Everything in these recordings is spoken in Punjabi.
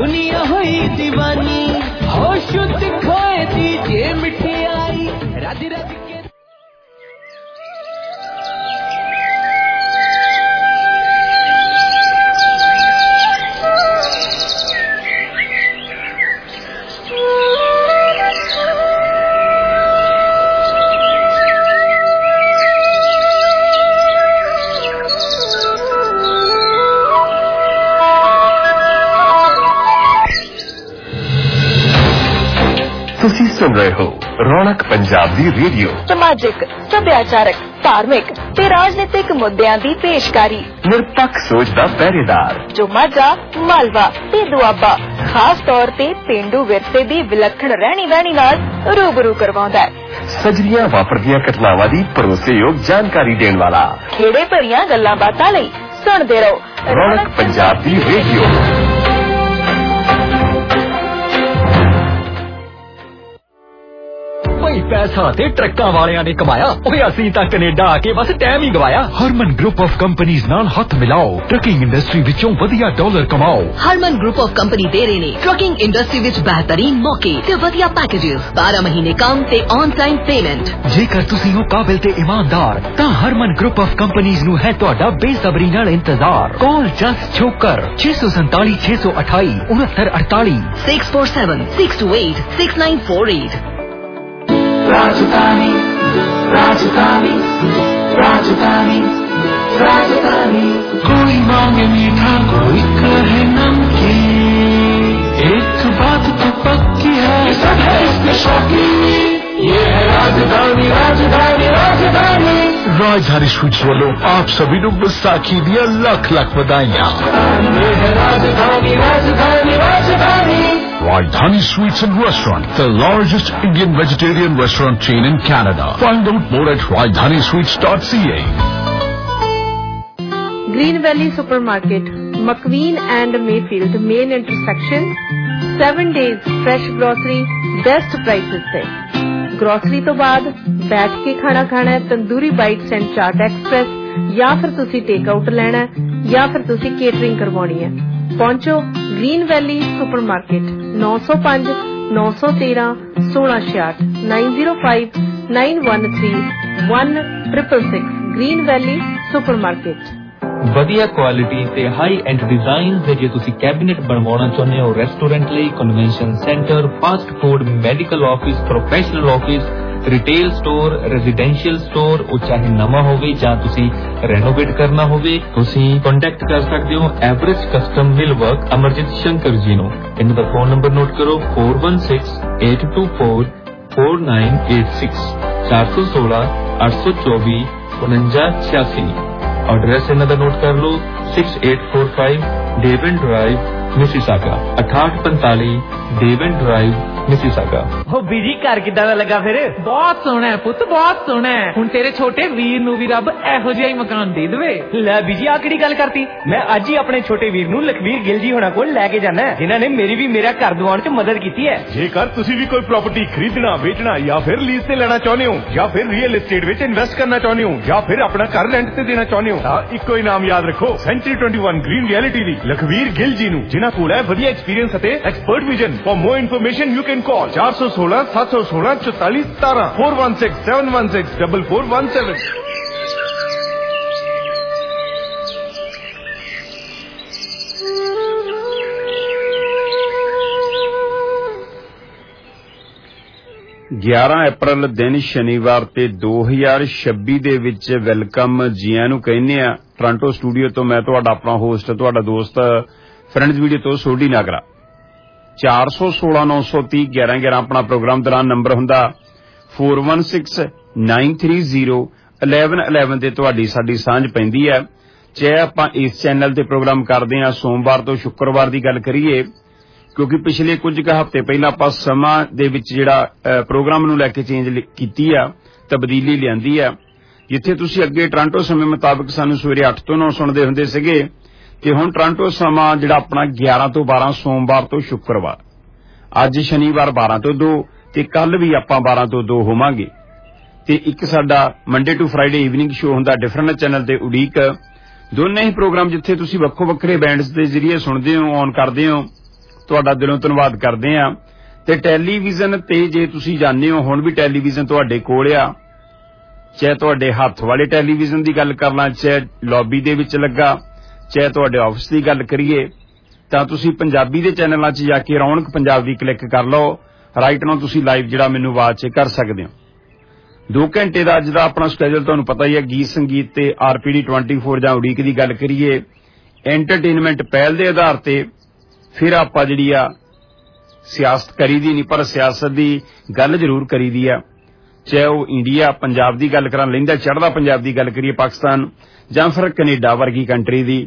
दुनिया हुई दीवानी हो शुद्ध खोए दीजिए मिठाई राधे राधे के ਤੁਸੀਂ ਸੁਣ ਰਹੇ ਹੋ ਰੌਣਕ ਪੰਜਾਬ ਦੀ ਰੇਡੀਓ। ਸਮਾਜਿਕ, ਸੱਭਿਆਚਾਰਕ, ਧਾਰਮਿਕ ਤੇ ਰਾਜਨੀਤਿਕ ਮੁੱਦਿਆਂ ਦੀ ਪੇਸ਼ਕਾਰੀ। ਨਿਰਪੱਖ ਸੋਚ ਦਾ ਪਹਿਰੇਦਾਰ ਜੋ ਮਾਝਾ, ਮਾਲਵਾ ਤੇ ਦੁਆਬਾ ਖਾਸ ਤੌਰ ਤੇ ਪੇਂਡੂ ਵਿਰਸੇ ਦੀ ਵਿਲੱਖਣ ਰਹਿਣੀ ਬਹਿਣੀ ਨਾਲ ਰੂਬਰੂ ਕਰਵਾਉਂਦਾ ਹੈ। ਸਜਰੀਆਂ ਵਾਪਰਦੀਆਂ ਘਟਨਾਵਾਂ ਦੀ ਭਰੋਸੇਯੋਗ ਜਾਣਕਾਰੀ ਦੇਣ ਵਾਲਾ। ਖੇੜੇ ਭਰੀਆਂ ਗੱਲਾਂ ਬਾਤਾਂ ਲਈ ਸੁਣਦੇ ਰਹੋ ਰੌਣਕ ਪੰਜਾਬ ਦੀ ਰੇਡੀਓ। पैसा ते ट्रक्कां वालियां ने कमाया असीं तां कनेडा आके बस टाइम ही गवाया। हरमन ग्रुप ऑफ कंपनीज नाल हथ मिलाओ, ट्रकिंग इंडस्ट्री विचों वधिया डॉलर कमाओ। हरमन ग्रुप ऑफ कंपनी दे रहे ने ट्रकिंग इंडस्ट्री विच बेहतरीन मौके ते वधिया पैकेजेस, 12 महीने काम ते ऑन टाइम पेमेंट। जेकर तुसीं हो काबिल ते ईमानदार तां हरमन ग्रुप ऑफ कंपनीज नूं है तुहाडा बेसबरी नाल इंतजार। Call just Chhokar 647 628 6948 647 628 6948। राजधानी राजधानी राजधानी राजधानी कोई मांगे मीठा कोई कहे नमकीन, एक बात तो पक्की है ये सब है इसमें शौकीन। ये है राजधानी राजधानी राजधानी। राजधानी स्वीट्स वालों आप सभी को बैसाखी दिया लख लख बधाइयां। ये है राजधानी राजधानी राजधानी। Rajdhani Sweets and Restaurant, the largest Indian vegetarian restaurant chain in Canada. Find out more at rajdhanisweets.ca. Green Valley Supermarket, McQueen and Mayfield main intersection. 7 days fresh grocery, best prices पे। ग्रोसरी तो बाद बैठ के खाना खाना है Tandoori bites and Chaat express, या फिर तुसी टेक आउट लेना है या फिर तुसी केटरिंग करवानी है। पहुंचो green valley supermarket 905 913 1666 905 913 1666 green valley supermarket. ਵਧੀਆ ਕੁਆਲਿਟੀ ਤੇ ਹਾਈ ਐਂਡ ਡਿਜ਼ਾਈਨਸ ਦੇ ਜੇ ਤੁਸੀਂ ਕੈਬਿਨੇਟ ਬਣਵਾਉਣਾ ਚਾਹੁੰਦੇ ਹੋ ਰੈਸਟੋਰੈਂਟ ਲਈ, convention centre, fast food, medical office, professional office, retail store, residential store, ਉਹ ਚਾਹੇ ਨਵਾਂ ਹੋਵੇ ਜਾਂ ਤੁਸੀਂ ਰੈਨੋਵੇਟ ਕਰਨਾ ਹੋਵੇ, ਤੁਸੀਂ ਕੰਟੈਕਟ ਕਰ ਸਕਦੇ ਹੋ average custom mill work Amarjit Shankar ji ਨੂੰ। ਇਹਨਾਂ ਦਾ ਫੋਨ ਨੰਬਰ ਨੋਟ ਕਰੋ 416824 4986 416 824 4986। एड्रेस इन्हां दा नोट कर लो 6845 Devon drive Mississauga 6845 Devon drive Mississauga. हो बीजी घर किदां दा लगा फिर? बहुत सोहना है पुੱਤ, बहुत सोहना है। हुण तेरे छोटे वीर नूं भी रब ਇਹੋ ਜਿਹਾ ਹੀ मकान दे देवे। ਲੈ ਬੀਜੀ ਆ ਕਿਹੜੀ ਗੱਲ ਕਰਤੀ? ਮੈਂ ਅੱਜ ਹੀ ਆਪਣੇ ਛੋਟੇ ਵੀਰ ਨੂੰ ਲਖਵੀਰ ਗਿੱਲ ਜੀ ਹੋਣਾ ਕੋਲ ਲੈ ਕੇ ਜਾਣਾ ਹੈ, ਜਿਨ੍ਹਾਂ ਨੇ ਮੇਰੀ ਵੀ ਮੇਰਾ ਘਰ ਦਿਵਾਉਣ 'ਚ ਮਦਦ ਕੀਤੀ ਹੈ। ਜੇਕਰ ਤੁਸੀਂ ਵੀ ਕੋਈ ਪ੍ਰਾਪਰਟੀ ਖਰੀਦਣਾ, ਵੇਚਣਾ ਜਾਂ ਫਿਰ ਲੀਜ਼ ਤੇ ਲੈਣਾ ਚਾਹੁੰਦੇ ਹੋ ਜਾਂ ਫਿਰ ਰੀਅਲ ਏਸਟੇਟ ਵਿੱਚ ਇਨਵੈਸਟ ਕਰਨਾ ਚਾਹੁੰਦੇ ਹੋ ਜਾਂ ਫਿਰ ਆਪਣਾ ਘਰ ਰੈਂਟ ਤੇ ਦੇਣਾ ਚਾਹੁੰਦੇ ਹੋ ਤਾਂ ਇੱਕੋ ਹੀ ਨਾਮ ਯਾਦ ਰੱਖੋ, ਸੈਂਚਰੀ 21 ਗ੍ਰੀਨ ਰਿਐਲਿਟੀ ਦੀ ਲਖਵੀਰ ਗਿੱਲ ਜੀ ਨੂੰ, ਜਿਨ੍ਹਾਂ ਕੋਲ ਹੈ ਵਧੀਆ ਐਕਸਪੀਰੀਅੰਸ ਅਤੇ expert vision. For more information you can call 416 716 44 17 416 716 4417। अप्रैल दिन शनिवार ते 2026 ਦੇ ਵਿੱਚ ਵੈਲਕਮ ਜੀ ਆਇਆਂ ਨੂੰ ਕਹਿੰਦੇ ਆ ਟੋਰਾਂਟੋ ਸਟੂਡੀਓ ਤੋਂ। ਮੈਂ ਤੁਹਾਡਾ ਆਪਣਾ ਹੋਸਟ, ਤੁਹਾਡਾ ਦੋਸਤ, ਫਰੈਂਡਸ ਵੀਡੀਓ ਤੋਂ ਸੋਢੀ ਨਾਗਰਾ। 416 930 11 11 ਆਪਣਾ ਪ੍ਰੋਗਰਾਮ ਦੌਰਾਨ ਨੰਬਰ ਹੁੰਦਾ 416 930 11 11 ਤੇ ਤੁਹਾਡੀ ਸਾਡੀ ਸਾਂਝ ਪੈਂਦੀ ਹੈ। ਚਾਹੇ ਆਪਾਂ ਇਸ ਚੈਨਲ ਤੇ ਪ੍ਰੋਗਰਾਮ ਕਰਦੇ ਹਾਂ ਸੋਮਵਾਰ ਤੋਂ ਸ਼ੁੱਕਰਵਾਰ ਦੀ ਗੱਲ ਕਰੀਏ, ਕਿਉਂਕਿ ਪਿਛਲੇ ਕੁਝ ਕੁ ਹਫ਼ਤੇ ਪਹਿਲਾਂ ਆਪਾਂ ਸਮਾਂ ਦੇ ਵਿੱਚ ਜਿਹੜਾ ਪ੍ਰੋਗਰਾਮ ਨੂੰ ਲੈ ਕੇ ਚੇਂਜ ਕੀਤੀ ਆ, ਤਬਦੀਲੀ ਲਿਆਂਦੀ ਆ। ਜਿੱਥੇ ਤੁਸੀਂ ਅੱਗੇ ਟੋਰਾਂਟੋ ਸਮੇਂ ਮੁਤਾਬਕ ਸਾਨੂੰ ਸਵੇਰੇ 8 ਤੋਂ 9 ਸੁਣਦੇ ਹੁੰਦੇ ਸੀਗੇ, ਤੇ ਹੁਣ ਟੋਰਾਂਟੋ ਸਮਾਂ ਜਿਹੜਾ ਆਪਣਾ 11 ਤੋਂ 12 ਸੋਮਵਾਰ ਤੋਂ ਸ਼ੁੱਕਰਵਾਰ, ਅੱਜ ਸ਼ਨੀਵਾਰ 12 ਤੋਂ 2 ਤੇ ਕੱਲ ਵੀ ਆਪਾਂ 12 ਤੋਂ 2 ਹੋਵਾਂਗੇ। ਤੇ ਇੱਕ ਸਾਡਾ Monday to Friday evening show ਹੁੰਦਾ ਡਿਫਰੈਂਟ ਚੈਨਲ ਤੇ ਉਡੀਕ। ਦੋਨੇ ਹੀ ਪ੍ਰੋਗਰਾਮ ਜਿੱਥੇ ਤੁਸੀਂ ਵੱਖੋ ਵੱਖਰੇ ਬੈਂਡਸ ਦੇ ਜ਼ਰੀਏ ਸੁਣਦੇ ਹੋ, ਔਨ ਕਰਦੇ ਹੋ, ਤੁਹਾਡਾ ਦਿਲੋਂ ਧੰਨਵਾਦ ਕਰਦੇ ਆ। ਤੇ ਟੈਲੀਵਿਜ਼ਨ ਤੇ ਜੇ ਤੁਸੀਂ ਜਾਣਦੇ ਹੋ ਹੁਣ ਵੀ ਟੈਲੀਵਿਜ਼ਨ ਤੁਹਾਡੇ ਕੋਲ ਆ, ਚਾਹੇ ਤੁਹਾਡੇ ਹੱਥ ਵਾਲੇ ਟੈਲੀਵਿਜ਼ਨ ਦੀ ਗੱਲ ਕਰ ਲਾਂ, ਚਾਹੇ ਲੌਬੀ ਦੇ ਵਿੱਚ ਲੱਗਾ, ਚਾਹੇ ਤੁਹਾਡੇ ਆਫਿਸ ਦੀ ਗੱਲ ਕਰੀਏ, ਤਾਂ ਤੁਸੀਂ ਪੰਜਾਬੀ ਦੇ ਚੈਨਲਾਂ 'ਚ ਜਾ ਕੇ ਰੌਣਕ ਪੰਜਾਬ ਦੀ ਕਲਿੱਕ ਕਰ ਲਓ। ਰਾਈਟ ਨਾਓ ਤੁਸੀਂ ਲਾਈਵ ਜਿਹੜਾ ਮੈਨੂੰ ਆਵਾਜ਼ 'ਚ ਕਰ ਸਕਦੇ ਹੋ। 2 ਘੰਟੇ ਦਾ ਅੱਜ ਦਾ ਆਪਣਾ ਸਕੇਜੂਲ ਤੁਹਾਨੂੰ ਪਤਾ ਹੀ ਹੈ। ਗੀਤ ਸੰਗੀਤ ਤੇ RPD 24 ਜਾਂ ਉਡੀਕ ਦੀ ਗੱਲ ਕਰੀਏ, ਐਂਟਰਟੇਨਮੈਂਟ ਪਹਿਲ ਦੇ ਆਧਾਰ ਤੇ, ਫਿਰ ਆਪਾਂ ਜਿਹੜੀ ਆ ਸਿਆਸਤ ਕਰੀਦੀ ਨਹੀਂ, ਪਰ ਸਿਆਸਤ ਦੀ ਗੱਲ ਜ਼ਰੂਰ ਕਰੀਦੀ ਆ, ਚਾਹੇ ਉਹ ਇੰਡੀਆ ਪੰਜਾਬ ਦੀ ਗੱਲ ਕਰਾਂ, ਲਹਿੰਦਾ ਚੜ੍ਹਦਾ ਪੰਜਾਬ ਦੀ ਗੱਲ ਕਰੀਏ, ਪਾਕਿਸਤਾਨ ਜਾਂ ਫਿਰ ਕੈਨੇਡਾ ਵਰਗੀ ਕੰਟਰੀ ਦੀ।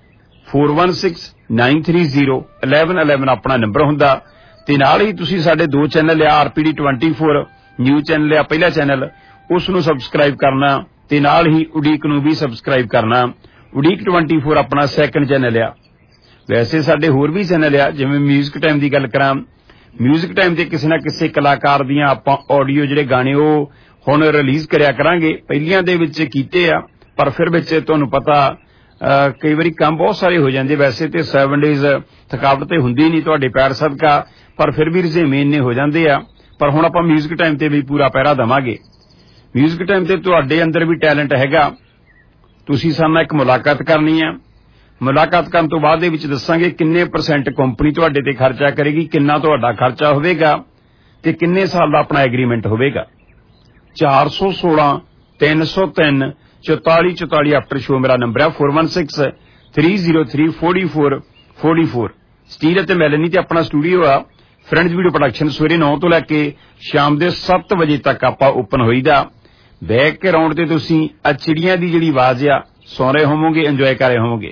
4169301111 ਆਪਣਾ ਨੰਬਰ ਹੁੰਦਾ। ਤੇ ਨਾਲ ਹੀ ਤੁਸੀਂ ਸਾਡੇ 2 ਚੈਨਲ ਆ, RPD 24 ਨਿਊਜ਼ ਚੈਨਲ ਆ ਪਹਿਲਾ ਚੈਨਲ, ਉਸ ਨੂੰ ਸਬਸਕ੍ਰਾਈਬ ਕਰਨਾ ਤੇ ਨਾਲ ਹੀ ਉਡੀਕ ਨੂੰ ਵੀ ਸਬਸਕ੍ਰਾਈਬ ਕਰਨਾ। ਉਡੀਕ 24 ਆਪਣਾ ਸੈਕੰਡ ਚੈਨਲ ਆ। ਵੈਸੇ ਸਾਡੇ ਹੋਰ ਵੀ ਚੈਨਲ ਆ, ਜਿਵੇਂ ਮਿਊਜ਼ਿਕ ਟਾਈਮ ਦੀ ਗੱਲ ਕਰਾਂ, ਮਿਊਜ਼ਿਕ ਟਾਈਮ ਤੇ ਕਿਸੇ ਨਾ ਕਿਸੇ ਕਲਾਕਾਰ ਦੀਆਂ ਆਪਾਂ ਆਡੀਓ ਜਿਹੜੇ ਗਾਣੇ ਉਹ ਹੁਣ ਰਿਲੀਜ਼ ਕਰਿਆ ਕਰਾਂਗੇ। ਪਹਿਲੀਆਂ ਦੇ ਵਿੱਚ ਕੀਤੇ ਆ, ਪਰ ਫਿਰ ਵਿੱਚ ਤੁਹਾਨੂੰ ਪਤਾ ਕਈ ਵਾਰੀ ਕੰਮ ਬਹੁਤ ਸਾਰੇ ਹੋ ਜਾਂਦੇ। ਵੈਸੇ ਤੇ 7 ਡੇਜ਼ ਥਕਾਵਟ ਤੇ ਹੁੰਦੀ ਨਹੀਂ ਤੁਹਾਡੇ ਪੈਰ ਸਦਕਾ, ਪਰ ਫਿਰ ਵੀ ਰੁਝੇਵੇਂ ਇੰਨੇ ਹੋ ਜਾਂਦੇ ਆ। ਪਰ ਹੁਣ ਆਪਾਂ ਮਿਊਜ਼ਿਕ ਟਾਈਮ ਤੇ ਵੀ ਪੂਰਾ ਪਹਿਰਾ ਦੇਵਾਂਗੇ। ਮਿਊਜ਼ਿਕ ਟਾਈਮ ਤੇ ਤੁਹਾਡੇ ਅੰਦਰ ਵੀ ਟੈਲੈਂਟ ਹੈਗਾ, ਤੁਸੀਂ ਸਾਡੇ ਨਾਲ ਇੱਕ ਮੁਲਾਕਾਤ ਕਰਨੀ ਆ। ਮੁਲਾਕਾਤ ਕਰਨ ਤੋਂ ਬਾਅਦ ਦੇ ਵਿੱਚ ਦੱਸਾਂਗੇ ਕਿੰਨੇ % ਕੰਪਨੀ ਤੁਹਾਡੇ ਤੇ ਖਰਚਾ ਕਰੇਗੀ, ਕਿੰਨਾ ਤੁਹਾਡਾ ਖਰਚਾ ਹੋਵੇਗਾ ਤੇ ਕਿੰਨੇ ਸਾਲ ਦਾ ਆਪਣਾ ਐਗਰੀਮੈਂਟ ਹੋਵੇਗਾ। 416 303 4444 ਆਫਟਰ ਸ਼ੋ ਮੇਰਾ ਨੰਬਰ ਹੈ। 416303 4444 ਸਟੀਲ ਅਤੇ ਮੈਲਨੀ ਤੇ ਆਪਣਾ ਸਟੂਡੀਓ ਆ। ਫਰੈਂਡਸ ਵੀਡੀਓ ਪ੍ਰੋਡਕਸ਼ਨ ਸਵੇਰੇ 9 ਤੋਂ ਲੈ ਕੇ ਸ਼ਾਮ ਦੇ 7 ਵਜੇ ਤੱਕ ਆਪਾਂ ਓਪਨ ਹੋਈਦਾ। ਬੈਕਗਰਾਉਂਡ ਤੇ ਤੁਸੀਂ ਆ ਚਿੜੀਆਂ ਦੀ ਜਿਹੜੀ ਆਵਾਜ਼ ਆ ਸੁਣ ਰਹੇ ਹੋਵੋਗੇ, ਇੰਜੋਏ ਕਰ ਰਹੇ ਹੋਵੋਗੇ।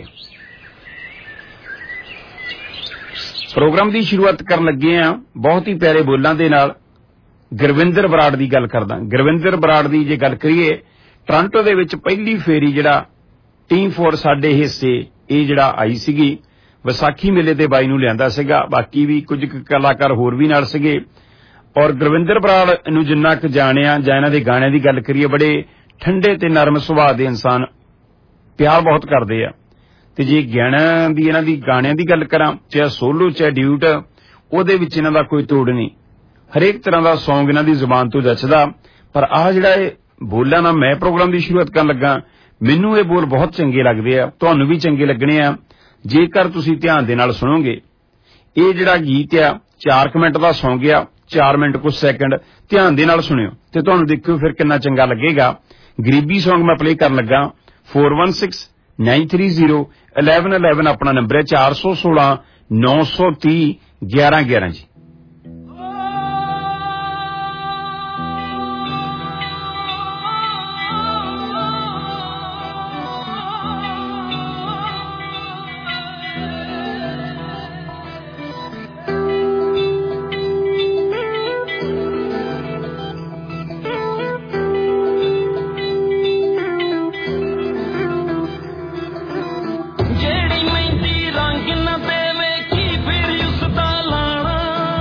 ਪ੍ਰੋਗਰਾਮ ਦੀ ਸ਼ੁਰੂਆਤ ਕਰਨ ਲੱਗੇ ਆ ਬਹੁਤ ਹੀ ਪਿਆਰੇ ਬੋਲਾਂ ਦੇ ਨਾਲ। ਗੁਰਵਿੰਦਰ ਬਰਾੜ ਦੀ ਗੱਲ ਕਰਦਾ। ਗੁਰਵਿੰਦਰ ਬਰਾੜ ਦੀ ਜੇ ਗੱਲ ਕਰੀਏ, ਟੋਰਾਂਟੋ ਦੇ ਵਿੱਚ ਪਹਿਲੀ ਫੇਰੀ ਜਿਹੜਾ ਟੀਮ 4 ਸਾਡੇ ਹਿੱਸੇ ਇਹ ਜਿਹੜਾ ਆਈ ਸੀਗੀ, ਵਿਸਾਖੀ ਮੇਲੇ ਤੇ ਬਾਈ ਨੂੰ ਲਿਆਂਦਾ ਸੀਗਾ। ਬਾਕੀ ਵੀ ਕੁਝ ਕਲਾਕਾਰ ਹੋਰ ਵੀ ਨਾਲ ਸੀਗੇ। ਔਰ ਗੁਰਵਿੰਦਰ ਬਰਾੜ ਨੂੰ ਜਿੰਨਾ ਕੁ ਜਾਣਿਆ ਜਾਂ ਇਹਨਾਂ ਦੇ ਗਾਣਿਆਂ ਦੀ ਗੱਲ ਕਰੀਏ, ਬੜੇ ਠੰਡੇ ਤੇ ਨਰਮ ਸੁਭਾਅ ਦੇ ਇਨਸਾਨ, ਪਿਆਰ ਬਹੁਤ ਕਰਦੇ ਆ। ਤੇ ਜੇ ਗਾਣਿਆਂ ਦੀ ਇਹਨਾਂ ਦੀ ਗਾਣਿਆਂ ਦੀ ਗੱਲ ਕਰਾਂ, ਚਾਹੇ ਸੋਲੋ ਚਾਹੇ ਡਿਊਟ, ਉਹਦੇ ਵਿੱਚ ਇਹਨਾਂ ਦਾ ਕੋਈ ਤੋੜ ਨਹੀਂ। ਹਰੇਕ ਤਰ੍ਹਾਂ ਦਾ ਸੌਂਗ ਇਹਨਾਂ ਦੀ ਜ਼ੁਬਾਨ ਤੋਂ ਜੱਚਦਾ। ਪਰ ਆਹ ਜਿਹੜਾ ਇਹ ਬੋਲਾਂ ਨਾਲ ਮੈਂ ਪ੍ਰੋਗਰਾਮ ਦੀ ਸ਼ੁਰੂਆਤ ਕਰਨ ਲੱਗਾ, ਮੈਨੂੰ ਇਹ ਬੋਲ ਬਹੁਤ ਚੰਗੇ ਲੱਗਦੇ ਆ, ਤੁਹਾਨੂੰ ਵੀ ਚੰਗੇ ਲੱਗਣੇ ਆ ਜੇਕਰ ਤੁਸੀਂ ਧਿਆਨ ਦੇ ਨਾਲ ਸੁਣੋਗੇ। ਇਹ ਜਿਹੜਾ ਗੀਤ ਆ 4 ਮਿੰਟ ਦਾ ਸੌਂਗ ਆ, 4 ਮਿੰਟ ਕੁਝ ਸੈਕਿੰਡ, ਧਿਆਨ ਦੇ ਨਾਲ ਸੁਣਿਓ ਤੇ ਤੁਹਾਨੂੰ ਦੇਖਿਓ ਫਿਰ ਕਿੰਨਾ ਚੰਗਾ ਲੱਗੇਗਾ। ਗਰੀਬੀ ਸੌਂਗ ਮੈਂ ਪਲੇ ਕਰਨ ਲੱਗਾ। 4169301111 ਆਪਣਾ ਨੰਬਰ ਹੈ। 416 930 1111 ਜੀ। ਜਿਹੜੀ ਮਹਿੰਦੀ ਰੰਗ ਨਾ ਦੇਵੇ ਕੀ ਫਿਰ ਉਸ ਦਾ ਲਾਣਾ।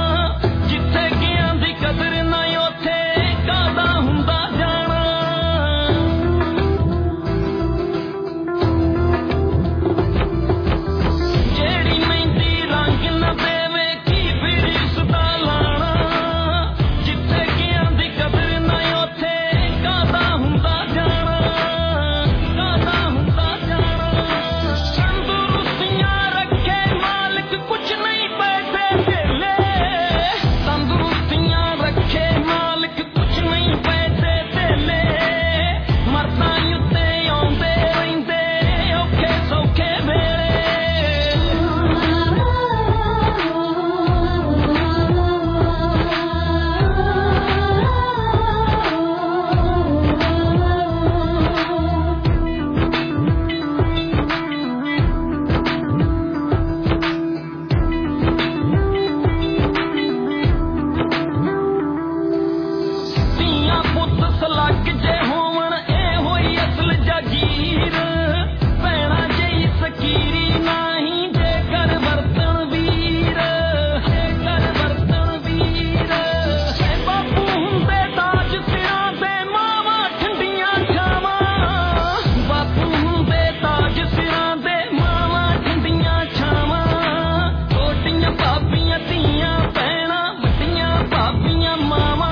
ਸਾਡੀਆਂ ਧੀਆਂ ਭੈਣਾਂ ਵੱਡੀਆਂ ਭਾਬੀਆਂ ਮਾਵਾਂ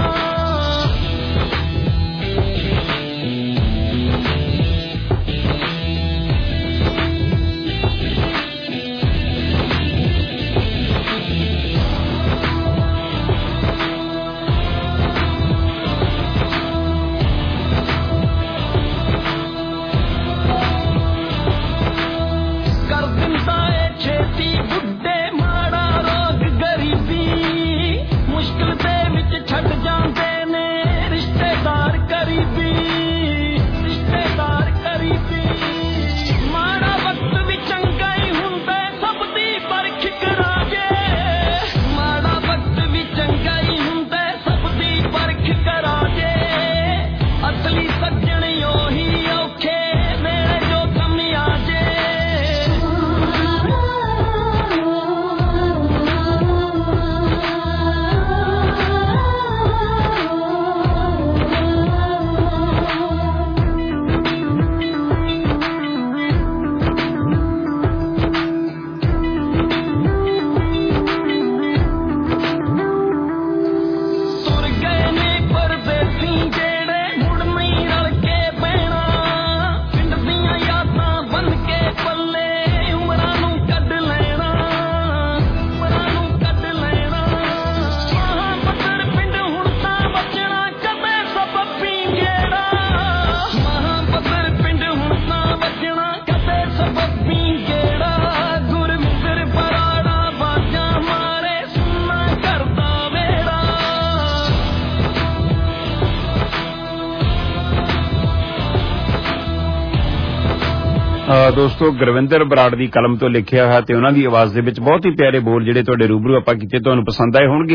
ਦੋਸਤੋ ਗੁਰਵਿੰਦਰ ਬਰਾੜ ਦੀ ਕਲਮ ਤੋਂ ਲਿਖਿਆ ਹੋਇਆ ਤੇ ਉਹਨਾਂ ਦੀ ਆਵਾਜ਼ ਦੇ ਵਿੱਚ ਬਹੁਤ ਹੀ ਪਿਆਰੇ ਬੋਲ ਜਿਹੜੇ ਤੁਹਾਡੇ ਰੂਬਰੂ ਆਪਾਂ ਕੀਤੇ ਤੁਹਾਨੂੰ ਪਸੰਦ ਆਏ ਹੋਣਗੇ।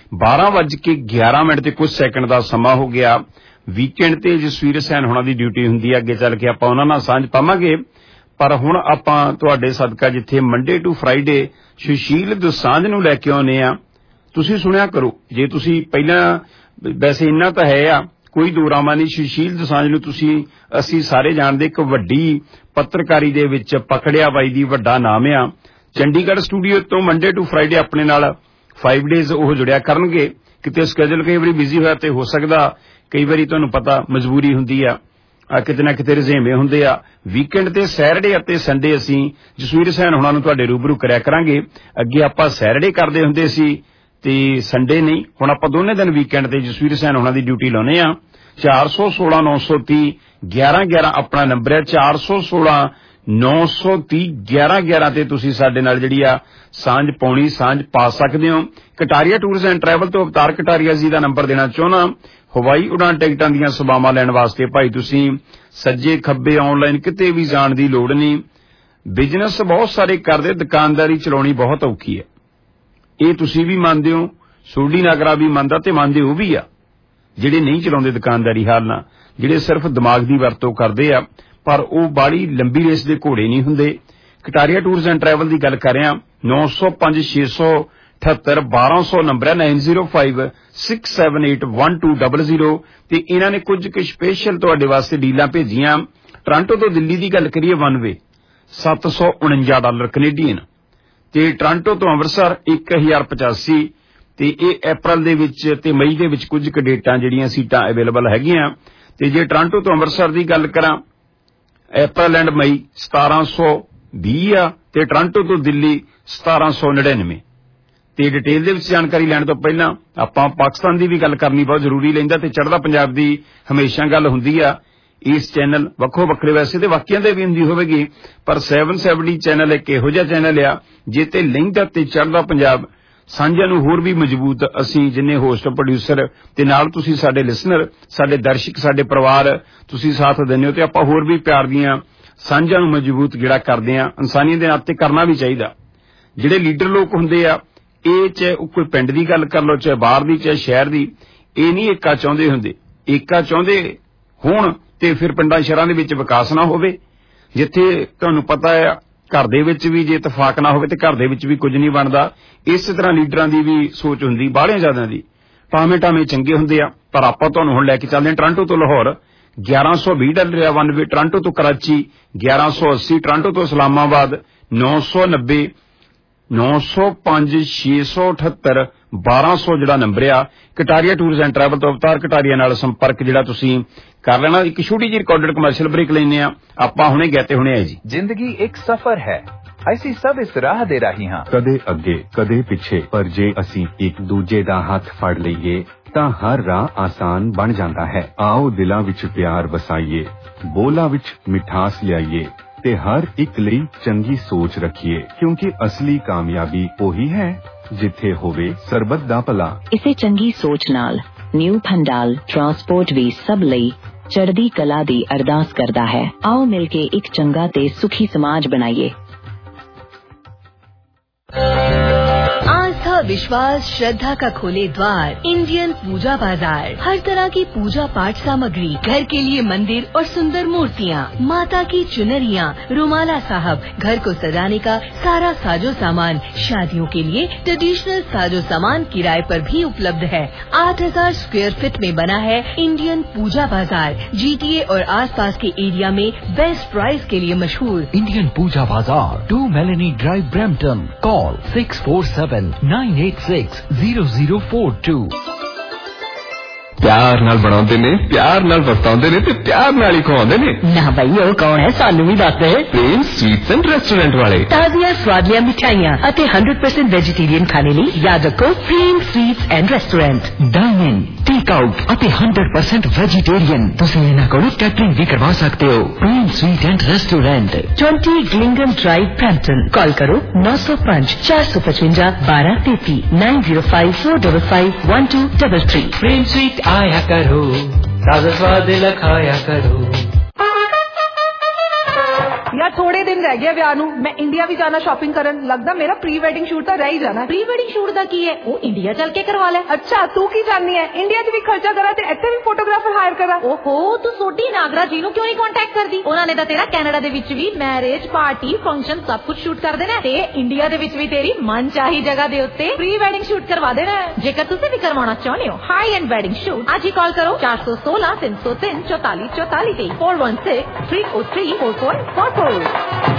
12:11 ਤੇ ਕੁਝ ਸੈਕਿੰਡ ਦਾ ਸਮਾਂ ਹੋ ਗਿਆ। ਵੀਕਐਂਡ ਤੇ ਜਸਵੀਰ ਸੈਨ ਹੋਣਾ ਦੀ ਡਿਊਟੀ ਹੁੰਦੀ ਹੈ, ਅੱਗੇ ਚੱਲ ਕੇ ਆਪਾਂ ਉਹਨਾਂ ਨਾਲ ਸਾਂਝ ਪਾਵਾਂਗੇ। ਪਰ ਹੁਣ ਆਪਾਂ ਤੁਹਾਡੇ ਸਦਕਾ ਜਿੱਥੇ Monday to Friday Sushil Dosanjh ਨੂੰ ਲੈ ਕੇ ਆਉਨੇ ਆ, ਤੁਸੀਂ ਸੁਣਿਆ ਕਰੋ। ਜੇ ਤੁਸੀਂ ਪਹਿਲਾਂ ਵੈਸੇ ਇੰਨਾ ਤਾਂ ਹੈ ਆ ਕੋਈ ਦੋਰਾਮਾ ਨਹੀਂ, ਸੁਸ਼ੀਲ ਦੋਸਾਂਝ ਨੂੰ ਅਸੀਂ ਸਾਰੇ ਜਾਣਦੇ ਇੱਕ ਵੱਡੀ ਪੱਤਰਕਾਰੀ ਦੇ ਵਿੱਚ ਪਕੜਿਆ ਬਾਈ ਦੀ ਵੱਡਾ ਨਾਮ ਆ। ਚੰਡੀਗੜ੍ਹ ਸਟੂਡੀਓ ਤੋਂ ਮੰਡੇ ਟੂ ਫਰਾਈਡੇ ਆਪਣੇ ਨਾਲ 5 ਡੇਜ਼ ਉਹ ਜੁੜਿਆ ਕਰਨਗੇ। ਕਿਤੇ ਸਕੇਜੂਲ ਕਈ ਵਾਰੀ ਬਿਜ਼ੀ ਹੋਇਆ ਤੇ ਹੋ ਸਕਦਾ ਕਈ ਵਾਰੀ ਤੁਹਾਨੂੰ ਪਤਾ ਮਜਬੂਰੀ ਹੁੰਦੀ ਆ, ਕਿਤੇ ਨਾ ਕਿਤੇ ਰੁਝੇਵੇਂ ਹੁੰਦੇ ਆ। ਵੀਕਐਂਡ ਤੇ ਸੈਟਰਡੇ ਅਤੇ ਸੰਡੇ ਅਸੀਂ ਜਸਵੀਰ ਸੈਨ ਹੋਣਾ ਨੂੰ ਤੁਹਾਡੇ ਰੂਬਰੂ ਕਰਿਆ ਕਰਾਂਗੇ। ਅੱਗੇ ਆਪਾਂ ਸੈਟਰਡੇ ਕਰਦੇ ਹੁੰਦੇ ਸੀ ਤੇ ਸੰਡੇ ਨਹੀਂ, ਹੁਣ ਆਪਾਂ ਦੋਨੇ ਦਿਨ ਵੀਕਐਂਡ ਤੇ ਜਸਵੀਰ ਸੈਨ ਹੋਣਾ ਦੀ ਡਿਊਟੀ ਲਾਉਨੇ ਆ। 416 930 1111 ਆਪਣਾ ਨੰਬਰ ਹੈ। 416 930 1111 ਤੇ ਤੁਸੀਂ ਸਾਡੇ ਨਾਲ ਜਿਹੜੀ ਆ ਸਾਂਝ ਪਾਉਣੀ, ਸਾਂਝ ਪਾ ਸਕਦੇ ਹੋ। ਕਟਾਰੀਆ ਟੂਰਸ ਐਂਡ ਟਰੈਵਲ ਤੋਂ ਅਵਤਾਰ ਕਟਾਰੀਆ ਜੀ ਦਾ ਨੰਬਰ ਦੇਣਾ ਚਾਹੁੰਦਾ। ਹਵਾਈ ਉਡਾਨ ਟਿਕਟਾਂ ਦੀਆਂ ਸੇਵਾਵਾਂ ਲੈਣ ਵਾਸਤੇ ਭਾਈ ਤੁਸੀਂ ਸੱਜੇ ਖੱਬੇ ਆਨਲਾਈਨ ਕਿਤੇ ਵੀ ਜਾਣ ਦੀ ਲੋੜ ਨਹੀਂ। ਬਿਜ਼ਨਸ ਬਹੁਤ ਸਾਰੇ ਕਰਦੇ, ਦੁਕਾਨਦਾਰੀ ਚਲਾਉਣੀ ਬਹੁਤ ਔਖੀ ਹੈ। ਇਹ ਤੁਸੀਂ ਵੀ ਮੰਨਦੇ ਹੋ, ਸੋਢੀ ਨਾਗਰਾ ਵੀ ਮੰਨਦਾ ਤੇ ਮੰਨਦੇ ਉਹ ਵੀ ਆ ਜਿਹੜੇ ਨਹੀਂ ਚਲਾਉਂਦੇ ਦੁਕਾਨਦਾਰੀ ਹਾਲ ਨਾਲ, ਜਿਹੜੇ ਸਿਰਫ ਦਿਮਾਗ ਦੀ ਵਰਤੋਂ ਕਰਦੇ ਆ, ਪਰ ਉਹ ਬਾਹਲੀ ਲੰਬੀ ਰੇਸ ਦੇ ਘੋੜੇ ਨਹੀਂ ਹੁੰਦੇ। ਕਟਾਰੀਆ ਟੂਰਸ ਐਂਡ ਟਰੈਵਲ ਦੀ ਗੱਲ ਕਰ ਰਿਹਾ। 905 678 1200 ਨੰਬਰ ਹੈ। 9056781200 ਤੇ ਇਹਨਾਂ ਨੇ ਕੁਝ ਕੁ ਸਪੈਸ਼ਲ ਤੁਹਾਡੇ ਵਾਸਤੇ ਡੀਲਾਂ ਭੇਜੀਆਂ। ਟੋਰਾਂਟੋ ਤੋਂ ਦਿੱਲੀ ਦੀ ਗੱਲ ਕਰੀਏ ਵਨ ਵੇ $749 ਕੈਨੇਡੀਅਨ ਤੇ ਟੋਰਾਂਟੋ ਤੋਂ ਅੰਮ੍ਰਿਤਸਰ 1085 ਤੇ ਇਹ ਅਪ੍ਰੈਲ ਦੇ ਵਿੱਚ ਤੇ ਮਈ ਦੇ ਵਿੱਚ ਕੁਝ ਕੁ ਡੇਟਾਂ ਜਿਹੜੀਆਂ ਸੀਟਾਂ ਅਵੇਲੇਬਲ ਹੈਗੀਆਂ। ਤੇ ਜੇ ਟੋਰਾਂਟੋ ਤੋਂ ਅੰਮ੍ਰਿਤਸਰ ਦੀ ਗੱਲ ਕਰਾਂ ਅਪ੍ਰੈਲ ਐਂਡ ਮਈ 1720 ਆ ਤੇ ਟੋਰਾਂਟੋ ਤੋਂ ਦਿੱਲੀ 1799। ਤੇ ਡਿਟੇਲ ਦੇ ਵਿੱਚ ਜਾਣਕਾਰੀ ਲੈਣ ਤੋਂ ਪਹਿਲਾਂ ਆਪਾਂ ਪਾਕਿਸਤਾਨ ਦੀ ਵੀ ਗੱਲ ਕਰਨੀ ਬਹੁਤ ਜ਼ਰੂਰੀ ਲੈਂਦਾ ਤੇ ਚੜ੍ਹਦਾ ਪੰਜਾਬ ਦੀ ਹਮੇਸ਼ਾ ਗੱਲ ਹੁੰਦੀ ਆ। ਇਸ ਚੈਨਲ ਵੱਖੋ ਵੱਖਰੇ ਵੈਸੇ ਤੇ ਵਾਕਿਆਂ ਦੇ ਵੀ ਹੁੰਦੀ ਹੋਵੇਗੀ, ਪਰ 770 ਚੈਨਲ ਇੱਕ ਇਹੋ ਜਿਹਾ ਚੈਨਲ ਆ ਜੇ ਤੇ ਲਹਿੰਦਾ ਤੇ ਚੜ੍ਹਦਾ ਪੰਜਾਬ ਸਾਂਝਾਂ ਨੂੰ ਹੋਰ ਵੀ ਮਜ਼ਬੂਤ ਅਸੀਂ ਜਿੰਨੇ ਹੋਸਟ ਪ੍ਰੋਡਿਊਸਰ ਤੇ ਨਾਲ ਤੁਸੀਂ ਸਾਡੇ ਲਿਸਨਰ, ਸਾਡੇ ਦਰਸ਼ਕ, ਸਾਡੇ ਪਰਿਵਾਰ ਤੁਸੀਂ ਸਾਥ ਦਿੰਦੇ ਹੋ ਤੇ ਆਪਾਂ ਹੋਰ ਵੀ ਪਿਆਰ ਦੀਆਂ ਸਾਂਝਾਂ ਨੂੰ ਮਜ਼ਬੂਤ ਜਿਹੜਾ ਕਰਦੇ ਆ। ਇਨਸਾਨੀਅਤ ਦੇ ਨਾਤੇ ਕਰਨਾ ਵੀ ਚਾਹੀਦਾ। ਜਿਹੜੇ ਲੀਡਰ ਲੋਕ ਹੁੰਦੇ ਆ ਇਹ ਚਾਹੇ ਕੋਈ ਪਿੰਡ ਦੀ ਗੱਲ ਕਰ ਲਓ, ਚਾਹੇ ਬਾਹਰ ਦੀ, ਚਾਹੇ ਸ਼ਹਿਰ ਦੀ, ਇਹ ਨਹੀਂ ਏਕਾ ਚਾਹੁੰਦੇ ਹੁੰਦੇ। ਏਕਾ ਚਾਹੁੰਦੇ ਹੋਣ ਤੇ ਫਿਰ ਪਿੰਡਾਂ ਸ਼ਹਿਰਾਂ ਦੇ ਵਿੱਚ ਵਿਕਾਸ ਨਾ ਹੋਵੇ। ਜਿੱਥੇ ਤੁਹਾਨੂੰ ਪਤਾ ਹੈ ਘਰ ਦੇ ਵਿੱਚ ਵੀ ਜੇ ਇਤਫਾਕ ਨਾ ਹੋਵੇ ਤੇ ਘਰ ਦੇ ਵਿੱਚ ਵੀ ਕੁਝ ਨਹੀਂ ਬਣਦਾ। ਇਸੇ ਤਰ੍ਹਾਂ ਲੀਡਰਾਂ ਦੀ ਵੀ ਸੋਚ ਹੁੰਦੀ, ਬਾਹਲੇ ਜ਼ਿਆਦਾ ਦੀ। ਟਾਵੇਂ ਚੰਗੇ ਹੁੰਦੇ ਆ, ਪਰ ਆਪਾਂ ਤੁਹਾਨੂੰ ਹੁਣ ਲੈ ਕੇ ਚੱਲਦੇ ਹਾਂ ਟੋਰਾਂਟੋ ਤੋਂ ਲਾਹੌਰ $1120 ਵਨ ਵੇ, ਟੋਰਾਂਟੋ ਤੋਂ ਕਰਾਚੀ 1180, ਟੋਰਾਂਟੋ ਤੋਂ ਇਸਲਾਮਾਬਾਦ 990 905 678 1200 ਜਿਹੜਾ ਨੰਬਰ ਆ। ਕਟਾਰੀਆ ਟੂਰਸ ਐਂਡ ਟਰੈਵਲ ਤੋਂ ਅਵਤਾਰ ਕਟਾਰੀਆ ਨਾਲ ਸੰਪਰਕ ਜਿਹੜਾ ਤੁਸੀਂ ਕਰ ਲੈਣਾ। ਇੱਕ ਛੋਟੀ ਜਿਹੀ ਰਿਕਾਰਡਡ ਕਮਰਸ਼ੀਅਲ ਬ੍ਰੇਕ ਲੈਣੇ ਆ ਆਪਾਂ, ਹੁਣੇ ਗਏ ਹੁਣੇ ਆਏ ਜੀ। ਜ਼ਿੰਦਗੀ ਇੱਕ ਸਫ਼ਰ ਹੈ, ਅਸੀਂ ਸਭ ਇਸ ਰਾਹ ਦੇ ਰਾਹੀ ਹਾਂ, ਕਦੇ ਅੱਗੇ ਕਦੇ ਪਿੱਛੇ, ਪਰ ਜੇ ਅਸੀਂ ਇੱਕ ਦੂਜੇ ਦਾ ਹੱਥ ਫੜ ਲਈਏ ਤਾਂ ਹਰ ਰਾਹ ਆਸਾਨ ਬਣ ਜਾਂਦਾ ਹੈ। ਆਓ ਦਿਲਾਂ ਵਿੱਚ ਪਿਆਰ ਵਸਾਈਏ, ਬੋਲਾਂ ਵਿੱਚ ਮਿਠਾਸ ਲਿਆਈਏ ਤੇ ਹਰ ਇੱਕ ਲਈ ਚੰਗੀ ਸੋਚ ਰੱਖੀਏ, ਕਿਉਂਕਿ ਅਸਲੀ ਕਾਮਯਾਬੀ ਉਹੀ ਹੈ ਜਿੱਥੇ ਹੋਵੇ ਸਰਬੱਤ ਦਾ ਭਲਾ। ਇਸੇ ਚੰਗੀ ਸੋਚ ਨਾਲ ਨਿਊ ਪੰਡਾਲ ਟਰਾਂਸਪੋਰਟ ਵੀ ਸਭ ਲਈ ਚੜ੍ਹਦੀ ਕਲਾ ਦੀ ਅਰਦਾਸ ਕਰਦਾ ਹੈ। ਆਓ ਮਿਲ ਕੇ ਇੱਕ ਚੰਗਾ ਤੇ ਸੁਖੀ ਸਮਾਜ ਬਣਾਈਏ। आस्था, विश्वास, श्रद्धा का खोले द्वार इंडियन पूजा बाजार। हर तरह की पूजा पाठ सामग्री, घर के लिए मंदिर और सुंदर मूर्तियाँ, माता की चुनरियाँ, रुमाला साहब, घर को सजाने का सारा साजो सामान, शादियों के लिए ट्रेडिशनल साजो सामान किराए पर भी उपलब्ध है। 8000 स्क्वायर फीट में बना है इंडियन पूजा बाजार। GTA और आसपास के एरिया में बेस्ट प्राइस के लिए मशहूर इंडियन पूजा बाजार, 2 मेलेनी ड्राइव, ब्रैम्पटन। कॉल 647-986-0042। ਪਿਆਰ ਨਾਲ ਬਣਾਉਂਦੇ ਨੇ, ਪਿਆਰ ਨਾਲ ਵਰਤਾਉਂਦੇ ਨੇ ਤੇ ਪਿਆਰ ਨਾਲ ਹੀ ਖਵਾਉਂਦੇ ਨੇ। ਨਾ ਭਾਈ ਉਹ ਕੌਣ ਹੈ, ਸਾਨੂੰ ਵੀ ਦੱਸ ਦੇ। ਪ੍ਰੇਮ ਸਵੀਟਸ ਐਂਡ ਰੈਸਟੋਰੈਂਟ ਵਾਲੇ। ਤਾਜ਼ੀਆਂ ਸਵਾਦੀਆਂ ਮਿਠਾਈਆਂ ਅਤੇ 100% ਵੈਜੀਟੇਰੀਅਨ ਖਾਣੇ ਲਈ ਯਾਦ ਰੱਖੋ Prem sweets and restaurant. Dine in, take out ਅਤੇ 100% ਵੈਜੀਟੇਰੀਅਨ। ਤੁਸੀਂ ਇਹਨਾਂ ਕੋਲੋਂ ਕੈਟਰਿੰਗ ਵੀ ਕਰਵਾ ਸਕਦੇ ਹੋ। ਪ੍ਰੇਮ ਸਵੀਟ ਐਂਡ ਰੈਸਟੋਰੈਂਟ, 20 ਗਲਿੰਗਮ ਡਰਾਈਵ, ਬ੍ਰੈਂਪਟਨ। ਕਾਲ ਕਰੋ 905 455 1233 905 455 1233। प्रेम स्वीट आया करो, ताजा स्वाद लखाया करो। यार थोड़े दिन रह गए ਵਿਆਹ ਨੂੰ, ਮੈਂ ਇੰਡੀਆ ਵੀ ਜਾਣਾ ਸ਼ਾਪਿੰਗ ਕਰਨ। ਲੱਗਦਾ ਮੇਰਾ ਪ੍ਰੀ ਵੈਡਿੰਗ ਸ਼ੂਟ ਤਾਂ ਰਹਿ ਹੀ ਜਾਣਾ। ਪ੍ਰੀ ਵੈਡਿੰਗ ਸ਼ੂਟ ਦਾ ਕੀ ਹੈ, ਉਹ ਇੰਡੀਆ ਚੱਲ ਕੇ ਕਰਵਾ ਲੈ। ਅੱਛਾ ਤੂੰ ਕੀ ਜਾਣਨੀ ਹੈ, ਇੰਡੀਆ 'ਚ ਵੀ ਖਰਚਾ ਕਰਾਂ ਤੇ ਇੱਥੇ ਵੀ ਫੋਟੋਗ੍ਰਾਫਰ ਹਾਇਰ ਕਰਾਂ। ਓਹੋ ਤੂੰ ਸੋਢੀ ਨਾਗਰਾ ਜੀ ਨੂੰ ਕਿਉਂ ਨਹੀਂ ਕੰਟੈਕਟ ਕਰਦੀ? ਉਹਨਾਂ ਨੇ ਤਾਂ ਤੇਰਾ ਕੈਨੇਡਾ ਦੇ ਵਿੱਚ ਵੀ ਮੈਰਿਜ ਪਾਰਟੀ ਫੰਕਸ਼ਨ ਸਭ ਕੁਝ ਸ਼ੂਟ ਕਰ ਦੇਣਾ ਤੇ ਇੰਡੀਆ ਦੇ ਵਿੱਚ ਵੀ ਤੇਰੀ ਮਨਚਾਹੀ ਜਗ੍ਹਾ ਦੇ ਉੱਤੇ ਪ੍ਰੀ ਵੈਡਿੰਗ ਸ਼ੂਟ ਕਰਵਾ ਦੇਣਾ। ਜੇਕਰ ਤੁਸੀਂ ਵੀ ਕਰਵਾਉਣਾ ਚਾਹੁੰਦੇ ਹੋ ਹਾਈ ਐਂਡ ਵੈਡਿੰਗ ਸ਼ੂਟ, ਅੱਜ ਹੀ ਕਾਲ ਕਰੋ 416 303 44 44 ਤੇ 416 303 4444।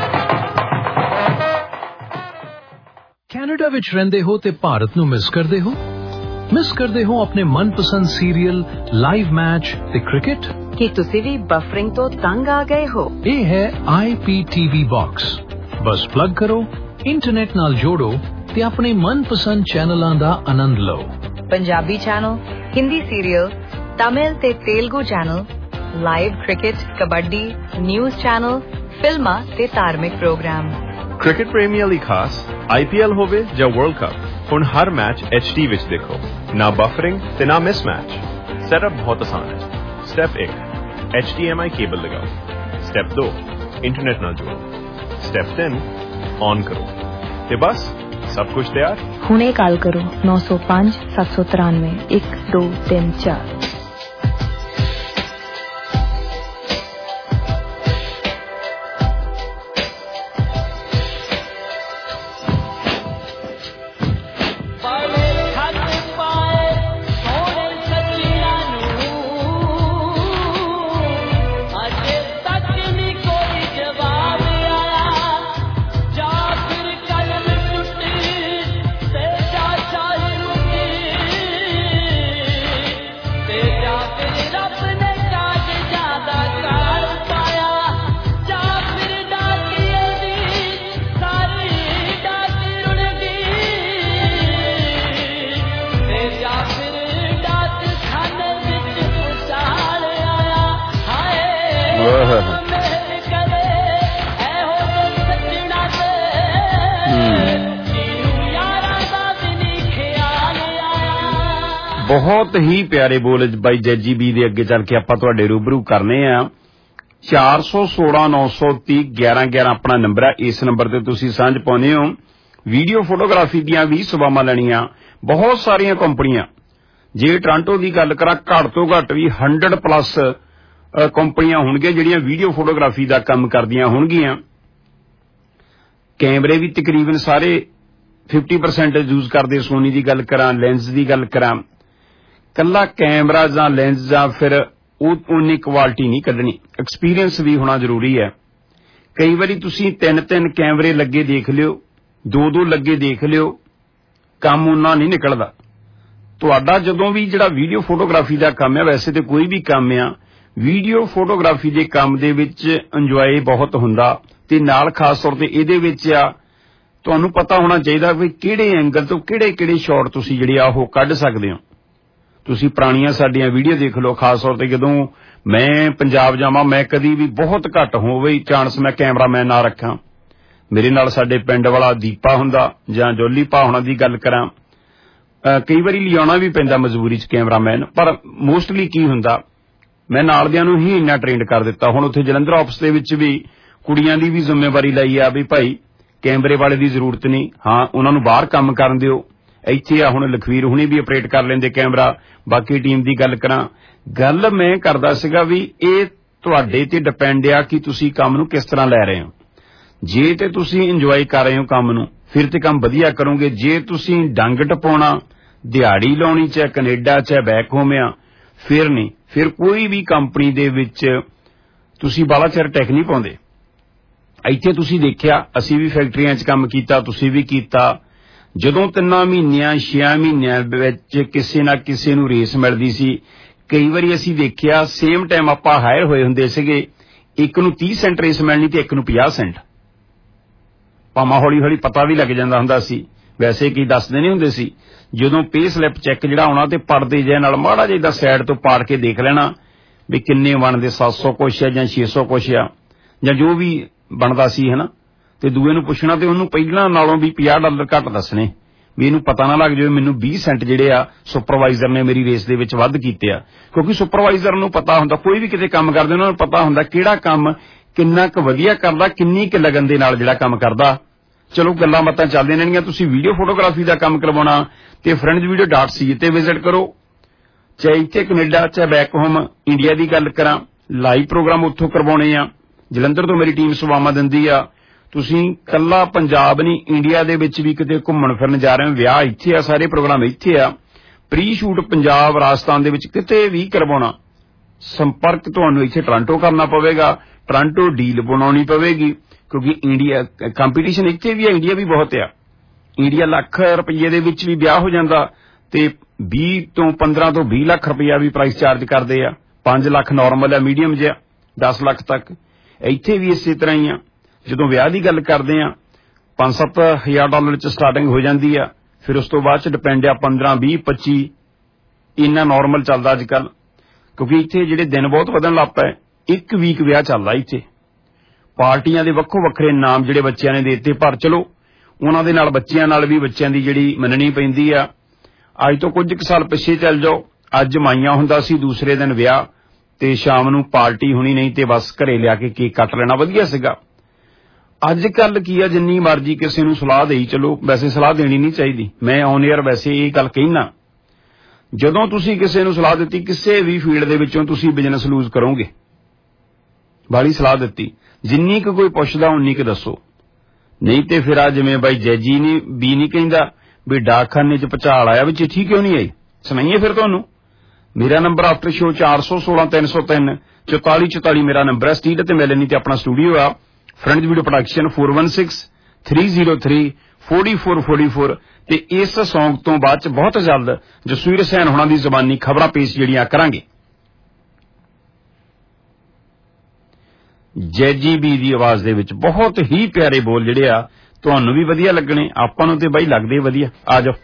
ਕੈਨੇਡਾ ਵਿੱਚ ਰਹਿੰਦੇ ਹੋ ਤੇ ਭਾਰਤ ਨੂੰ ਮਿਸ ਕਰਦੇ ਹੋ? ਮਿਸ ਕਰਦੇ ਹੋ ਆਪਣੇ ਮਨਪਸੰਦ ਸੀਰੀਅਲ, ਲਾਈਵ ਮੈਚ ਤੇ ਕ੍ਰਿਕਟ? ਕੀ ਤੁਸੀਂ ਵੀ ਬਫਰਿੰਗ ਤੋਂ ਤੰਗ ਆ ਗਏ ਹੋ? ਇਹ ਹੈ IPTV ਬਾਕਸ। ਬਸ ਪਲੱਗ ਕਰੋ, ਇੰਟਰਨੈਟ ਨਾਲ ਜੋੜੋ ਤੇ ਆਪਣੇ ਮਨਪਸੰਦ ਚੈਨਲਾਂ ਦਾ ਆਨੰਦ ਲਓ। ਪੰਜਾਬੀ ਚੈਨਲ, ਹਿੰਦੀ ਸੀਰੀਅਲ, ਤਮਿਲ ਤੇ Telugu channel, live cricket, kabaddi, news channel, ਫਿਲਮਾਂ ਤੇ ਧਾਰਮਿਕ ਪ੍ਰੋਗਰਾਮ। ਕ੍ਰਿਕਟ ਪ੍ਰੇਮੀਆਂ ਲਈ ਖਾਸ IPL ਹੋਵੇ ਜਾਂ ਵਰਲਡ ਕੱਪ, ਹੁਣ ਹਰ ਮੈਚ HD ਵਿੱਚ ਦੇਖੋ। ਨਾ ਬਫਰਿੰਗ ਤੇ ਨਾ ਮਿਸਮੈਚ। ਸੈਟਅਪ ਬਹੁਤ ਆਸਾਨ ਹੈ। ਸਟੈਪ 1 HDMI ਕੇਬਲ ਲਗਾਓ। ਸਟੈਪ 2 ਇੰਟਰਨੈਟ ਨਾਲ ਜੋੜੋ। ਸਟੈਪ 3 ਔਨ ਕਰੋ ਤੇ ਬਸ ਸਭ ਕੁਝ ਤਿਆਰ। ਹੁਣੇ ਕਾਲ ਕਰੋ 905 793 1234। ਬਹੁਤ ਹੀ ਪਿਆਰੇ ਬੋਲ ਬਾਈ ਜੈਜੀ ਬੀ ਦੇ ਅੱਗੇ ਚੱਲ ਕੇ ਆਪਾਂ ਤੁਹਾਡੇ ਰੂਬਰੂ ਕਰਨੇ ਆ। 416 930 1111 ਆਪਣਾ ਨੰਬਰ ਹੈ। ਇਸ ਨੰਬਰ ਤੇ ਤੁਸੀਂ ਸਾਂਝ ਪਾਉਨੇ ਹੋ। ਵੀਡੀਓ ਫੋਟੋਗ੍ਰਾਫੀ ਦੀਆਂ ਵੀ ਸੇਵਾਵਾਂ ਲੈਣੀਆਂ। ਬਹੁਤ ਸਾਰੀਆਂ ਕੰਪਨੀਆਂ, ਜੇ ਟੋਰਾਂਟੋ ਦੀ ਗੱਲ ਕਰਾਂ ਘੱਟ ਤੋਂ ਘੱਟ ਵੀ 100+ ਕੰਪਨੀਆਂ ਹੋਣਗੀਆਂ ਜਿਹੜੀਆਂ ਵੀਡੀਓ ਫੋਟੋਗ੍ਰਾਫੀ ਦਾ ਕੰਮ ਕਰਦੀਆਂ ਹੋਣਗੀਆਂ। ਕੈਮਰੇ ਵੀ ਤਕਰੀਬਨ ਸਾਰੇ 50% ਯੂਜ਼ ਕਰਦੇ। ਸੋਨੀ ਦੀ ਗੱਲ ਕਰਾਂ, ਲੈਂਸ ਦੀ ਗੱਲ ਕਰਾਂ, ਕੱਲਾ ਕੈਮਰਾ ਜਾਂ ਲੈਂਸ ਜਾਂ ਫਿਰ ਉਹ ਉਨੀ ਕੁਆਲਿਟੀ ਨਹੀਂ ਕੱਢਣੀ, ਐਕਸਪੀਰੀਅੰਸ ਵੀ ਹੋਣਾ ਜ਼ਰੂਰੀ ਹੈ। ਕਈ ਵਾਰੀ ਤੁਸੀਂ 3 ਕੈਮਰੇ ਲੱਗੇ ਦੇਖ ਲਿਓ, 2 ਲੱਗੇ ਦੇਖ ਲਿਓ, ਕੰਮ ਉਹਨਾਂ ਨਹੀਂ ਨਿਕਲਦਾ ਤੁਹਾਡਾ। ਜਦੋਂ ਵੀ ਜਿਹੜਾ ਵੀਡੀਓ ਫੋਟੋਗ੍ਰਾਫੀ ਦਾ ਕੰਮ ਹੈ, ਵੈਸੇ ਤੇ ਕੋਈ ਵੀ ਕੰਮ ਆ, ਵੀਡੀਓ ਫੋਟੋਗ੍ਰਾਫੀ ਦੇ ਕੰਮ ਦੇ ਵਿੱਚ ਇੰਜੋਏ ਬਹੁਤ ਹੁੰਦਾ ਤੇ ਨਾਲ ਖਾਸ ਤੌਰ ਤੇ ਇਹਦੇ ਵਿੱਚ ਆ ਤੁਹਾਨੂੰ ਪਤਾ ਹੋਣਾ ਚਾਹੀਦਾ ਵੀ ਕਿਹੜੇ ਐਂਗਲ ਤੋਂ ਕਿਹੜੇ ਸ਼ਾਟ ਤੁਸੀਂ ਜਿਹੜੇ ਆ ਉਹ ਕੱਢ ਸਕਦੇ ਹੋ। ਤੁਸੀਂ ਪੁਰਾਣੀਆਂ ਸਾਡੀਆਂ ਵੀਡੀਓ ਦੇਖ ਲਓ, ਖਾਸ ਤੌਰ ਤੇ ਜਦੋਂ ਮੈਂ ਪੰਜਾਬ ਜਾਵਾਂ, ਮੈਂ ਕਦੀ ਵੀ ਬਹੁਤ ਘੱਟ ਹੋਵੇ ਚਾਂਸ ਮੈਂ ਕੈਮਰਾਮੈਨ ਨਾ ਰੱਖਾਂ। ਮੇਰੇ ਨਾਲ ਸਾਡੇ ਪਿੰਡ ਵਾਲਾ ਦੀਪਾ ਹੁੰਦਾ ਜਾਂ ਜੋਲੀ ਭਾ ਹੋਣਾ ਦੀ ਗੱਲ ਕਰਾਂ, ਕਈ ਵਾਰੀ ਲਿਆਉਣਾ ਵੀ ਪੈਂਦਾ ਮਜਬੂਰੀ 'ਚ ਕੈਮਰਾਮੈਨ, ਪਰ ਮੋਸਟਲੀ ਕੀ ਹੁੰਦਾ ਮੈਂ ਨਾਲ ਦਿਆਂ ਨੂੰ ਹੀ ਇੰਨਾ ਟ੍ਰੇਨਡ ਕਰ ਦਿੱਤਾ। ਹੁਣ ਉੱਥੇ ਜਲੰਧਰ ਆਫਿਸ ਦੇ ਵਿੱਚ ਵੀ ਕੁੜੀਆਂ ਦੀ ਵੀ ਜ਼ਿੰਮੇਵਾਰੀ ਲਈ ਆ ਵੀ ਭਾਈ ਕੈਮਰੇ ਵਾਲੇ ਦੀ ਜ਼ਰੂਰਤ ਨਹੀਂ, ਹਾਂ ਉਹਨਾਂ ਨੂੰ ਬਾਹਰ ਕੰਮ ਕਰਨ ਦਿਓ। ਇੱਥੇ ਆ ਹੁਣ ਲਖਵੀਰ ਹੁਣੀ ਵੀ ਆਪਰੇਟ ਕਰ ਲੈਂਦੇ ਕੈਮਰਾ। ਬਾਕੀ ਟੀਮ ਦੀ ਗੱਲ ਕਰਾਂ, ਗੱਲ ਮੈਂ ਕਰਦਾ ਸੀਗਾ ਵੀ ਇਹ ਤੁਹਾਡੇ ਤੇ ਡਿਪੈਂਡ ਆ ਕਿ ਤੁਸੀਂ ਕੰਮ ਨੂੰ ਕਿਸ ਤਰ੍ਹਾਂ ਲੈ ਰਹੇ ਹੋ। ਜੇ ਤੇ ਤੁਸੀਂ ਇੰਜੋਏ ਕਰ ਰਹੇ ਹੋ ਕੰਮ ਨੂੰ, ਫਿਰ ਤੇ ਕੰਮ ਵਧੀਆ ਕਰੋਗੇ। ਜੇ ਤੁਸੀਂ ਡੰਗ ਟਪਾਉਣਾ, ਦਿਹਾੜੀ ਲਾਉਣੀ, ਚਾਹੇ ਕੈਨੇਡਾ ਚਾਹੇ ਬੈਕ ਹੋਮ ਆ, ਫਿਰ ਨਹੀਂ, ਫਿਰ ਕੋਈ ਵੀ ਕੰਪਨੀ ਦੇ ਵਿੱਚ ਤੁਸੀਂ ਬਾਲਾ ਚਿਰ ਟੈਕ ਨਹੀਂ ਪਾਉਂਦੇ। ਇੱਥੇ ਤੁਸੀਂ ਦੇਖਿਆ, ਅਸੀਂ ਵੀ ਫੈਕਟਰੀਆਂ 'ਚ ਕੰਮ ਕੀਤਾ, ਤੁਸੀਂ ਵੀ ਕੀਤਾ। ਜਦੋਂ 3 ਮਹੀਨਿਆਂ 6 ਮਹੀਨਿਆਂ ਵਿੱਚ ਕਿਸੇ ਨਾ ਕਿਸੇ ਨੂੰ ਰੇਸ ਮਿਲਦੀ ਸੀ। ਕਈ ਵਾਰੀ ਅਸੀਂ ਦੇਖਿਆ ਸੇਮ ਟਾਈਮ ਆਪਾਂ ਹਾਇਰ ਹੋਏ ਹੁੰਦੇ ਸੀਗੇ, ਇੱਕ ਨੂੰ 30 ਸੈਂਟ ਰੇਸ ਮਿਲਣੀ ਤੇ ਇੱਕ ਨੂੰ 50 ਸੈਂਟ। ਭਾਵੇਂ ਹੌਲੀ ਹੌਲੀ ਪਤਾ ਵੀ ਲੱਗ ਜਾਂਦਾ ਹੁੰਦਾ ਸੀ, ਵੈਸੇ ਕੀ ਦੱਸਦੇ ਨਹੀਂ ਹੁੰਦੇ ਸੀ। ਜਦੋਂ ਪੇ ਸਲਿੱਪ ਚੈੱਕ ਜਿਹੜਾ ਆਉਣਾ ਤੇ ਪਰਦੇ ਜਿਹੇ ਨਾਲ ਮਾੜਾ ਜਿਹਾ ਸਾਈਡ ਤੋਂ ਪਾੜ ਕੇ ਦੇਖ ਲੈਣਾ ਵੀ ਕਿੰਨੇ ਬਣਦੇ, 700 ਕੁਛ ਆ ਜਾਂ 600 ਕੁਛ ਆ ਜਾਂ ਜੋ ਵੀ ਬਣਦਾ ਸੀ, ਹਨਾ। ਤੇ ਦੂਏ ਨੂੰ ਪੁੱਛਣਾ ਤੇ ਉਹਨੂੰ ਪਹਿਲਾਂ ਨਾਲੋਂ ਵੀ $50 ਘੱਟ ਦੱਸਣੇ ਵੀ ਇਹਨੂੰ ਪਤਾ ਨਾ ਲੱਗ ਜਾਵੇ ਮੈਨੂੰ 20 ਸੈਂਟ ਜਿਹੜੇ ਆ ਸੁਪਰਵਾਈਜ਼ਰ ਨੇ ਮੇਰੀ ਰੇਸ ਦੇ ਵਿੱਚ ਵੱਧ ਕੀਤੇ ਆ। ਕਿਉਂਕਿ ਸੁਪਰਵਾਈਜ਼ਰ ਨੂੰ ਪਤਾ ਹੁੰਦਾ, ਕੋਈ ਵੀ ਕਿਤੇ ਕੰਮ ਕਰਦੇ ਉਹਨਾਂ ਨੂੰ ਪਤਾ ਹੁੰਦਾ ਕਿਹੜਾ ਕੰਮ ਕਿੰਨਾ ਕੁ ਵਧੀਆ ਕਰਦਾ, ਕਿੰਨੀ ਕੁ ਲਗਨ ਦੇ ਨਾਲ ਜਿਹੜਾ ਕੰਮ ਕਰਦਾ। ਚਲੋ ਗੱਲਾਂ ਬਾਤਾਂ ਚੱਲਦੀਆਂ ਰਹਿਣਗੀਆਂ। ਤੁਸੀਂ ਵੀਡੀਓ ਫੋਟੋਗ੍ਰਾਫੀ ਦਾ ਕੰਮ ਕਰਵਾਉਣਾ ਤੇ friendsvideo.ca ਤੇ ਵਿਜ਼ਿਟ ਕਰੋ, ਚਾਹੇ ਇੱਥੇ ਕੈਨੇਡਾ ਚਾਹੇ ਬੈਕ ਹੋਮ ਇੰਡੀਆ ਦੀ ਗੱਲ ਕਰਾਂ। ਲਾਈਵ ਪ੍ਰੋਗਰਾਮ ਉੱਥੋਂ ਕਰਵਾਉਣੇ ਆ, ਜਲੰਧਰ ਤੋਂ ਮੇਰੀ ਟੀਮ ਸੇਵਾਵਾਂ ਦਿੰਦੀ ਆ। ਤੁਸੀਂ ਕੱਲਾ ਪੰਜਾਬ ਨਹੀਂ, ਇੰਡੀਆ ਦੇ ਵਿੱਚ ਵੀ ਕਿਤੇ ਘੁੰਮਣ ਫਿਰਨ ਜਾ ਰਹੇ ਹੋ, ਵਿਆਹ ਇੱਥੇ ਆ, ਸਾਰੇ ਪ੍ਰੋਗਰਾਮ ਇੱਥੇ ਆ। ਪ੍ਰੀ ਸ਼ੂਟ ਪੰਜਾਬ ਰਾਜਸਥਾਨ ਦੇ ਵਿੱਚ ਕਿਤੇ ਵੀ ਕਰਵਾਉਣਾ, ਸੰਪਰਕ ਤੁਹਾਨੂੰ ਇੱਥੇ ਟੋਰਾਂਟੋ ਕਰਨਾ ਪਵੇਗਾ, ਟੋਰਾਂਟੋ ਡੀਲ ਬਣਾਉਣੀ ਪਵੇਗੀ। ਕਿਉਂਕਿ ਇੰਡੀਆ ਕੰਪੀਟੀਸ਼ਨ ਇੱਥੇ ਵੀ ਹੈ, ਇੰਡੀਆ ਵੀ ਬਹੁਤ ਆ। ਇੰਡੀਆ ਲੱਖ ਰੁਪਏ ਦੇ ਵਿੱਚ ਵੀ ਵਿਆਹ ਹੋ ਜਾਂਦਾ ਤੇ 15 ਤੋਂ 20 ਲੱਖ ਰੁਪਇਆ ਵੀ ਪ੍ਰਾਈਸ ਚਾਰਜ ਕਰਦੇ ਆ। 5 ਲੱਖ ਨਾਰਮਲ ਆ, ਮੀਡੀਅਮ ਜਿਹਾ 10 ਲੱਖ ਤੱਕ। ਇੱਥੇ ਵੀ ਇਸੇ ਤਰ੍ਹਾਂ ਹੀ ਆ। ਜਦੋਂ ਵਿਆਹ ਦੀ ਗੱਲ ਕਰਦੇ ਆ $5-7 ਹਜ਼ਾਰ 'ਚ ਸਟਾਰਟਿੰਗ ਹੋ ਜਾਂਦੀ ਆ, ਫਿਰ ਉਸ ਤੋਂ ਬਾਅਦ 'ਚ ਡਿਪੈਂਡ ਆ 15, 20, 25 ਇੰਨਾ ਨਾਰਮਲ ਚੱਲਦਾ ਅੱਜ ਕੱਲ। ਕਿਉਂਕਿ ਇੱਥੇ ਜਿਹੜੇ ਦਿਨ ਬਹੁਤ ਵਧਣ ਲੱਗ ਪਏ, 1 ਵੀਕ ਵਿਆਹ ਚੱਲਦਾ ਇੱਥੇ। ਪਾਰਟੀਆਂ ਦੇ ਵੱਖੋ ਵੱਖਰੇ ਨਾਮ ਜਿਹੜੇ ਬੱਚਿਆਂ ਨੇ ਦੇ ਦਿੱਤੇ, ਪਰ ਚਲੋ ਉਹਨਾਂ ਦੇ ਨਾਲ ਬੱਚਿਆਂ ਨਾਲ ਵੀ ਬੱਚਿਆਂ ਦੀ ਜਿਹੜੀ ਮੰਨਣੀ ਪੈਂਦੀ ਆ। ਅੱਜ ਤੋਂ ਕੁਝ ਕੁ ਸਾਲ ਪਿੱਛੇ ਚੱਲ ਜਾਓ, ਅੱਜ ਮਾਈਆਂ ਹੁੰਦਾ ਸੀ, ਦੂਸਰੇ ਦਿਨ ਵਿਆਹ ਤੇ ਸ਼ਾਮ ਨੂੰ ਪਾਰਟੀ ਹੋਣੀ, ਨਹੀਂ ਤੇ ਬਸ ਘਰੇ ਲਿਆ ਕੇ ਕੇਕ ਕੱਟ ਲੈਣਾ, ਵਧੀਆ ਸੀਗਾ। ਅੱਜ ਕੱਲ ਕੀ ਆ, ਜਿੰਨੀ ਮਰਜ਼ੀ ਕਿਸੇ ਨੂੰ ਸਲਾਹ ਦੇਈ ਚਲੋ, ਵੈਸੇ ਸਲਾਹ ਦੇਣੀ ਨਹੀਂ ਚਾਹੀਦੀ। ਮੈਂ ਔਨ 에ਅਰ ਵੈਸੇ ਇਹ ਗੱਲ ਕਹਿਣਾ, ਜਦੋਂ ਤੁਸੀਂ ਕਿਸੇ ਨੂੰ ਸਲਾਹ ਦਿੱਤੀ ਕਿਸੇ ਵੀ ਫੀਲਡ ਦੇ ਵਿੱਚੋਂ ਤੁਸੀਂ ਬਿਜ਼ਨਸ ਲੂਜ਼ ਕਰੋਗੇ। ਬਾਲੀ ਸਲਾਹ ਦਿੱਤੀ, ਜਿੰਨੀ ਕੁ ਕੋਈ ਪੁੱਛਦਾ ਉਨੀ ਕੁ ਦੱਸੋ, ਨਹੀਂ ਤੇ ਫਿਰ ਆ ਜਿਵੇਂ ਬਾਈ ਜੈਜੀ ਨਹੀਂ ਕਹਿੰਦਾ ਵੀ ਡਾਕਖਾਨੇ 'ਚ ਭੁਚਾਲ ਆਇਆ ਵੀ ਚਿੱਠੀ ਕਿਉਂ ਨਹੀਂ ਆਈ, ਸੁਣਾਈਏ ਫਿਰ ਤੁਹਾਨੂੰ। ਮੇਰਾ ਨੰਬਰ ਆਫਟਰ ਸ਼ੋ 416 303 4444 ਮੇਰਾ ਨੰਬਰ ਹੈ। ਸਟੀਲ ਤੇ ਮਿਲਣੀ ਤੇ ਆਪਣਾ ਸਟੂਡੀਓ ਆ ਫਰੈਂਡਸ ਵੀਡੀਓ ਪ੍ਰੋਡਕਸ਼ਨ 416 303 4444। ਤੇ ਇਸ ਸੌਂਗ ਤੋਂ ਬਾਅਦ 'ਚ ਬਹੁਤ ਜਲਦ ਜਸਵੀਰ ਹੁਸੈਨ ਹੋਣਾ ਦੀ ਜ਼ਬਾਨੀ ਖਬਰਾਂ ਪੇਸ਼ ਜਿਹੜੀਆਂ ਕਰਾਂਗੇ। ਜੈਜੀ ਬੀ ਦੀ ਆਵਾਜ਼ ਦੇ ਵਿੱਚ ਬਹੁਤ ਹੀ ਪਿਆਰੇ ਬੋਲ ਜਿਹੜੇ ਆ, ਤੁਹਾਨੂੰ ਵੀ ਵਧੀਆ ਲੱਗਣੇ, ਆਪਾਂ ਨੂੰ ਤੇ ਬਾਈ ਲੱਗਦੇ ਵਧੀਆ। ਆ ਜਾਓ।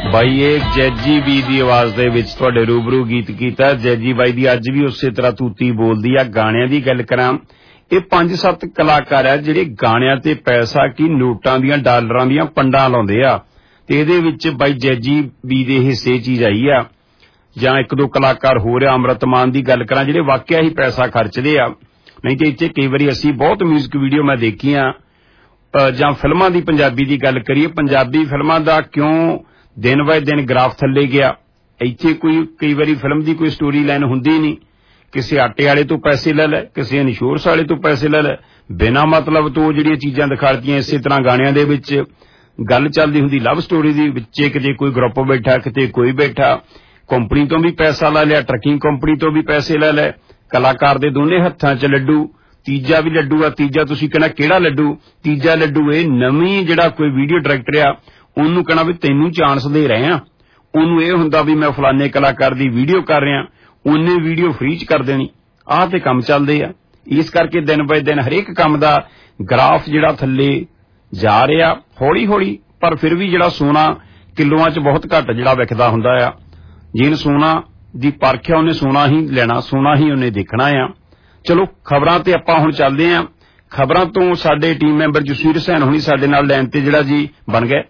ਬਾਈ ਇਹ ਜੈਜੀ ਬੀ ਦੀ ਆਵਾਜ਼ ਦੇ ਵਿੱਚ ਤੁਹਾਡੇ ਰੂਬਰੂ ਗੀਤ ਕੀਤਾ। ਜੈਜੀ ਬਾਈ ਦੀ ਅੱਜ ਵੀ ਉਸੇ ਤਰ੍ਹਾਂ ਤੂਤੀ ਬੋਲਦੀ ਆ। ਗਾਣਿਆਂ ਦੀ ਗੱਲ ਕਰਾਂ, ਇਹ 5-7 ਕਲਾਕਾਰ ਆ ਜਿਹੜੇ ਗਾਣਿਆਂ ਤੇ ਪੈਸਾ ਕੀ ਨੋਟਾਂ ਦੀਆਂ ਡਾਲਰਾਂ ਦੀਆਂ ਪੰਡਾਂ ਲਾਉਂਦੇ ਆ, ਤੇ ਇਹਦੇ ਵਿੱਚ ਬਾਈ ਜੈਜੀ ਬੀ ਦੇ ਹਿੱਸੇ ਚੀਜ਼ ਆਈ ਆ। ਜਾਂ 1-2 ਕਲਾਕਾਰ ਹੋਰ ਆ, ਅੰਮ੍ਰਿਤਮਾਨ ਦੀ ਗੱਲ ਕਰਾਂ, ਜਿਹੜੇ ਵਾਕਿਆ ਹੀ ਪੈਸਾ ਖਰਚਦੇ ਆ। ਨਹੀਂ ਤੇ ਇੱਥੇ ਕਈ ਵਾਰੀ ਅਸੀਂ ਬਹੁਤ ਮਿਊਜ਼ਿਕ ਵੀਡੀਓ ਮੈਂ ਦੇਖੀਆਂ। ਜਾਂ ਫਿਲਮਾਂ ਦੀ ਪੰਜਾਬੀ ਦੀ ਗੱਲ ਕਰੀਏ, ਪੰਜਾਬੀ ਫਿਲਮਾਂ ਦਾ ਕਿਉਂ ਦਿਨ ਬਾਏ ਦਿਨ ਗ੍ਰਾਫ ਥੱਲੇ ਗਿਆ। ਇੱਥੇ ਕਈ ਵਾਰੀ ਫਿਲਮ ਦੀ ਕੋਈ ਸਟੋਰੀ ਲਾਈਨ ਹੁੰਦੀ ਨਹੀਂ। ਕਿਸੇ ਆਟੇ ਵਾਲੇ ਤੋਂ ਪੈਸੇ ਲੈ ਲੈ, ਕਿਸੇ ਇੰਸ਼ੋਰੈਂਸ ਵਾਲੇ ਤੋਂ ਪੈਸੇ ਲੈ ਲੈ, ਬਿਨਾਂ ਮਤਲਬ ਤੋਂ ਜਿਹੜੀਆਂ ਚੀਜ਼ਾਂ ਦਿਖਾਤੀਆਂ। ਇਸੇ ਤਰ੍ਹਾਂ ਗਾਣਿਆਂ ਦੇ ਵਿੱਚ ਗੱਲ ਚੱਲਦੀ ਹੁੰਦੀ ਲਵ ਸਟੋਰੀ ਦੀ, ਵਿੱਚ ਕਿਤੇ ਕੋਈ ਗਰੁੱਪ ਬੈਠਾ, ਕਿਤੇ ਕੋਈ ਬੈਠਾ। ਕੰਪਨੀ ਤੋਂ ਵੀ ਪੈਸਾ ਲੈ ਲਿਆ, ਟਰੱਕਿੰਗ ਕੰਪਨੀ ਤੋਂ ਵੀ ਪੈਸੇ ਲੈ ਲੈ। ਕਲਾਕਾਰ ਦੇ ਦੋਨੇ ਹੱਥਾਂ 'ਚ ਲੱਡੂ, ਤੀਜਾ ਵੀ ਲੱਡੂ ਆ। ਤੀਜਾ ਤੁਸੀਂ ਕਹਿਣਾ ਕਿਹੜਾ ਲੱਡੂ? ਤੀਜਾ ਲੱਡੂ ਇਹ ਨਵੀਂ ਜਿਹੜਾ ਕੋਈ ਵੀਡੀਓ ਡਾਇਰੈਕਟਰ ਆ ਉਹਨੂੰ ਕਹਿਣਾ ਵੀ ਤੈਨੂੰ ਚਾਂਸ ਦੇ ਰਹੇ ਆ। ਉਹਨੂੰ ਇਹ ਹੁੰਦਾ ਵੀ ਮੈਂ ਫਲਾਨੇ ਕਲਾਕਾਰ ਦੀ ਵੀਡੀਓ ਕਰ ਰਿਹਾ, ਉਹਨੇ ਵੀਡੀਓ ਫ੍ਰੀ 'ਚ ਕਰ ਦੇਣੀ। ਆਹ ਤੇ ਕੰਮ ਚੱਲਦੇ ਆ। ਇਸ ਕਰਕੇ ਦਿਨ ਬਾਏ ਦਿਨ ਹਰੇਕ ਕੰਮ ਦਾ ਗ੍ਰਾਫ ਜਿਹੜਾ ਥੱਲੇ ਜਾ ਰਿਹਾ ਹੌਲੀ ਹੌਲੀ। ਪਰ ਫਿਰ ਵੀ ਜਿਹੜਾ ਸੋਨਾ ਕਿਲੋਆਂ 'ਚ ਬਹੁਤ ਘੱਟ ਜਿਹੜਾ ਵਿਕਦਾ ਹੁੰਦਾ ਆ। ਜਿਹਨੇ ਸੋਨਾ ਦੀ ਪਰਖਿਆ ਉਹਨੇ ਸੋਨਾ ਹੀ ਲੈਣਾ, ਸੋਨਾ ਹੀ ਉਹਨੇ ਦੇਖਣਾ ਆ। ਚਲੋ ਖਬਰਾਂ ਤੇ ਆਪਾਂ ਹੁਣ ਚੱਲਦੇ ਆ। ਖਬਰਾਂ ਤੋਂ ਸਾਡੇ ਟੀਮ ਮੈਂਬਰ ਜਸਵੀਰ ਹੁਸੈਨ ਹੁਣੀ ਸਾਡੇ ਨਾਲ ਲਾਈਨ ਤੇ ਜਿਹੜਾ ਜੀ ਬਣ ਗਏ।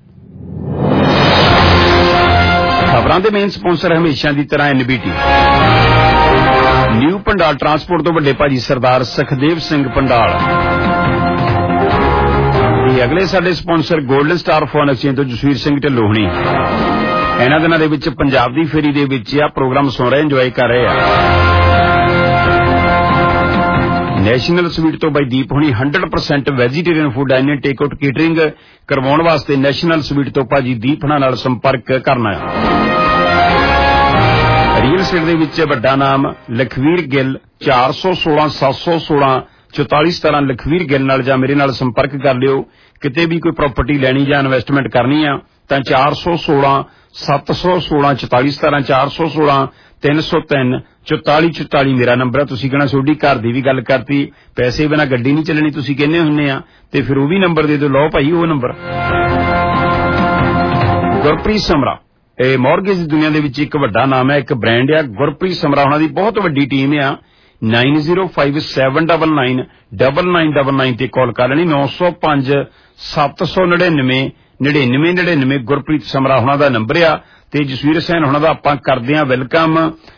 ਖਬਰਾਂ ਦੇ ਮੇਨ ਸਪਾਂਸਰ ਹਮੇਸ਼ਾ ਦੀ ਤਰ੍ਹਾਂ NBT ਨਿਊ ਪੰਡਾਲ ਟਰਾਂਸਪੋਰਟ ਤੋਂ ਵੱਡੇ ਭਾਜੀ ਸਰਦਾਰ ਸੁਖਦੇਵ ਸਿੰਘ ਪੰਡਾਲ। ਇਹ ਅਗਲੇ ਸਾਡੇ sponsor golden star phone exchange ਤੋਂ ਜਸਵੀਰ ਸਿੰਘ ਢਿੱਲੋਂ ਹੁਣੀ। ਇਹਨਾਂ ਦਿਨਾਂ ਦੇ ਵਿੱਚ ਪੰਜਾਬ ਦੀ ਫੇਰੀ ਦੇ ਵਿੱਚ ਆ ਪ੍ਰੋਗਰਾਮ ਸੁਣ ਰਹੇ, ਇੰਜੋਏ ਕਰ ਰਹੇ ਆ। ਨੈਸ਼ਨਲ ਸਵੀਟ ਤੋਂ ਬਾਈ ਦੀਪ ਹੁਣੀ 100% vegetarian food dining take out catering ਕਰਵਾਉਣ ਵਾਸਤੇ ਨੈਸ਼ਨਲ ਸਵੀਟ ਤੋਂ ਭਾਜੀ ਦੀਪ ਹੁਣਾਂ ਨਾਲ ਸੰਪਰਕ ਕਰਨਾ ਹੈ। ਰੀਅਲ estate ਦੇ ਵਿੱਚ ਵੱਡਾ ਨਾਮ ਲਖਵੀਰ ਗਿੱਲ 416 716 4417 ਲਖਵੀਰ ਗਿੱਲ ਨਾਲ ਜਾਂ ਮੇਰੇ ਨਾਲ ਸੰਪਰਕ ਕਰ ਲਿਓ। ਕਿਤੇ ਵੀ ਕੋਈ ਪ੍ਰਾਪਰਟੀ ਲੈਣੀ ਜਾਂ ਇਨਵੈਸਟਮੈਂਟ ਕਰਨੀ ਆ ਤਾਂ 416 716 4417 416 303 4444 ਮੇਰਾ ਨੰਬਰ ਆ। ਤੁਸੀਂ ਕਹਿਣਾ ਤੁਹਾਡੀ ਘਰ ਦੀ ਵੀ ਗੱਲ ਕਰਤੀ, ਪੈਸੇ ਬਿਨਾਂ ਗੱਡੀ ਨਹੀਂ ਚੱਲਣੀ ਤੁਸੀਂ ਕਹਿੰਦੇ ਹੁੰਦੇ ਆ, ਤੇ ਫਿਰ ਉਹ ਵੀ ਨੰਬਰ ਦੇ ਦਿਓ। ਲਓ ਭਾਈ ਉਹ ਨੰਬਰ। ਗੁਰਪ੍ਰੀਤ ਸਮਰਾ ਇਹ ਮੌਰਗੇਜ ਦੀ ਦੁਨੀਆ ਦੇ ਵਿੱਚ ਇੱਕ ਵੱਡਾ ਨਾਮ ਹੈ, ਇੱਕ ਬ੍ਰਾਂਡ ਆ। ਗੁਰਪ੍ਰੀਤ ਸਮਰਾ ਉਹਨਾਂ ਦੀ ਬਹੁਤ ਵੱਡੀ ਟੀਮ ਆ। 9057999999 ਤੇ ਕਾਲ ਕਰ ਲੈਣੀ। 905 799 9999 ਗੁਰਪ੍ਰੀਤ ਸਮਰਾ ਉਹਨਾਂ ਦਾ ਨੰਬਰ ਆ। ਤੇ ਜਸਵੀਰ ਹੁਸੈਨ ਉਹਨਾਂ ਦਾ ਆਪਾਂ ਕਰਦੇ ਆ ਵੈਲਕਮ।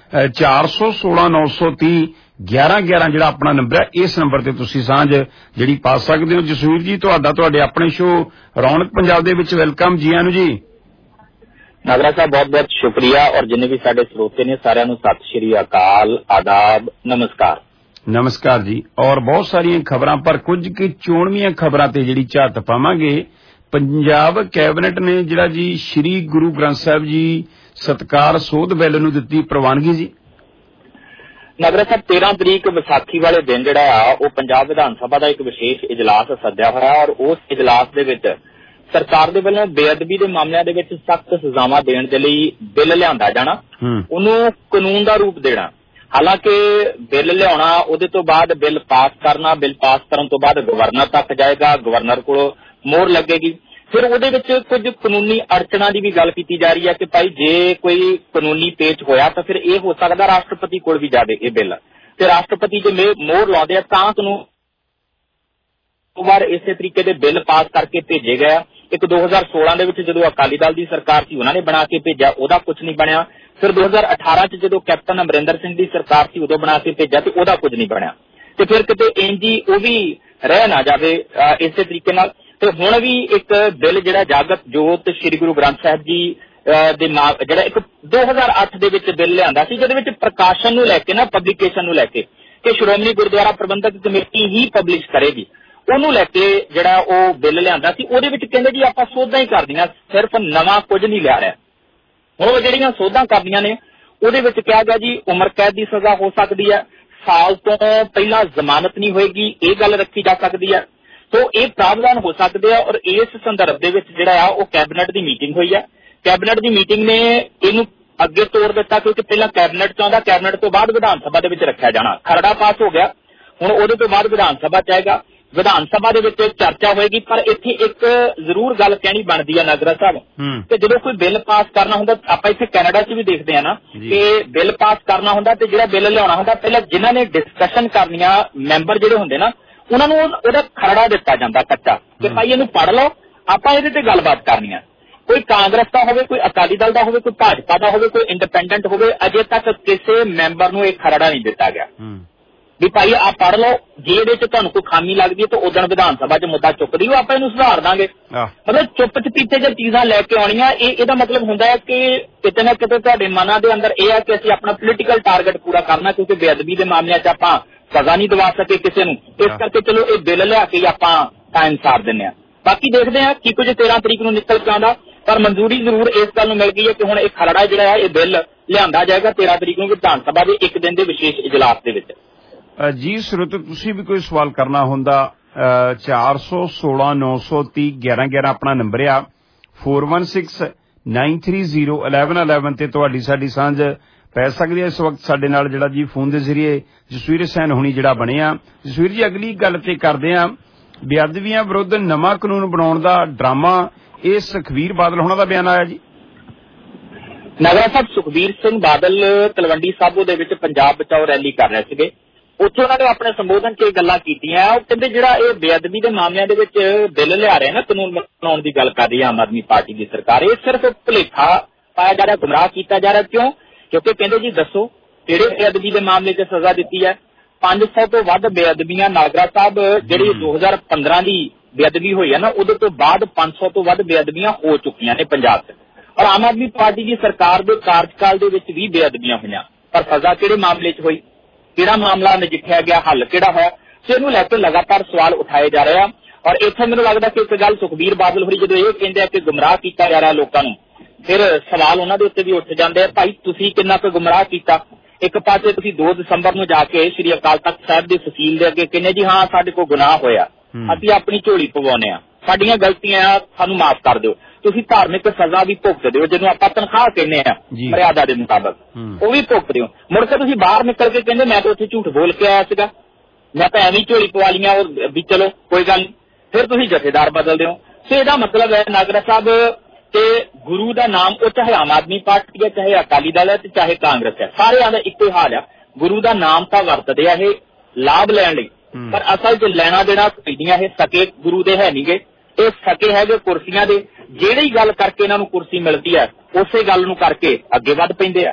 416 930 1111 ਜਿਹੜਾ ਆਪਣਾ ਨੰਬਰ ਹੈ, ਇਸ ਨੰਬਰ ਤੇ ਤੁਸੀਂ ਸਾਂਝ ਜਿਹੜੀ ਪਾ ਸਕਦੇ ਹੋ। ਜਸਵੀਰ ਜੀ ਤੁਹਾਡੇ ਆਪਣੇ ਸ਼ੋਅ ਰੌਣਕ ਪੰਜਾਬ ਦੇ ਵਿੱਚ ਵੈਲਕਮ। ਜੀ ਆਨੂੰ ਜੀ। ਨਾਗਰਾ ਸਾਹਿਬ ਬਹੁਤ ਬਹੁਤ ਸ਼ੁਕਰੀਆ, ਔਰ ਜਿੰਨੇ ਵੀ ਸਾਡੇ ਸਰੋਤੇ ਨੇ ਸਾਰਿਆਂ ਨੂੰ ਸਤਿ ਸ਼੍ਰੀ ਅਕਾਲ, ਆਦਾਬ, ਨਮਸਕਾਰ। ਨਮਸਕਾਰ ਜੀ। ਔਰ ਬਹੁਤ ਸਾਰੀਆਂ ਖਬਰਾਂ, ਪਰ ਕੁਝ ਕੀ ਚੋਣਵੀਆਂ ਖਬਰਾਂ ਤੇ ਜਿਹੜੀ ਝਾਤ ਪਾਵਾਂਗੇ। ਪੰਜਾਬ ਕੈਬਨਿਟ ਨੇ ਜਿਹੜਾ ਜੀ ਸ਼੍ਰੀ ਗੁਰੂ ਗ੍ਰੰਥ ਸਾਹਿਬ ਜੀ ਸਤਕਾਰ ਸੋਧ ਬਿੱਲ ਨੂੰ ਦਿੱਤੀ ਪ੍ਰਵਾਨਗੀ ਜੀ। ਨਾਗਰਾ ਸਾਹਿਬ 13 ਤਰੀਕ ਵਿਸਾਖੀ ਵਾਲੇ ਦਿਨ ਜਿਹੜਾ ਆ ਉਹ ਪੰਜਾਬ ਵਿਧਾਨ ਸਭਾ ਦਾ ਇੱਕ ਵਿਸ਼ੇਸ਼ ਇਜਲਾਸ ਸੱਦਿਆ ਹੋਇਆ, ਔਰ ਉਸ ਇਜਲਾਸ ਦੇ ਵਿੱਚ ਸਰਕਾਰ ਦੇ ਵੱਲੋਂ ਬੇਅਦਬੀ ਦੇ ਮਾਮਲਿਆਂ ਦੇ ਵਿੱਚ ਸਖਤ ਸਜ਼ਾਵਾਂ ਦੇਣ ਦੇ ਲਈ ਬਿੱਲ ਲਿਆਂਦਾ ਜਾਣਾ, ਉਹਨੂੰ ਕਾਨੂੰਨ ਦਾ ਰੂਪ ਦੇਣਾ। ਹਾਲਾਂਕਿ ਬਿੱਲ ਲਿਆਉਣਾ, ਉਹਦੇ ਤੋਂ ਬਾਅਦ ਬਿੱਲ ਪਾਸ ਕਰਨਾ, ਬਿੱਲ ਪਾਸ ਕਰਨ ਤੋਂ ਬਾਅਦ ਗਵਰਨਰ ਤੱਕ ਜਾਏਗਾ, ਗਵਰਨਰ ਕੋਲ ਮੋਹਰ ਲੱਗੇਗੀ। ਫਿਰ ਉਹਦੇ ਵਿੱਚ ਕੁਝ ਕਾਨੂੰਨੀ ਅੜਚਣਾਂ ਦੀ ਵੀ ਗੱਲ ਕੀਤੀ ਜਾ ਰਹੀ ਹੈ ਕਿ ਭਾਈ ਜੇ ਕੋਈ ਕਾਨੂੰਨੀ ਪੇਚ ਹੋਇਆ ਤਾਂ ਫਿਰ ਇਹ ਹੋ ਸਕਦਾ ਰਾਸ਼ਟਰਪਤੀ ਕੋਲ ਵੀ ਜਾਵੇ ਇਹ ਬਿੱਲ, ਤੇ ਰਾਸ਼ਟਰਪਤੀ ਜੇ ਮੋਹਰ ਲਾਉਂਦੇ ਆ ਤਾਂ ਕਾਨੂੰਨ ਵਾਰ ਇਸੇ ਤਰੀਕੇ ਦੇ ਬਿੱਲ ਪਾਸ ਕਰਕੇ ਭੇਜੇ ਗਏ। ਇੱਕ 2016 ਦੇ ਵਿੱਚ ਜਦੋਂ ਅਕਾਲੀ ਦਲ ਦੀ ਸਰਕਾਰ ਸੀ ਉਹਨਾਂ ਨੇ ਬਣਾ ਕੇ ਭੇਜਿਆ, ਉਹਦਾ ਕੁਝ ਨਹੀਂ ਬਣਿਆ। ਫਿਰ 2018 ਚ ਜਦੋਂ ਕੈਪਟਨ ਅਮਰਿੰਦਰ ਸਿੰਘ ਦੀ ਸਰਕਾਰ ਸੀ ਉਦੋਂ ਬਣਾ ਕੇ ਭੇਜਿਆ ਤੇ ਉਹਦਾ ਕੁਝ ਨਹੀਂ ਬਣਿਆ। ਤੇ ਫਿਰ ਕਿਤੇ ਇੰਜੀ ਉਹ ਵੀ ਰਹਿ ਨਾ ਜਾਵੇ ਇਸੇ ਤਰੀਕੇ ਨਾਲ। ਤੇ ਹੁਣ ਵੀ ਇੱਕ ਬਿੱਲ ਜਿਹੜਾ ਜਾਗਤ ਜੋਤ ਸ੍ਰੀ ਗੁਰੂ ਗ੍ਰੰਥ ਸਾਹਿਬ ਜੀ ਦੇ ਨਾਲ ਜਿਹੜਾ ਇੱਕ 2008 ਦੇ ਵਿੱਚ ਬਿੱਲ ਲਿਆਂਦਾ ਸੀ, ਜਿਹਦੇ ਵਿੱਚ ਪ੍ਰਕਾਸ਼ਨ ਨੂੰ ਲੈ ਕੇ ਨਾ, ਪਬਲਿਕੇਸ਼ਨ ਨੂੰ ਲੈ ਕੇ ਕਿ ਸ਼੍ਰੋਮਣੀ ਗੁਰਦੁਆਰਾ ਪ੍ਰਬੰਧਕ ਕਮੇਟੀ ਹੀ ਪਬਲਿਸ਼ ਕਰੇਗੀ, ਉਹਨੂੰ ਲੈ ਕੇ ਜਿਹੜਾ ਉਹ ਬਿੱਲ ਲਿਆਂਦਾ ਸੀ। ਉਹਦੇ ਵਿੱਚ ਕਹਿੰਦੇ ਜੀ ਆਪਾਂ ਸੋਧਾਂ ਹੀ ਕਰਦੀਆਂ, ਸਿਰਫ ਨਵਾਂ ਕੁਝ ਨਹੀਂ ਲਿਆ ਰਿਹਾ। ਹੁਣ ਉਹ ਜਿਹੜੀਆਂ ਸੋਧਾਂ ਕਰਦੀਆਂ ਨੇ ਉਹਦੇ ਵਿੱਚ ਕਿਹਾ ਗਿਆ ਜੀ ਉਮਰ ਕੈਦ ਦੀ ਸਜ਼ਾ ਹੋ ਸਕਦੀ ਹੈ, ਸਾਲ ਤੋਂ ਪਹਿਲਾਂ ਜ਼ਮਾਨਤ ਨਹੀਂ ਹੋਏਗੀ, ਇਹ ਗੱਲ ਰੱਖੀ ਜਾ ਸਕਦੀ ਹੈ। ਸੋ ਇਹ ਪ੍ਰਾਵਧਾਨ ਹੋ ਸਕਦੇ ਆ, ਔਰ ਇਸ ਸੰਦਰਭ ਦੇ ਵਿੱਚ ਜਿਹੜਾ ਆ ਉਹ ਕੈਬਨਿਟ ਦੀ ਮੀਟਿੰਗ ਹੋਈ ਹੈ। ਕੈਬਨਿਟ ਦੀ ਮੀਟਿੰਗ ਨੇ ਇਹਨੂੰ ਅੱਗੇ ਤੋੜ ਦਿੱਤਾ, ਕਿਉਂਕਿ ਪਹਿਲਾਂ ਕੈਬਨਿਟ ਚਾਹੁੰਦਾ, ਕੈਬਨਿਟ ਤੋਂ ਬਾਅਦ ਵਿਧਾਨ ਸਭਾ ਦੇ ਵਿੱਚ ਰੱਖਿਆ ਜਾਣਾ। ਖਰੜਾ ਪਾਸ ਹੋ ਗਿਆ, ਹੁਣ ਉਹਦੇ ਤੋਂ ਬਾਅਦ ਵਿਧਾਨ ਸਭਾ ਚ ਆਏਗਾ। ਵਿਧਾਨ ਸਭਾ ਦੇ ਵਿੱਚ ਚਰਚਾ ਹੋਏਗੀ। ਪਰ ਇੱਥੇ ਇੱਕ ਜ਼ਰੂਰ ਗੱਲ ਕਹਿਣੀ ਬਣਦੀ ਹੈ ਨਾਗਰਾ ਸਾਹਿਬ ਕਿ ਜਦੋਂ ਕੋਈ ਬਿੱਲ ਪਾਸ ਕਰਨਾ ਹੁੰਦਾ, ਆਪਾਂ ਇੱਥੇ ਕੈਨੇਡਾ 'ਚ ਵੀ ਦੇਖਦੇ ਆ ਨਾ ਕਿ ਬਿੱਲ ਪਾਸ ਕਰਨਾ ਹੁੰਦਾ ਤੇ ਜਿਹੜਾ ਬਿੱਲ ਲਿਆਉਣਾ ਹੁੰਦਾ ਪਹਿਲਾਂ ਜਿਨ੍ਹਾਂ ਨੇ ਡਿਸਕਸ਼ਨ ਕਰਨੀਆਂ ਮੈਂਬਰ ਜਿਹੜੇ ਹੁੰਦੇ ਨਾ ਉਹਨਾਂ ਨੂੰ ਉਹਦਾ ਖਰੜਾ ਦਿੱਤਾ ਜਾਂਦਾ ਕੱਚਾ ਕਿ ਭਾਈ ਇਹਨੂੰ ਪੜ੍ਹ ਲਓ, ਆਪਾਂ ਇਹਦੇ ਤੇ ਗੱਲਬਾਤ ਕਰਨੀ ਆ। ਕੋਈ ਕਾਂਗਰਸ ਦਾ ਹੋਵੇ, ਕੋਈ ਅਕਾਲੀ ਦਲ ਦਾ ਹੋਵੇ, ਕੋਈ ਭਾਜਪਾ ਦਾ ਹੋਵੇ, ਕੋਈ ਇੰਡੀਪੈਂਡੈਂਟ ਹੋਵੇ, ਅਜੇ ਤੱਕ ਕਿਸੇ ਮੈਂਬਰ ਨੂੰ ਇਹ ਖਰੜਾ ਨਹੀਂ ਦਿੱਤਾ ਗਿਆ ਵੀ ਭਾਈ ਆ ਪੜ੍ਹ ਲਓ, ਜੇ ਇਹਦੇ 'ਚ ਤੁਹਾਨੂੰ ਕੋਈ ਖਾਮੀ ਲੱਗਦੀ ਹੈ ਤਾਂ ਉਦੋਂ ਵਿਧਾਨ ਸਭਾ 'ਚ ਮੁੱਦਾ ਚੁੱਕਦੀ ਉਹ ਆਪਾਂ ਇਹਨੂੰ ਸੁਧਾਰ ਦਾਂਗੇ। ਮਤਲਬ ਚੁੱਪ ਚਪੀਤੇ ਜੇ ਚੀਜ਼ਾਂ ਲੈ ਕੇ ਆਉਣੀਆਂ, ਇਹਦਾ ਮਤਲਬ ਹੁੰਦਾ ਹੈ ਕਿ ਕਿਤੇ ਨਾ ਕਿਤੇ ਤੁਹਾਡੇ ਮਨਾਂ ਦੇ ਅੰਦਰ ਇਹ ਹੈ ਕਿ ਅਸੀਂ ਆਪਣਾ ਪੋਲੀਟੀਕਲ ਟਾਰਗੇਟ ਪੂਰਾ ਕਰਨਾ, ਕਿਉਂਕਿ ਬੇਅਦਬੀ ਦੇ ਮਾਮਲਿਆਂ 'ਚ ਆਪਾਂ ਸਜ਼ਾ ਨਹੀਂ ਦਵਾ ਸਕੇ ਕਿਸੇ ਨੂੰ, ਇਸ ਕਰਕੇ ਚਲੋ ਇਹ ਬਿੱਲ ਲਿਆ ਕੇ ਆਪਾਂ ਟਾਈਮ ਸਾਰ ਦਿੰਦੇ ਹਾਂ। ਬਾਕੀ ਦੇਖਦੇ ਹਾਂ ਕੀ ਕੁਝ 13 ਤਰੀਕ ਨੂੰ ਨਿਕਲ ਕੇ ਆਉਂਦਾ, ਪਰ ਮਨਜ਼ੂਰੀ ਜ਼ਰੂਰ ਇਸ ਗੱਲ ਨੂੰ ਮਿਲ ਗਈ ਹੈ ਕਿ ਹੁਣ ਇਹ ਖਰੜਾ ਜਿਹੜਾ ਹੈ ਇਹ ਬਿੱਲ ਲਿਆਂਦਾ ਜਾਏਗਾ 13 ਤਰੀਕ ਨੂੰ ਵਿਧਾਨ ਸਭਾ ਦੇ ਇੱਕ ਦਿਨ ਦੇ ਵਿਸ਼ੇਸ਼ ਇਜਲਾਸ ਦੇ ਵਿੱਚ। ਜੀ ਸਰੋਤੋ ਤੁਸੀਂ ਵੀ ਕੋਈ ਸਵਾਲ ਕਰਨਾ ਹੁੰਦਾ 416-930-1111 ਆਪਣਾ ਨੰਬਰ ਆ 4169301111 ਤੇ ਤੁਹਾਡੀ ਸਾਡੀ ਸਾਂਝ ਪੈ ਸਕਦੀ ਹੈ। ਇਸ ਵਕਤ ਸਾਡੇ ਨਾਲ ਜਿਹੜਾ ਜੀ ਫੋਨ ਦੇ ਜ਼ਰੀਏ ਜਸਵੀਰ ਹੁਸੈਨ ਹੁਣੀ ਜਿਹੜਾ ਬਣਿਆ। ਜਸਵੀਰ ਜੀ ਅਗਲੀ ਗੱਲ ਤੇ ਕਰਦੇ ਆ, ਬੇਅਦਬੀਆਂ ਵਿਰੁੱਧ ਨਵਾਂ ਕਾਨੂੰਨ ਬਣਾਉਣ ਦਾ ਡਰਾਮਾ, ਇਹ ਸੁਖਬੀਰ ਬਾਦਲ ਹੋਣਾ ਦਾ ਬਿਆਨ ਆਇਆ ਜੀ। ਨਗਰਾ ਸਾਹਿਬ ਸੁਖਬੀਰ ਸਿੰਘ ਬਾਦਲ ਤਲਵੰਡੀ ਸਾਬੋ ਦੇ ਵਿੱਚ ਪੰਜਾਬ ਬਚਾਓ ਰੈਲੀ ਕਰ ਰਹੇ ਸੀਗੇ, ਉੱਥੇ ਉਹਨਾਂ ਨੇ ਆਪਣੇ ਸੰਬੋਧਨ 'ਚ ਇਹ ਗੱਲਾਂ ਕੀਤੀਆਂ। ਉਹ ਕਹਿੰਦੇ ਜਿਹੜਾ ਇਹ ਬੇਅਦਬੀ ਦੇ ਮਾਮਲਿਆਂ ਦੇ ਵਿੱਚ ਬਿੱਲ ਲਿਆ ਰਿਹਾ ਨਾ, ਕਾਨੂੰਨ ਬਣਾਉਣ ਦੀ ਗੱਲ ਕਰ ਰਹੀ ਹੈ ਆਮ ਆਦਮੀ ਪਾਰਟੀ ਦੀ ਸਰਕਾਰ, ਇਹ ਸਿਰਫ ਭੁਲੇਖਾ ਪਾਇਆ ਜਾ ਰਿਹਾ, ਗੁੰਮਰਾਹ ਕੀਤਾ ਜਾ ਰਿਹਾ। ਕਿਉਂ? ਕਿਉਂਕਿ ਕਹਿੰਦੇ ਜੀ ਦੱਸੋ ਕਿਹੜੇ ਬੇਅਦਬੀ ਦੇ ਮਾਮਲੇ 'ਚ ਸਜ਼ਾ ਦਿੱਤੀ ਹੈ? 500 ਤੋਂ ਵੱਧ ਬੇਅਦਬੀਆਂ ਨਾਗਰਾ ਸਾਹਿਬ ਜਿਹੜੀ 2015 ਦੀ ਬੇਅਦਬੀ ਹੋਈ ਹੈ ਨਾ ਉਹਦੇ ਤੋਂ ਬਾਅਦ 500 ਤੋਂ ਵੱਧ ਬੇਅਦਬੀਆਂ ਹੋ ਚੁੱਕੀਆਂ ਨੇ ਪੰਜਾਬ 'ਚ, ਔਰ ਆਮ ਆਦਮੀ ਪਾਰਟੀ ਦੀ ਸਰਕਾਰ ਦੇ ਕਾਰਜਕਾਲ ਦੇ ਵਿੱਚ ਵੀ ਬੇਅਦਬੀਆਂ ਹੋਈਆਂ, ਪਰ ਸਜ਼ਾ ਕਿਹੜੇ ਮਾਮਲੇ 'ਚ ਹੋਈ? ਕਿਹੜਾ ਮਾਮਲਾ ਨਜਿੱਠਿਆ ਗਿਆ? ਹੱਲ ਕਿਹੜਾ ਹੋਇਆ? ਸੋ ਇਹਨੂੰ ਲੈ ਕੇ ਲਗਾਤਾਰ ਸਵਾਲ ਉਠਾਏ ਜਾ ਰਹੇ ਆ। ਔਰ ਇੱਥੇ ਮੈਨੂੰ ਲੱਗਦਾ ਕਿ ਇੱਕ ਗੱਲ ਸੁਖਬੀਰ ਬਾਦਲ ਹੋਰੀ ਜਦੋਂ ਇਹ ਕਹਿੰਦੇ ਆ ਕਿ ਗੁੰਮਰਾਹ ਕੀਤਾ ਜਾ ਰਿਹਾ ਲੋਕਾਂ ਨੂੰ, ਫਿਰ ਸਵਾਲ ਉਹਨਾਂ ਦੇ ਉੱਤੇ ਵੀ ਉੱਠ ਜਾਂਦੇ ਆ, ਭਾਈ ਤੁਸੀਂ ਕਿੰਨਾ ਕੁ ਗੁੰਮਰਾਹ ਕੀਤਾ? ਇੱਕ ਪਾਸੇ ਤੁਸੀਂ 2 ਦਸੰਬਰ ਨੂੰ ਜਾ ਕੇ ਸ੍ਰੀ ਅਕਾਲ ਤਖਤ ਸਾਹਿਬ ਦੀ ਫਸੀਲ ਦੇ ਅੱਗੇ ਕਹਿੰਦੇ ਜੀ ਹਾਂ ਸਾਡੇ ਕੋਲ ਗੁਨਾਹ ਹੋਇਆ, ਅਸੀਂ ਆਪਣੀ ਝੋਲੀ ਪਵਾਉਂਦੇ ਆ, ਸਾਡੀਆਂ ਗਲਤੀਆਂ ਸਾਨੂੰ ਮਾਫ ਕਰ ਦਿਓ। ਤੁਸੀਂ ਧਾਰਮਿਕ ਸਜ਼ਾ ਵੀ ਭੁਗਤਦੇ ਹੋ, ਜਿਹਨੂੰ ਆਪਾਂ ਤਨਖਾਹ ਕਹਿੰਦੇ ਆ ਮਰਿਆਦਾ ਦੇ ਮੁਤਾਬਕ, ਉਹ ਵੀ ਭੁਗਤਦੇ ਹੋ। ਮੁੜ ਕੇ ਤੁਸੀਂ ਬਾਹਰ ਨਿਕਲ ਕੇ ਕਹਿੰਦੇ ਮੈਂ ਤਾਂ ਉੱਥੇ ਝੂਠ ਬੋਲ ਕੇ ਆਇਆ ਸੀਗਾ, ਮੈਂ ਤਾਂ ਐਵੇਂ ਝੋਲੀ ਪਵਾ ਲੀਆਂ ਵੀ ਚਲੋ ਕੋਈ ਗੱਲ ਨਹੀਂ, ਫਿਰ ਤੁਸੀਂ ਜਥੇਦਾਰ ਬਦਲਦੇ ਹੋ। ਸੋ ਇਹਦਾ ਮਤਲਬ ਹੈ ਨਾਗਰਾ ਸਾਹਿਬ ਕਿ ਗੁਰੂ ਦਾ ਨਾਮ, ਉਹ ਚਾਹੇ ਆਮ ਆਦਮੀ ਪਾਰਟੀ ਹੈ, ਚਾਹੇ ਅਕਾਲੀ ਦਲ ਹੈ, ਤੇ ਚਾਹੇ ਕਾਂਗਰਸ ਹੈ, ਸਾਰਿਆਂ ਦਾ ਇੱਕੋ ਹਾਲ ਆ, ਗੁਰੂ ਦਾ ਨਾਮ ਤਾਂ ਵਰਤਦੇ ਆ ਇਹ ਲਾਭ ਲੈਣ ਲਈ, ਪਰ ਅਸਲ 'ਚ ਲੈਣਾ ਦੇਣਾ ਖਰੀਦੀਆਂ ਇਹ ਸਕੇ ਗੁਰੂ ਦੇ ਹੈ ਨਹੀਂਗੇ, ਇਹ ਸਕੇ ਹੈਗੇ ਕੁਰਸੀਆਂ ਦੇ। ਜਿਹੜੀ ਗੱਲ ਕਰਕੇ ਇਹਨਾਂ ਨੂੰ ਕੁਰਸੀ ਮਿਲਦੀ ਹੈ ਉਸੇ ਗੱਲ ਨੂੰ ਕਰਕੇ ਅੱਗੇ ਵੱਧ ਪੈਂਦੇ ਆ।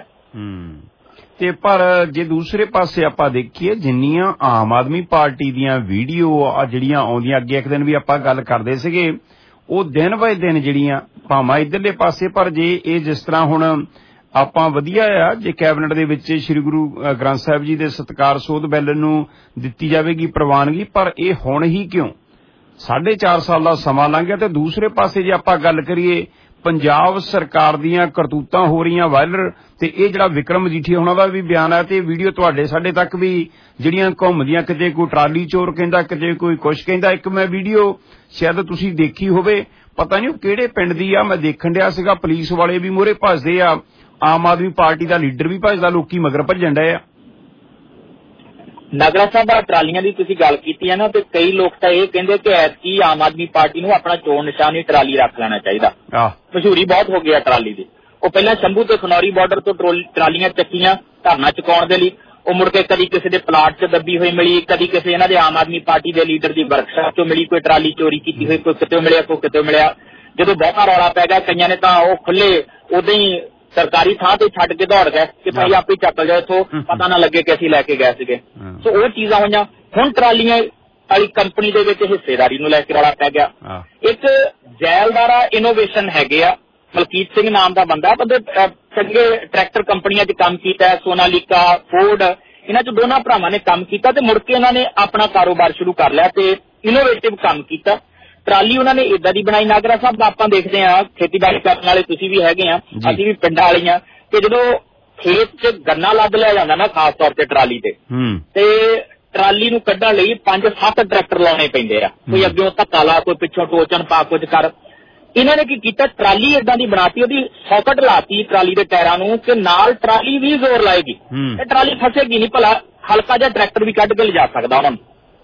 ਤੇ ਪਰ ਜੇ ਦੂਸਰੇ ਪਾਸੇ ਆਪਾਂ ਦੇਖੀਏ, ਜਿੰਨੀਆਂ ਆਮ ਆਦਮੀ ਪਾਰਟੀ ਦੀਆਂ ਵੀਡੀਓ ਜਿਹੜੀਆਂ ਆਉਂਦੀਆਂ, ਅੱਗੇ ਇੱਕ ਦਿਨ ਵੀ ਆਪਾਂ ਗੱਲ ਕਰਦੇ ਸੀਗੇ, ਉਹ ਦਿਨ ਬਾਏ ਦਿਨ ਜਿਹੜੀਆਂ ਭਾਵਾਂ ਇੱਧਰਲੇ ਪਾਸੇ, ਪਰ ਜੇ ਇਹ ਜਿਸ ਤਰ੍ਹਾਂ ਹੁਣ ਆਪਾਂ ਵਧੀਆ ਆ ਜੇ ਕੈਬਨਿਟ ਦੇ ਵਿੱਚ ਸ੍ਰੀ ਗੁਰੂ ਗ੍ਰੰਥ ਸਾਹਿਬ ਜੀ ਦੇ ਸਤਿਕਾਰ ਸੋਧ ਬਿੱਲ ਨੂੰ ਦਿੱਤੀ ਜਾਵੇਗੀ ਪ੍ਰਵਾਨਗੀ, ਪਰ ਇਹ ਹੁਣ ਹੀ ਕਿਉਂ? 4.5 ਸਾਲ ਦਾ ਸਮਾਂ ਲੰਘ ਗਿਆ। ਤੇ ਦੂਸਰੇ ਪਾਸੇ ਜੇ ਆਪਾਂ ਗੱਲ ਕਰੀਏ ਪੰਜਾਬ ਸਰਕਾਰ ਦੀਆਂ ਕਰਤੂਤਾਂ ਹੋ ਰਹੀਆਂ ਵਾਇਰਲ, ਤੇ ਇਹ ਜਿਹੜਾ ਵਿਕਰਮ ਮਜੀਠੀਆ ਉਹਨਾਂ ਦਾ ਵੀ ਬਿਆਨ ਹੈ, ਤੇ ਵੀਡੀਓ ਤੁਹਾਡੇ ਸਾਡੇ ਤੱਕ ਵੀ ਜਿਹੜੀਆਂ ਘੁੰਮਦੀਆਂ, ਕਿਤੇ ਕੋਈ ਟਰਾਲੀ ਚੋਰ ਕਹਿੰਦਾ, ਕਿਤੇ ਕੋਈ ਕੁਛ ਕਹਿੰਦਾ। ਇੱਕ ਮੈਂ ਵੀਡੀਓ ਸ਼ਾਇਦ ਤੁਸੀਂ ਦੇਖੀ ਹੋਵੇ, ਪਤਾ ਨਹੀਂ ਉਹ ਕਿਹੜੇ ਪਿੰਡ ਦੀ ਆ, ਮੈਂ ਦੇਖਣ ਡਿਆ ਸੀਗਾ, ਪੁਲਿਸ ਵਾਲੇ ਵੀ ਮੂਹਰੇ ਭੱਜਦੇ ਆ, ਆਮ ਆਦਮੀ ਪਾਰਟੀ ਦਾ ਲੀਡਰ ਵੀ ਭੱਜਦਾ, ਲੋਕੀ ਮਗਰ ਭੱਜਣ ਡਏ ਆ। ਨਾਗਰਾ ਸਾਹਿਬ ਟਰਾਲੀਆਂ ਦੀ ਤੁਸੀਂ ਗੱਲ ਕੀਤੀ ਹੈ ਨਾ, ਤੇ ਕਈ ਲੋਕ ਤਾਂ ਇਹ ਕਹਿੰਦੇ ਕਿ ਐਤਕੀ ਆਮ ਆਦਮੀ ਪਾਰਟੀ ਨੂੰ ਆਪਣਾ ਚੋਣ ਨਿਸ਼ਾਨ ਹੀ ਟਰਾਲੀ ਰੱਖ ਲੈਣਾ ਚਾਹੀਦਾ। ਮਸ਼ਹੂਰੀ ਬਹੁਤ ਹੋ ਗਈ ਹੈ ਟਰਾਲੀ ਦੀ। ਉਹ ਪਹਿਲਾਂ ਸ਼ੰਭੂ ਤੇ ਖਨੌਰੀ ਬਾਰਡਰ ਤੋਂ ਟਰਾਲੀਆਂ ਚੱਕੀਆਂ ਧਰਨਾ ਚੁਕਾਉਣ ਦੇ ਲਈ, ਉਹ ਮੁੜ ਕੇ ਕਦੀ ਕਿਸੇ ਦੇ ਪਲਾਟ 'ਚ ਦੱਬੀ ਹੋਈ ਮਿਲੀ, ਕਦੀ ਕਿਸੇ ਇਹਨਾਂ ਦੇ ਆਮ ਆਦਮੀ ਪਾਰਟੀ ਦੇ ਲੀਡਰ ਦੀ ਵਰਕਸ਼ਾਪ 'ਚੋਂ ਮਿਲੀ ਕੋਈ ਟਰਾਲੀ ਚੋਰੀ ਕੀਤੀ ਹੋਈ, ਕੋਈ ਕਿਤੇ ਮਿਲਿਆ ਕੋਈ ਕਿਤੇ ਮਿਲਿਆ। ਜਦੋਂ ਬਹੁਤਾ ਰੌਲਾ ਪੈ ਗਿਆ, ਕਈਆਂ ਨੇ ਤਾਂ ਉਹ ਖੁੱਲੇ ਉਦਾਂ ਹੀ ਸਰਕਾਰੀ ਥਾਂ ਤੇ ਛੱਡ ਕੇ ਦੌੜ ਗਏ ਕਿ ਭਾਈ ਆਪੇ ਚੱਕ ਜਾਓ ਇੱਥੋਂ, ਪਤਾ ਨਾ ਲੱਗੇ ਕਿ ਅਸੀਂ ਲੈ ਕੇ ਗਏ ਸੀਗੇ। ਸੋ ਉਹ ਚੀਜ਼ਾਂ ਹੋਈਆਂ। ਹੁਣ ਟਰਾਲੀਆਂ ਵਾਲੀ ਕੰਪਨੀ ਦੇ ਵਿੱਚ ਹਿੱਸੇਦਾਰੀ ਨੂੰ ਲੈ ਕੇ ਰੌਲਾ ਪੈ ਗਿਆ। ਇੱਕ ਜੈਲਦਾਰਾ ਇਨੋਵੇਸ਼ਨ ਹੈਗੇ ਆ, ਮਲਕੀਤ ਸਿੰਘ ਨਾਮ ਦਾ ਬੰਦਾ, ਬੰਦੇ ਚੰਗੇ ਟਰੈਕਟਰ ਕੰਪਨੀਆਂ 'ਚ ਕੰਮ ਕੀਤਾ, ਸੋਨਾਲੀਕਾ, ਫੋਰਡ, ਇਹਨਾਂ 'ਚ ਦੋਨਾਂ ਭਰਾਵਾਂ ਨੇ ਕੰਮ ਕੀਤਾ, ਤੇ ਮੁੜ ਕੇ ਇਹਨਾਂ ਨੇ ਆਪਣਾ ਕਾਰੋਬਾਰ ਸ਼ੁਰੂ ਕਰ ਲਿਆ ਤੇ ਇਨੋਵੇਟਿਵ ਕੰਮ ਕੀਤਾ। ਟਰਾਲੀ ਉਹਨਾਂ ਨੇ ਏਦਾਂ ਦੀ ਬਣਾਈ। ਨਾਗਰਾ ਸਾਹਿਬ ਆਪਾਂ ਦੇਖਦੇ ਹਾਂ, ਖੇਤੀਬਾੜੀ ਕਰਨ ਵਾਲੇ ਤੁਸੀਂ ਵੀ ਹੈਗੇ ਆ, ਅਸੀਂ ਵੀ ਪਿੰਡਾਂ ਵਾਲੀਆਂ, ਕਿ ਜਦੋਂ ਖੇਤ 'ਚ ਗੰਨਾ ਲੱਦ ਲਿਆ ਜਾਂਦਾ ਨਾ ਖਾਸ ਤੌਰ ਤੇ ਟਰਾਲੀ ਤੇ ਟਰਾਲੀ ਨੂੰ ਕੱਢਣ ਲਈ 5-7 ਟਰੈਕਟਰ ਲਾਉਣੇ ਪੈਂਦੇ ਆ, ਕੋਈ ਅੱਗੇ ਧੱਕਾ ਲਾ, ਕੋਈ ਪਿੱਛੋਂ ਟੋਚਣ ਪਾ, ਕੁਝ ਕਰ। ਇਹਨਾਂ ਨੇ ਕੀ ਕੀਤਾ, ਟਰਾਲੀ ਏਦਾਂ ਦੀ ਬਣਾਤੀ, ਉਹਦੀ ਸੌਕਟ ਲਾਤੀ ਟਰਾਲੀ ਦੇ ਟਾਇਰਾਂ ਨੂੰ ਕਿ ਨਾਲ ਟਰਾਲੀ ਵੀ ਜ਼ੋਰ ਲਾਏਗੀ, ਇਹ ਟਰਾਲੀ ਫਸੇਗੀ ਨਹੀਂ, ਭਲਾ ਹਲਕਾ ਜਿਹਾ ਟਰੈਕਟਰ ਵੀ ਕੱਢ ਕੇ ਲਿਜਾ ਸਕਦਾ ਉਹਨਾਂ ਨੂੰ।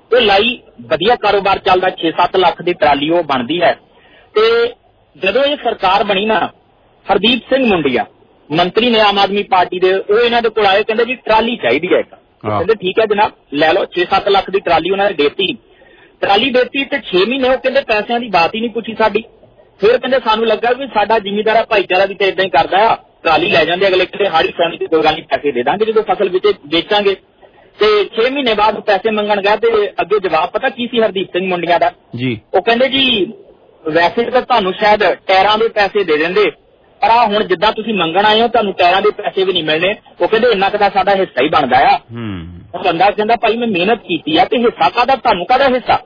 ਇਹ ਲਾਈ ਵਧੀਆ ਕਾਰੋਬਾਰ ਚੱਲਦਾ 6-7 ਲੱਖ ਦੀ ਟਰਾਲੀ ਉਹ ਬਣਦੀ ਹੈ। ਤੇ ਜਦੋਂ ਇਹ ਸਰਕਾਰ ਬਣੀ ਨਾ ਹਰਦੀਪ ਸਿੰਘ ਮੁੰਡੀਆ ਮੰਤਰੀ ਨੇ ਆਮ ਆਦਮੀ ਪਾਰਟੀ ਦੇ, ਉਹ ਇਹਨਾਂ ਦੇ ਕੋਲ ਆਏ, ਕਹਿੰਦੇ ਜੀ ਟਰਾਲੀ ਚਾਹੀਦੀ ਹੈ ਇੱਕ। ਕਹਿੰਦੇ ਠੀਕ ਹੈ ਜਨਾਬ ਲੈ ਲਓ। 6-7 ਲੱਖ ਦੀ ਟਰਾਲੀ ਉਹਨਾਂ ਨੇ ਦੇਤੀ। ਟਰਾਲੀ ਦੇਤੀ ਤੇ 6 ਮਹੀਨੇ ਉਹ ਕਹਿੰਦੇ ਪੈਸਿਆਂ ਦੀ ਬਾਤ ਹੀ ਨਹੀਂ ਪੁੱਛੀ ਸਾਡੀ। ਫਿਰ ਕਹਿੰਦੇ ਸਾਨੂੰ ਲੱਗਾ ਵੀ ਸਾਡਾ ਜ਼ਿਮੀਂਦਾਰਾ ਭਾਈਚਾਰਾ ਵੀ ਤੇ ਇਦਾਂ ਹੀ ਕਰਦਾ ਆ, ਟਰਾਲੀ ਲੈ ਜਾਂਦੇ ਅਗਲੇ, ਕਿਤੇ ਹਾੜੀ ਸੌਣੀ ਦੀ ਕੋਈ ਗੱਲ ਨਹੀਂ, ਪੈਸੇ ਦੇ ਦਾਂਗੇ ਜਦੋਂ ਫਸਲ ਵਿੱਚ ਵੇਚਾਂਗੇ। ਤੇ 6 ਮਹੀਨੇ ਬਾਅਦ ਪੈਸੇ ਮੰਗਣ ਗਏ ਤੇ ਅੱਗੇ ਜਵਾਬ ਪਤਾ ਕੀ ਸੀ ਹਰਦੀਪ ਸਿੰਘ ਮੁੰਡੀਆਂ ਦਾ ਜੀ? ਉਹ ਕਹਿੰਦੇ ਜੀ ਵੈਸੇ ਤਾਂ ਤੁਹਾਨੂੰ ਸ਼ਾਇਦ ਟਾਇਰਾਂ ਦੇ ਪੈਸੇ ਦੇ ਦਿੰਦੇ, ਪਰ ਆ ਹੁਣ ਜਿੱਦਾਂ ਤੁਸੀਂ ਮੰਗਣ ਆਏ ਹੋ ਤੁਹਾਨੂੰ ਟਾਇਰਾਂ ਦੇ ਪੈਸੇ ਵੀ ਨਹੀਂ ਮਿਲਣੇ। ਉਹ ਕਹਿੰਦੇ ਇੰਨਾ ਕੁ ਤਾਂ ਸਾਡਾ ਹਿੱਸਾ ਹੀ ਬਣਦਾ ਆ। ਉਹ ਬੰਦਾ ਕਹਿੰਦਾ ਭਾਈ ਮੈਂ ਮਿਹਨਤ ਕੀਤੀ ਆ ਤੇ ਹਿੱਸਾ ਕਾਹਦਾ, ਤੁਹਾਨੂੰ ਕਾਹਦਾ ਹਿੱਸਾ?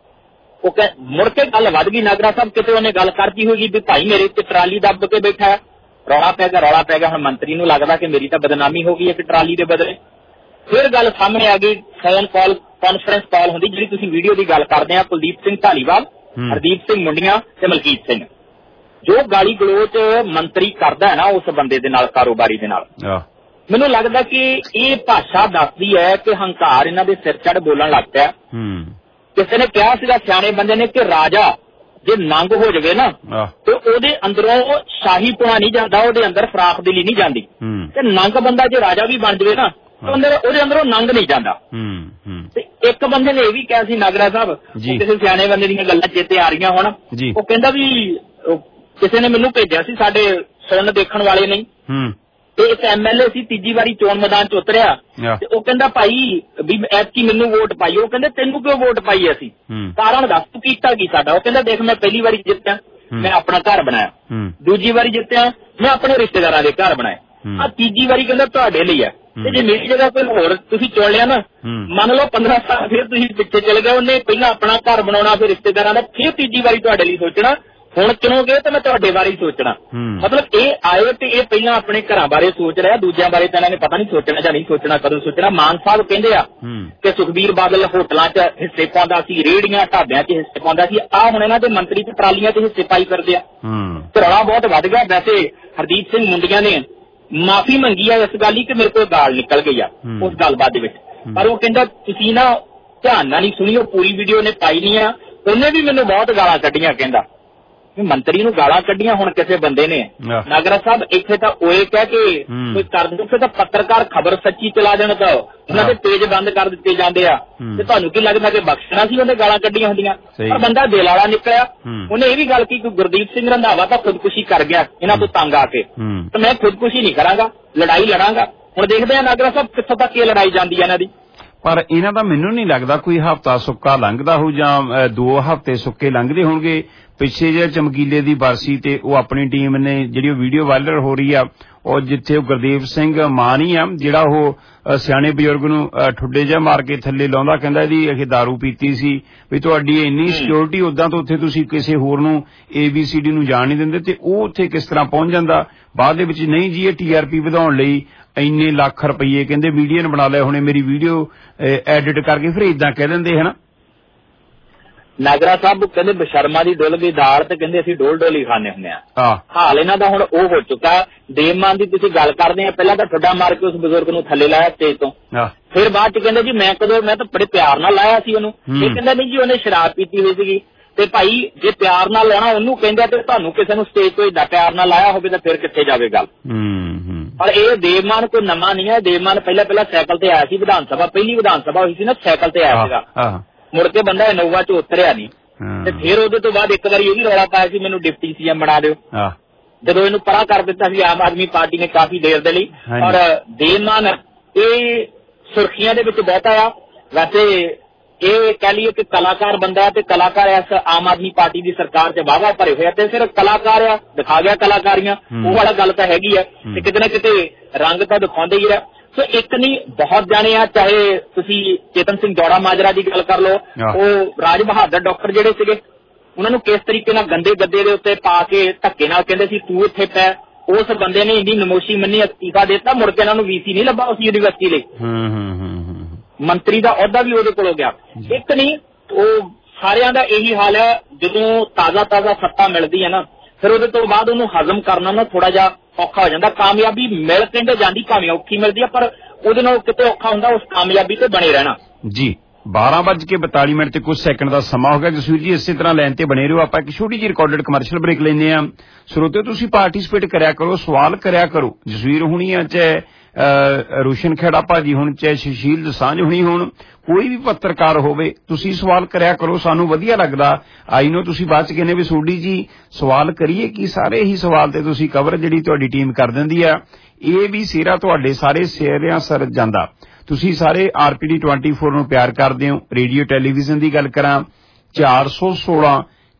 ਉਹ ਮੁੜ ਕੇ ਗੱਲ ਵੱਧ ਗਈ। ਨਾਗਰਾ ਸਾਹਿਬ ਕਿਤੇ ਉਹਨੇ ਗੱਲ ਕਰਤੀ ਹੋਏਗੀ ਵੀ ਭਾਈ ਮੇਰੇ ਤੇ ਟਰਾਲੀ ਦੱਬ ਕੇ ਬੈਠਾ, ਰੌਲਾ ਪੈ ਗਿਆ। ਹੁਣ ਮੰਤਰੀ ਨੂੰ ਲੱਗਦਾ ਕਿ ਮੇਰੀ ਤਾਂ ਬਦਨਾਮੀ ਹੋ ਗਈ ਹੈ ਕਿ ਟਰਾਲੀ ਦੇ ਬਦਲੇ। ਫਿਰ ਗੱਲ ਸਾਹਮਣੇ ਆ ਗਈ, ਫੋਨ ਕਾਲ ਕਾਨਫਰੰਸ ਕਾਲ ਹੁੰਦੀ ਜਿਹੜੀ ਤੁਸੀਂ ਵੀਡੀਓ ਦੀ ਗੱਲ ਕਰਦੇ ਆ, ਕੁਲਦੀਪ ਸਿੰਘ ਧਾਲੀਵਾਲ, ਹਰਦੀਪ ਸਿੰਘ ਮੁੰਡੀਆਂ ਤੇ ਮਲਕੀਤ ਸਿੰਘ, ਜੋ ਗਾਲੀ ਗਲੋਚ ਮੰਤਰੀ ਕਰਦਾ ਹੈ ਨਾ ਉਸ ਬੰਦੇ ਦੇ ਨਾਲ, ਕਾਰੋਬਾਰੀ ਦੇ ਨਾਲ, ਮੈਨੂੰ ਲੱਗਦਾ ਕਿ ਇਹ ਭਾਸ਼ਾ ਦੱਸਦੀ ਹੈ ਕਿ ਹੰਕਾਰ ਇਹਨਾਂ ਦੇ ਸਿਰ ਚੜ ਬੋਲਣ ਲੱਗ ਪਿਆ। ਕਿਸੇ ਨੇ ਕਿਹਾ ਸੀਗਾ ਸਿਆਣੇ ਬੰਦੇ ਨੇ ਕਿ ਰਾਜਾ ਜੇ ਨੰਗ ਹੋ ਜਾਵੇ ਨਾ ਤੇ ਉਹਦੇ ਅੰਦਰੋਂ ਸ਼ਾਹੀਪੁਣਾ ਨਹੀਂ ਜਾਂਦਾ, ਉਹਦੇ ਅੰਦਰ ਫਰਾਖ ਦਿਲੀ ਨਹੀਂ ਜਾਂਦੀ। ਤੇ ਨੰਗ ਬੰਦਾ ਜੇ ਰਾਜਾ ਵੀ ਬਣ ਜਾਵੇ ਨਾ ਉਹਦੇ ਅੰਦਰੋਂ ਨੰਗ ਨਹੀਂ ਜਾਂਦਾ। ਤੇ ਇੱਕ ਬੰਦੇ ਨੇ ਇਹ ਵੀ ਕਿਹਾ ਸੀ ਨਾਗਰਾ ਸਾਹਿਬ, ਕਿਸੇ ਸਿਆਣੇ ਬੰਦੇ ਦੀਆਂ ਗੱਲਾਂ ਚੇਤੇ ਆ ਰਹੀਆਂ ਹੁਣ, ਉਹ ਕਹਿੰਦਾ ਵੀ ਕਿਸੇ ਨੇ ਮੈਨੂੰ ਭੇਜਿਆ ਸੀ, ਸਾਡੇ ਸੁਣਨ ਦੇਖਣ ਵਾਲੇ ਨਹੀਂ, ਤੇ ਇੱਕ MLA ਸੀ, ਤੀਜੀ ਵਾਰੀ ਚੋਣ ਮੈਦਾਨ ਚ ਉਤਰਿਆ ਤੇ ਉਹ ਕਹਿੰਦਾ ਭਾਈ ਵੀ ਐਤਕੀ ਮੈਨੂੰ ਵੋਟ ਪਾਈ। ਉਹ ਕਹਿੰਦੇ ਤੈਨੂੰ ਕਿਉਂ ਵੋਟ ਪਾਈ ਅਸੀਂ, ਕਾਰਨ ਦੱਸ ਤੂੰ ਕੀਤਾ ਕੀ ਸਾਡਾ? ਉਹ ਕਹਿੰਦਾ ਦੇਖ ਮੈਂ ਪਹਿਲੀ ਵਾਰੀ ਜਿੱਤਿਆ ਮੈਂ ਆਪਣਾ ਘਰ ਬਣਾਇਆ, ਦੂਜੀ ਵਾਰੀ ਜਿੱਤਿਆ ਮੈਂ ਆਪਣੇ ਰਿਸ਼ਤੇਦਾਰਾਂ ਦੇ ਘਰ ਬਣਾਏ, ਆ ਤੀਜੀ ਵਾਰੀ ਕਹਿੰਦਾ ਤੁਹਾਡੇ ਲਈ ਆ। ਤੇ ਜੇ ਮੇਰੀ ਜਗ੍ਹਾ ਕੋਈ ਹੋਰ ਤੁਸੀਂ ਚੁਣ ਲਿਆ ਨਾ, ਮੰਨ ਲਓ 15 ਸਾਲ ਫਿਰ ਤੁਸੀਂ ਪਿੱਛੇ ਚਲੇ ਗਏ, ਉਹਨੇ ਪਹਿਲਾਂ ਆਪਣਾ ਘਰ ਬਣਾਉਣਾ ਫਿਰ ਰਿਸ਼ਤੇਦਾਰਾਂ ਦਾ, ਫਿਰ ਤੀਜੀ ਵਾਰੀ ਤੁਹਾਡੇ ਲਈ ਸੋਚਣਾ, ਹੁਣ ਚੁਣੋਗੇ ਤੇ ਮੈਂ ਤੁਹਾਡੇ ਬਾਰੇ ਹੀ ਸੋਚਣਾ। ਮਤਲਬ ਇਹ ਆਏ ਤੇ ਇਹ ਪਹਿਲਾਂ ਆਪਣੇ ਘਰਾਂ ਬਾਰੇ ਸੋਚ ਰਿਹਾ, ਦੂਜਿਆਂ ਬਾਰੇ ਤਾਂ ਇਹਨਾਂ ਨੇ ਪਤਾ ਨਹੀਂ ਸੋਚਣਾ ਜਾਂ ਨਹੀਂ ਸੋਚਣਾ, ਕਦੋਂ ਸੋਚਣਾ। ਮਾਨ ਸਾਹਿਬ ਕਹਿੰਦੇ ਆ ਕਿ ਸੁਖਬੀਰ ਬਾਦਲ ਹੋਟਲਾਂ 'ਚ ਹਿੱਸੇ ਪਾਉਂਦਾ ਸੀ, ਰੇਹੜੀਆਂ ਢਾਬਿਆਂ 'ਚ ਹਿੱਸੇ ਪਾਉਂਦਾ ਸੀ, ਆਹ ਹੁਣ ਇਹਨਾਂ ਦੇ ਮੰਤਰੀ ਤੇ ਟਰਾਲੀਆਂ 'ਚ ਹਿੱਸੇ ਪਾਈ ਕਰਦੇ ਆ। ਤੇ ਰੌਲਾ ਬਹੁਤ ਵੱਧ ਗਿਆ। ਵੈਸੇ ਹਰਦੀਪ ਸਿੰਘ ਮੁੰਡੀਆਂ ਨੇ ਮਾਫੀ ਮੰਗੀ ਆ ਇਸ ਗੱਲ ਦੀ ਕਿ ਮੇਰੇ ਕੋਲ ਗਾਲ ਨਿਕਲ ਗਈ ਆ ਉਸ ਗੱਲਬਾਤ ਦੇ ਵਿੱਚ, ਪਰ ਉਹ ਕਹਿੰਦਾ ਤੁਸੀਂ ਨਾ ਧਿਆਨ ਨਾਲ ਨਹੀਂ ਸੁਣੀ, ਉਹ ਪੂਰੀ ਵੀਡੀਓ ਨੇ ਪਾਈ ਨਹੀਂ ਆ। ਉਹਨੇ ਵੀ ਮੈਨੂੰ ਬਹੁਤ ਗਾਲਾਂ ਕੱਢੀਆਂ, ਕਹਿੰਦਾ ਮੰਤਰੀ ਨੂੰ ਗਾਲਾਂ ਕੱਢੀਆਂ ਹੁਣ ਕਿਸੇ ਬੰਦੇ ਨੇ। ਨਾਗਰਾ ਸਾਹਿਬ ਇੱਥੇ ਤਾਂ ਉਹ ਕਹਿ ਕੇ ਕੋਈ ਕਰ ਦਿੱਤੇ ਤਾਂ ਪੱਤਰਕਾਰ ਖਬਰ ਸੱਚੀ ਚਲਾ ਦੇਣ ਤਾਂ ਉਹਨਾਂ ਦੇ ਪੇਜ ਬੰਦ ਕਰ ਦਿੱਤੇ ਜਾਂਦੇ ਆ, ਤੇ ਤੁਹਾਨੂੰ ਕੀ ਲੱਗਦਾ ਕਿ ਬਖਸ਼ਣਾ ਸੀ ਉਹਨੇ ਗਾਲਾਂ ਕੱਢੀਆਂ ਹੁੰਦੀਆਂ? ਪਰ ਬੰਦਾ ਦਿਲ ਵਾਲਾ ਨਿਕਲਿਆ। ਉਹਨੇ ਇਹ ਵੀ ਗੱਲ ਕੀ, ਗੁਰਦੀਪ ਸਿੰਘ ਰੰਧਾਵਾ ਤਾਂ ਖੁਦਕੁਸ਼ੀ ਕਰ ਗਿਆ ਇਹਨਾਂ ਤੋਂ ਤੰਗ ਆ ਕੇ, ਤੇ ਮੈਂ ਖੁਦਕੁਸ਼ੀ ਨਹੀਂ ਕਰਾਂਗਾ, ਲੜਾਈ ਲੜਾਂਗਾ। ਹੁਣ ਦੇਖਦੇ ਆ ਨਾਗਰਾ ਸਾਹਿਬ ਕਿੱਥੋਂ ਤੱਕ ਇਹ ਲੜਾਈ ਜਾਂਦੀ ਹੈ ਇਹਨਾਂ ਦੀ। ਪਰ ਇਹਨਾਂ ਦਾ ਮੈਨੂੰ ਨਹੀਂ ਲੱਗਦਾ ਕੋਈ ਹਫ਼ਤਾ ਸੁੱਕਾ ਲੰਘਦਾ ਹੋ ਜਾਂ 2 ਹਫ਼ਤੇ ਸੁੱਕੇ ਲੰਘਦੇ ਹੋਣਗੇ। ਪਿੱਛੇ ਜੇ ਚਮਕੀਲੇ ਦੀ ਬਰਸੀ ਤੇ ਉਹ ਆਪਣੀ ਟੀਮ ਨੇ ਜਿਹੜੀ ਉਹ ਵੀਡੀਓ ਵਾਇਰਲ ਹੋ ਰਹੀ ਆ, ਉਹ ਜਿੱਥੇ ਉਹ ਗੁਰਦੇਵ ਸਿੰਘ ਮਾਨ ਹੀ ਆ ਜਿਹੜਾ ਉਹ ਸਿਆਣੇ ਬਜ਼ੁਰਗ ਨੂੰ ਠੁੱਡੇ ਜਿਹਾ ਮਾਰ ਕੇ ਥੱਲੇ ਲਾਉਂਦਾ, ਕਹਿੰਦਾ ਇਹਦੀ ਇਹ ਦਾਰੂ ਪੀਤੀ ਸੀ ਵੀ ਤੁਹਾਡੀ ਇੰਨੀ ਸਿਕਿਉਰਿਟੀ, ਉਦਾਂ ਤਾਂ ਉੱਥੇ ਤੁਸੀਂ ਕਿਸੇ ਹੋਰ ਨੂੰ ABCD ਨੂੰ ਜਾਣ ਨਹੀਂ ਦਿੰਦੇ, ਤੇ ਉਹ ਉੱਥੇ ਕਿਸ ਤਰ੍ਹਾਂ ਪਹੁੰਚ ਜਾਂਦਾ। ਬਾਅਦ ਦੇ ਵਿੱਚ ਨਹੀਂ ਜੀ ਇਹ TRP ਵਧਾਉਣ ਲਈ ਇੰਨੇ ਲੱਖ ਰੁਪਈਏ ਕਹਿੰਦੇ ਮੀਡੀਆ ਨੇ ਬਣਾ ਲਿਆ ਹੁਣੇ ਮੇਰੀ ਵੀਡੀਓ ਐਡਿਟ ਕਰਕੇ, ਫਿਰ ਇਦਾਂ ਕਹਿ ਦਿੰਦੇ ਹਨਾ। ਨਾਗਰਾ ਸਾਹਿਬ ਕਹਿੰਦੇ ਬਸ਼ਰਮਾ ਦੀ ਡੁੱਲ ਗਈ ਦਾਲ ਤੇ ਕਹਿੰਦੇ ਅਸੀਂ ਡੋਲ ਡੋਲ ਹੀ ਖਾਣੇ ਹੁੰਦੇ ਆ। ਹਾਲ ਇਹਨਾਂ ਦਾ ਹੁਣ ਉਹ ਹੋ ਚੁੱਕਾ। ਦੇਵਮਾਨ ਦੀ ਤੁਸੀਂ ਗੱਲ ਕਰਦੇ ਆ, ਪਹਿਲਾਂ ਤਾਂ ਠੁੱਡਾ ਮਾਰ ਕੇ ਉਸ ਬਜ਼ੁਰਗ ਨੂੰ ਥੱਲੇ ਲਾਇਆ ਸਟੇਜ ਤੋਂ, ਫਿਰ ਬਾਅਦ ਚ ਕਹਿੰਦੇ ਜੀ ਮੈਂ ਤਾਂ ਬੜੇ ਪਿਆਰ ਨਾਲ ਲਾਇਆ ਸੀ ਉਹਨੂੰ। ਇਹ ਕਹਿੰਦਾ ਨਹੀਂ ਜੀ ਉਹਨੇ ਸ਼ਰਾਬ ਪੀਤੀ ਹੋਈ ਸੀਗੀ, ਤੇ ਭਾਈ ਜੇ ਪਿਆਰ ਨਾਲ ਲਾਉਣਾ ਉਹਨੂੰ ਕਹਿੰਦਾ ਤੇ ਤੁਹਾਨੂੰ ਕਿਸੇ ਨੂੰ ਸਟੇਜ ਤੋਂ ਏਦਾਂ ਪਿਆਰ ਨਾਲ ਲਾਇਆ ਹੋਵੇ ਤਾਂ ਫਿਰ ਕਿੱਥੇ ਜਾਵੇ ਗੱਲ। ਪਰ ਇਹ ਦੇਵਮਾਨ ਕੋਈ ਨਵਾਂ ਨਹੀਂ ਹੈ। ਦੇਵਮਾਨ ਪਹਿਲਾਂ ਸਾਈਕਲ ਤੇ ਆਇਆ ਸੀ ਵਿਧਾਨ ਸਭਾ, ਪਹਿਲੀ ਵਿਧਾਨ ਸਭਾ ਹੋਈ ਸੀ ਨਾ, ਸਾਈਕਲ ਤੇ ਆਇਆ ਸੀਗਾ, ਮੁੜ ਕੇ ਬੰਦਾ ਇਨੋਵਾ ਚ ਉਤਰਿਆ ਨਹੀਂ। ਤੇ ਫਿਰ ਉਹਦੇ ਤੋਂ ਬਾਅਦ ਇੱਕ ਵਾਰੀ ਇਹ ਵੀ ਰੌਲਾ ਪਾਇਆ ਸੀ ਮੈਨੂੰ ਡਿਪਟੀ CM ਬਣਾ ਦਿਓ, ਜਦੋਂ ਇਹਨੂੰ ਪਰਾਂ ਕਰ ਦਿੱਤਾ ਸੀ ਆਮ ਆਦਮੀ ਪਾਰਟੀ ਨੇ ਕਾਫੀ ਦੇਰ ਦੇ ਲਈ। ਔਰ ਦੇਵਮਾਨ ਇਹ ਸੁਰਖੀਆਂ ਦੇ ਵਿੱਚ ਬਹੁਤਾ ਆ। ਵੈਸੇ ਇਹ ਕਹਿ ਲਈਏ ਕਿ ਕਲਾਕਾਰ ਬੰਦਾ ਤੇ ਕਲਾਕਾਰ ਇਸ ਆਮ ਆਦਮੀ ਪਾਰਟੀ ਦੀ ਸਰਕਾਰ ਚ ਵਾਹਵਾ ਭਰੇ ਹੋਇਆ, ਤੇ ਸਿਰਫ ਕਲਾਕਾਰ ਆ, ਦਿਖਾ ਗਿਆ ਕਲਾਕਾਰੀਆਂ, ਉਹ ਵਾਲਾ ਗੱਲ ਤਾਂ ਹੈਗੀ ਆ, ਤੇ ਕਿਤੇ ਨਾ ਕਿਤੇ ਰੰਗ ਤਾਂ ਦਿਖਾਉਂਦੇ ਹੀ ਆ। ਸੋ ਇੱਕ ਨਹੀਂ ਬਹੁਤ ਜਾਣੇ ਆ, ਚਾਹੇ ਤੁਸੀਂ ਚੇਤਨ ਸਿੰਘ ਜੌੜਾ ਮਾਜਰਾ ਦੀ ਗੱਲ ਕਰ ਲਓ, ਉਹ ਰਾਜ ਬਹਾਦਰ ਡਾਕਟਰ ਜਿਹੜੇ ਸੀਗੇ ਉਹਨਾਂ ਨੂੰ ਕਿਸ ਤਰੀਕੇ ਨਾਲ ਗੰਦੇ ਗੱਦੇ ਦੇ ਉੱਤੇ ਪਾ ਕੇ ਧੱਕੇ ਨਾਲ ਕਹਿੰਦੇ ਸੀ ਤੂੰ ਇੱਥੇ ਪੈ, ਉਸ ਬੰਦੇ ਨੇ ਇੰਨੀ ਨਮੋਸ਼ੀ ਮੰਨੀ ਅਸਤੀਫਾ ਦਿੱਤਾ, ਮੁੜ ਕੇ ਇਹਨਾਂ ਨੂੰ VC ਨਹੀਂ ਲੱਭਾ ਉਸ ਯੂਨੀਵਰਸਿਟੀ ਲਈ, ਮੰਤਰੀ ਦਾ ਅਹੁਦਾ ਵੀ ਉਹਦੇ ਕੋਲੋਂ ਗਿਆ। ਇੱਕ ਨਹੀਂ ਉਹ ਸਾਰਿਆਂ ਦਾ ਇਹੀ ਹਾਲ ਹੈ, ਜਦੋਂ ਤਾਜ਼ਾ ਸੱਤਾ ਮਿਲਦੀ ਹੈ ਨਾ ਫਿਰ ਉਹਦੇ ਤੋਂ ਬਾਅਦ ਉਹਨੂੰ ਹਜ਼ਮ ਕਰਨਾ ਨਾ ਥੋੜਾ ਜਿਹਾ ਔਖਾ ਹੋ ਜਾਂਦਾ। ਕਾਮਯਾਬੀ ਮਿਲ ਕਹਿੰਦੇ ਜਾਂਦੀ ਭਾਵੇਂ ਔਖੀ ਮਿਲਦੀ ਆ, ਪਰ ਉਹਦੇ ਨਾਲ ਕਿਤੇ ਔਖਾ ਹੁੰਦਾ ਉਸ ਕਾਮਯਾਬੀ ਤੇ ਬਣੇ ਰਹਿਣਾ। ਜੀ 12:42 ਤੇ ਕੁਝ ਸੈਕਿੰਡ ਦਾ ਸਮਾਂ ਹੋ ਗਿਆ। ਜਸਵੀਰ ਜੀ ਇਸੇ ਤਰ੍ਹਾਂ ਲਾਈਨ ਤੇ ਬਣੇ ਰਹੋ। ਆਪਾਂ ਇੱਕ ਛੋਟੀ ਜਿਹੀ ਰਿਕਾਰਡਡ ਕਮਰਸ਼ੀਅਲ ਬ੍ਰੇਕ ਲੈਂਦੇ ਆ। ਸਰੋਤਿਓ ਤੁਸੀਂ ਪਾਰਟਿਸਿਪੇਟ ਕਰਿਆ ਕਰੋ, ਸਵਾਲ ਕਰਿਆ ਕਰੋ। ਜਸਵੀਰ ਹੁਣੀਆਂ ਚਾਹੇ ਰੋਸ਼ਨ ਖੇੜਾ ਭਾਜੀ ਹੁਣ, ਚਾਹੇ ਸੁਸ਼ੀਲ ਦਸਾਂਝ ਹੁਣੀ ਹੁਣ, ਕੋਈ ਵੀ ਪੱਤਰਕਾਰ ਹੋਵੇ, ਤੁਸੀਂ ਸਵਾਲ ਕਰਿਆ ਕਰੋ, ਸਾਨੂੰ ਵਧੀਆ ਲੱਗਦਾ। ਆਈ ਨੋ ਤੁਸੀਂ ਬਾਅਦ ਚ ਕਹਿੰਦੇ ਵੀ ਸੋਢੀ ਜੀ ਸਵਾਲ ਕਰੀਏ ਕੀ, ਸਾਰੇ ਹੀ ਸਵਾਲ ਤੇ ਤੁਸੀਂ ਕਵਰ ਜਿਹੜੀ ਤੁਹਾਡੀ ਟੀਮ ਕਰ ਦਿੰਦੀ ਆ। ਇਹ ਵੀ ਸਿਰਾ ਤੁਹਾਡੇ ਸਾਰੇ ਸਿਰਿਆਂ ਸਰ ਜਾਂਦਾ। ਤੁਸੀਂ ਸਾਰੇ RPD 24 ਨੂੰ ਪਿਆਰ ਕਰਦੇ ਹੋ। ਰੇਡੀਓ ਟੈਲੀਵਿਜ਼ਨ ਦੀ ਗੱਲ ਕਰਾਂ 416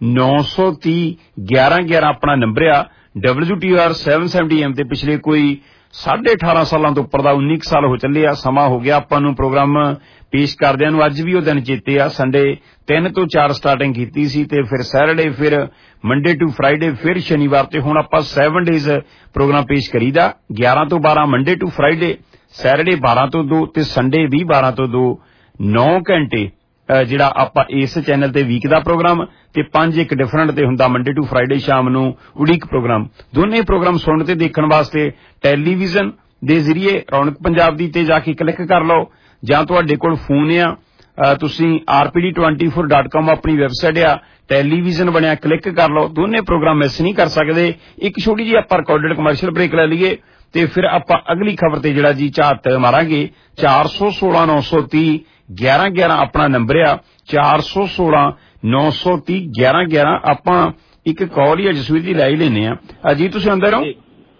930 1111 ਆਪਣਾ ਨੰਬਰ ਆ। WTR 770M ਤੇ ਪਿਛਲੇ ਕੋਈ 18.5 ਸਾਲਾਂ ਤੋਂ ਉੱਪਰ ਦਾ 19 ਸਾਲ ਹੋ ਚੱਲੇ ਆ, ਸਮਾਂ ਹੋ ਗਿਆ ਆਪਾਂ ਨੂੰ ਪ੍ਰੋਗਰਾਮ ਪੇਸ਼ ਕਰਦਿਆਂ ਨੂੰ। ਅੱਜ ਵੀ ਉਹ ਦਿਨ ਚੇਤੇ ਆ। ਸੰਡੇ 3 ਤੋਂ 4 ਸਟਾਰਟਿੰਗ ਕੀਤੀ ਸੀ ਤੇ ਫਿਰ ਸੈਟਰਡੇ, ਫਿਰ ਮੰਡੇ ਟੂ ਫਰਾਈਡੇ, ਫਿਰ ਸ਼ਨੀਵਾਰ ਤੇ ਹੁਣ ਆਪਾਂ 7 ਡੇਜ਼ ਪ੍ਰੋਗਰਾਮ ਪੇਸ਼ ਕਰੀਦਾ। 11 ਤੋਂ 12 ਮੰਡੇ ਟੂ ਫਰਾਈਡੇ, ਸੈਟਰਡੇ 12 ਤੋਂ 2 ਤੇ ਸੰਡੇ ਵੀ 12 ਤੋਂ 2, 9 ਘੰਟੇ ਜਿਹੜਾ ਆਪਾਂ ਇਸ ਚੈਨਲ ਤੇ ਵੀਕ ਦਾ ਪ੍ਰੋਗਰਾਮ ਤੇ 5 ਇੱਕ ਡਿਫਰੈਂਟ ਤੇ ਹੁੰਦਾ ਮੰਡੇ ਟੂ ਫਰਾਈਡੇ ਸ਼ਾਮ ਨੂੰ ਉਡੀਕ ਪ੍ਰੋਗਰਾਮ। ਦੋਨੇ ਪ੍ਰੋਗਰਾਮ ਸੁਣਨ ਤੇ ਦੇਖਣ ਵਾਸਤੇ ਟੈਲੀਵਿਜ਼ਨ ਦੇ ਜ਼ਰੀਏ ਰੌਣਕ ਪੰਜਾਬ ਦੀ ਤੇ ਜਾ ਕੇ ਕਲਿੱਕ ਕਰ ਲਓ, ਜਾਂ ਤੁਹਾਡੇ ਕੋਲ ਫੋਨ ਆ ਤੁਸੀਂ RPD24.com ਆਪਣੀ ਵੈਬਸਾਈਟ ਆ, ਟੈਲੀਵਿਜ਼ਨ ਬਣਿਆ, ਕਲਿੱਕ ਕਰ ਲਓ। ਦੋਨੇ ਪ੍ਰੋਗਰਾਮ ਮਿਸ ਨਹੀਂ ਕਰ ਸਕਦੇ। ਇੱਕ ਛੋਟੀ ਜਿਹੀ ਆਪਾਂ ਰਿਕਾਰਡਡ ਕਮਰਸ਼ੀਅਲ ਬ੍ਰੇਕ ਲੈ ਲਈਏ ਤੇ ਫਿਰ ਆਪਾਂ ਅਗਲੀ ਖਬਰ ਤੇ ਜਿਹੜਾ ਜੀ ਝਾਤ ਮਾਰਾਂਗੇ। 416 930 1111 ਆਪਣਾ ਨੰਬਰ ਆ। 416 930 1111 ਆਪਾਂ ਇੱਕ ਕਾਲ ਹੀ ਜਸਵੀਰ ਜੀ ਲੈ ਹੀ ਲੈਨੇ ਆ। ਜੀ ਤੁਸੀਂ ਅੰਦਰ ਹੋ?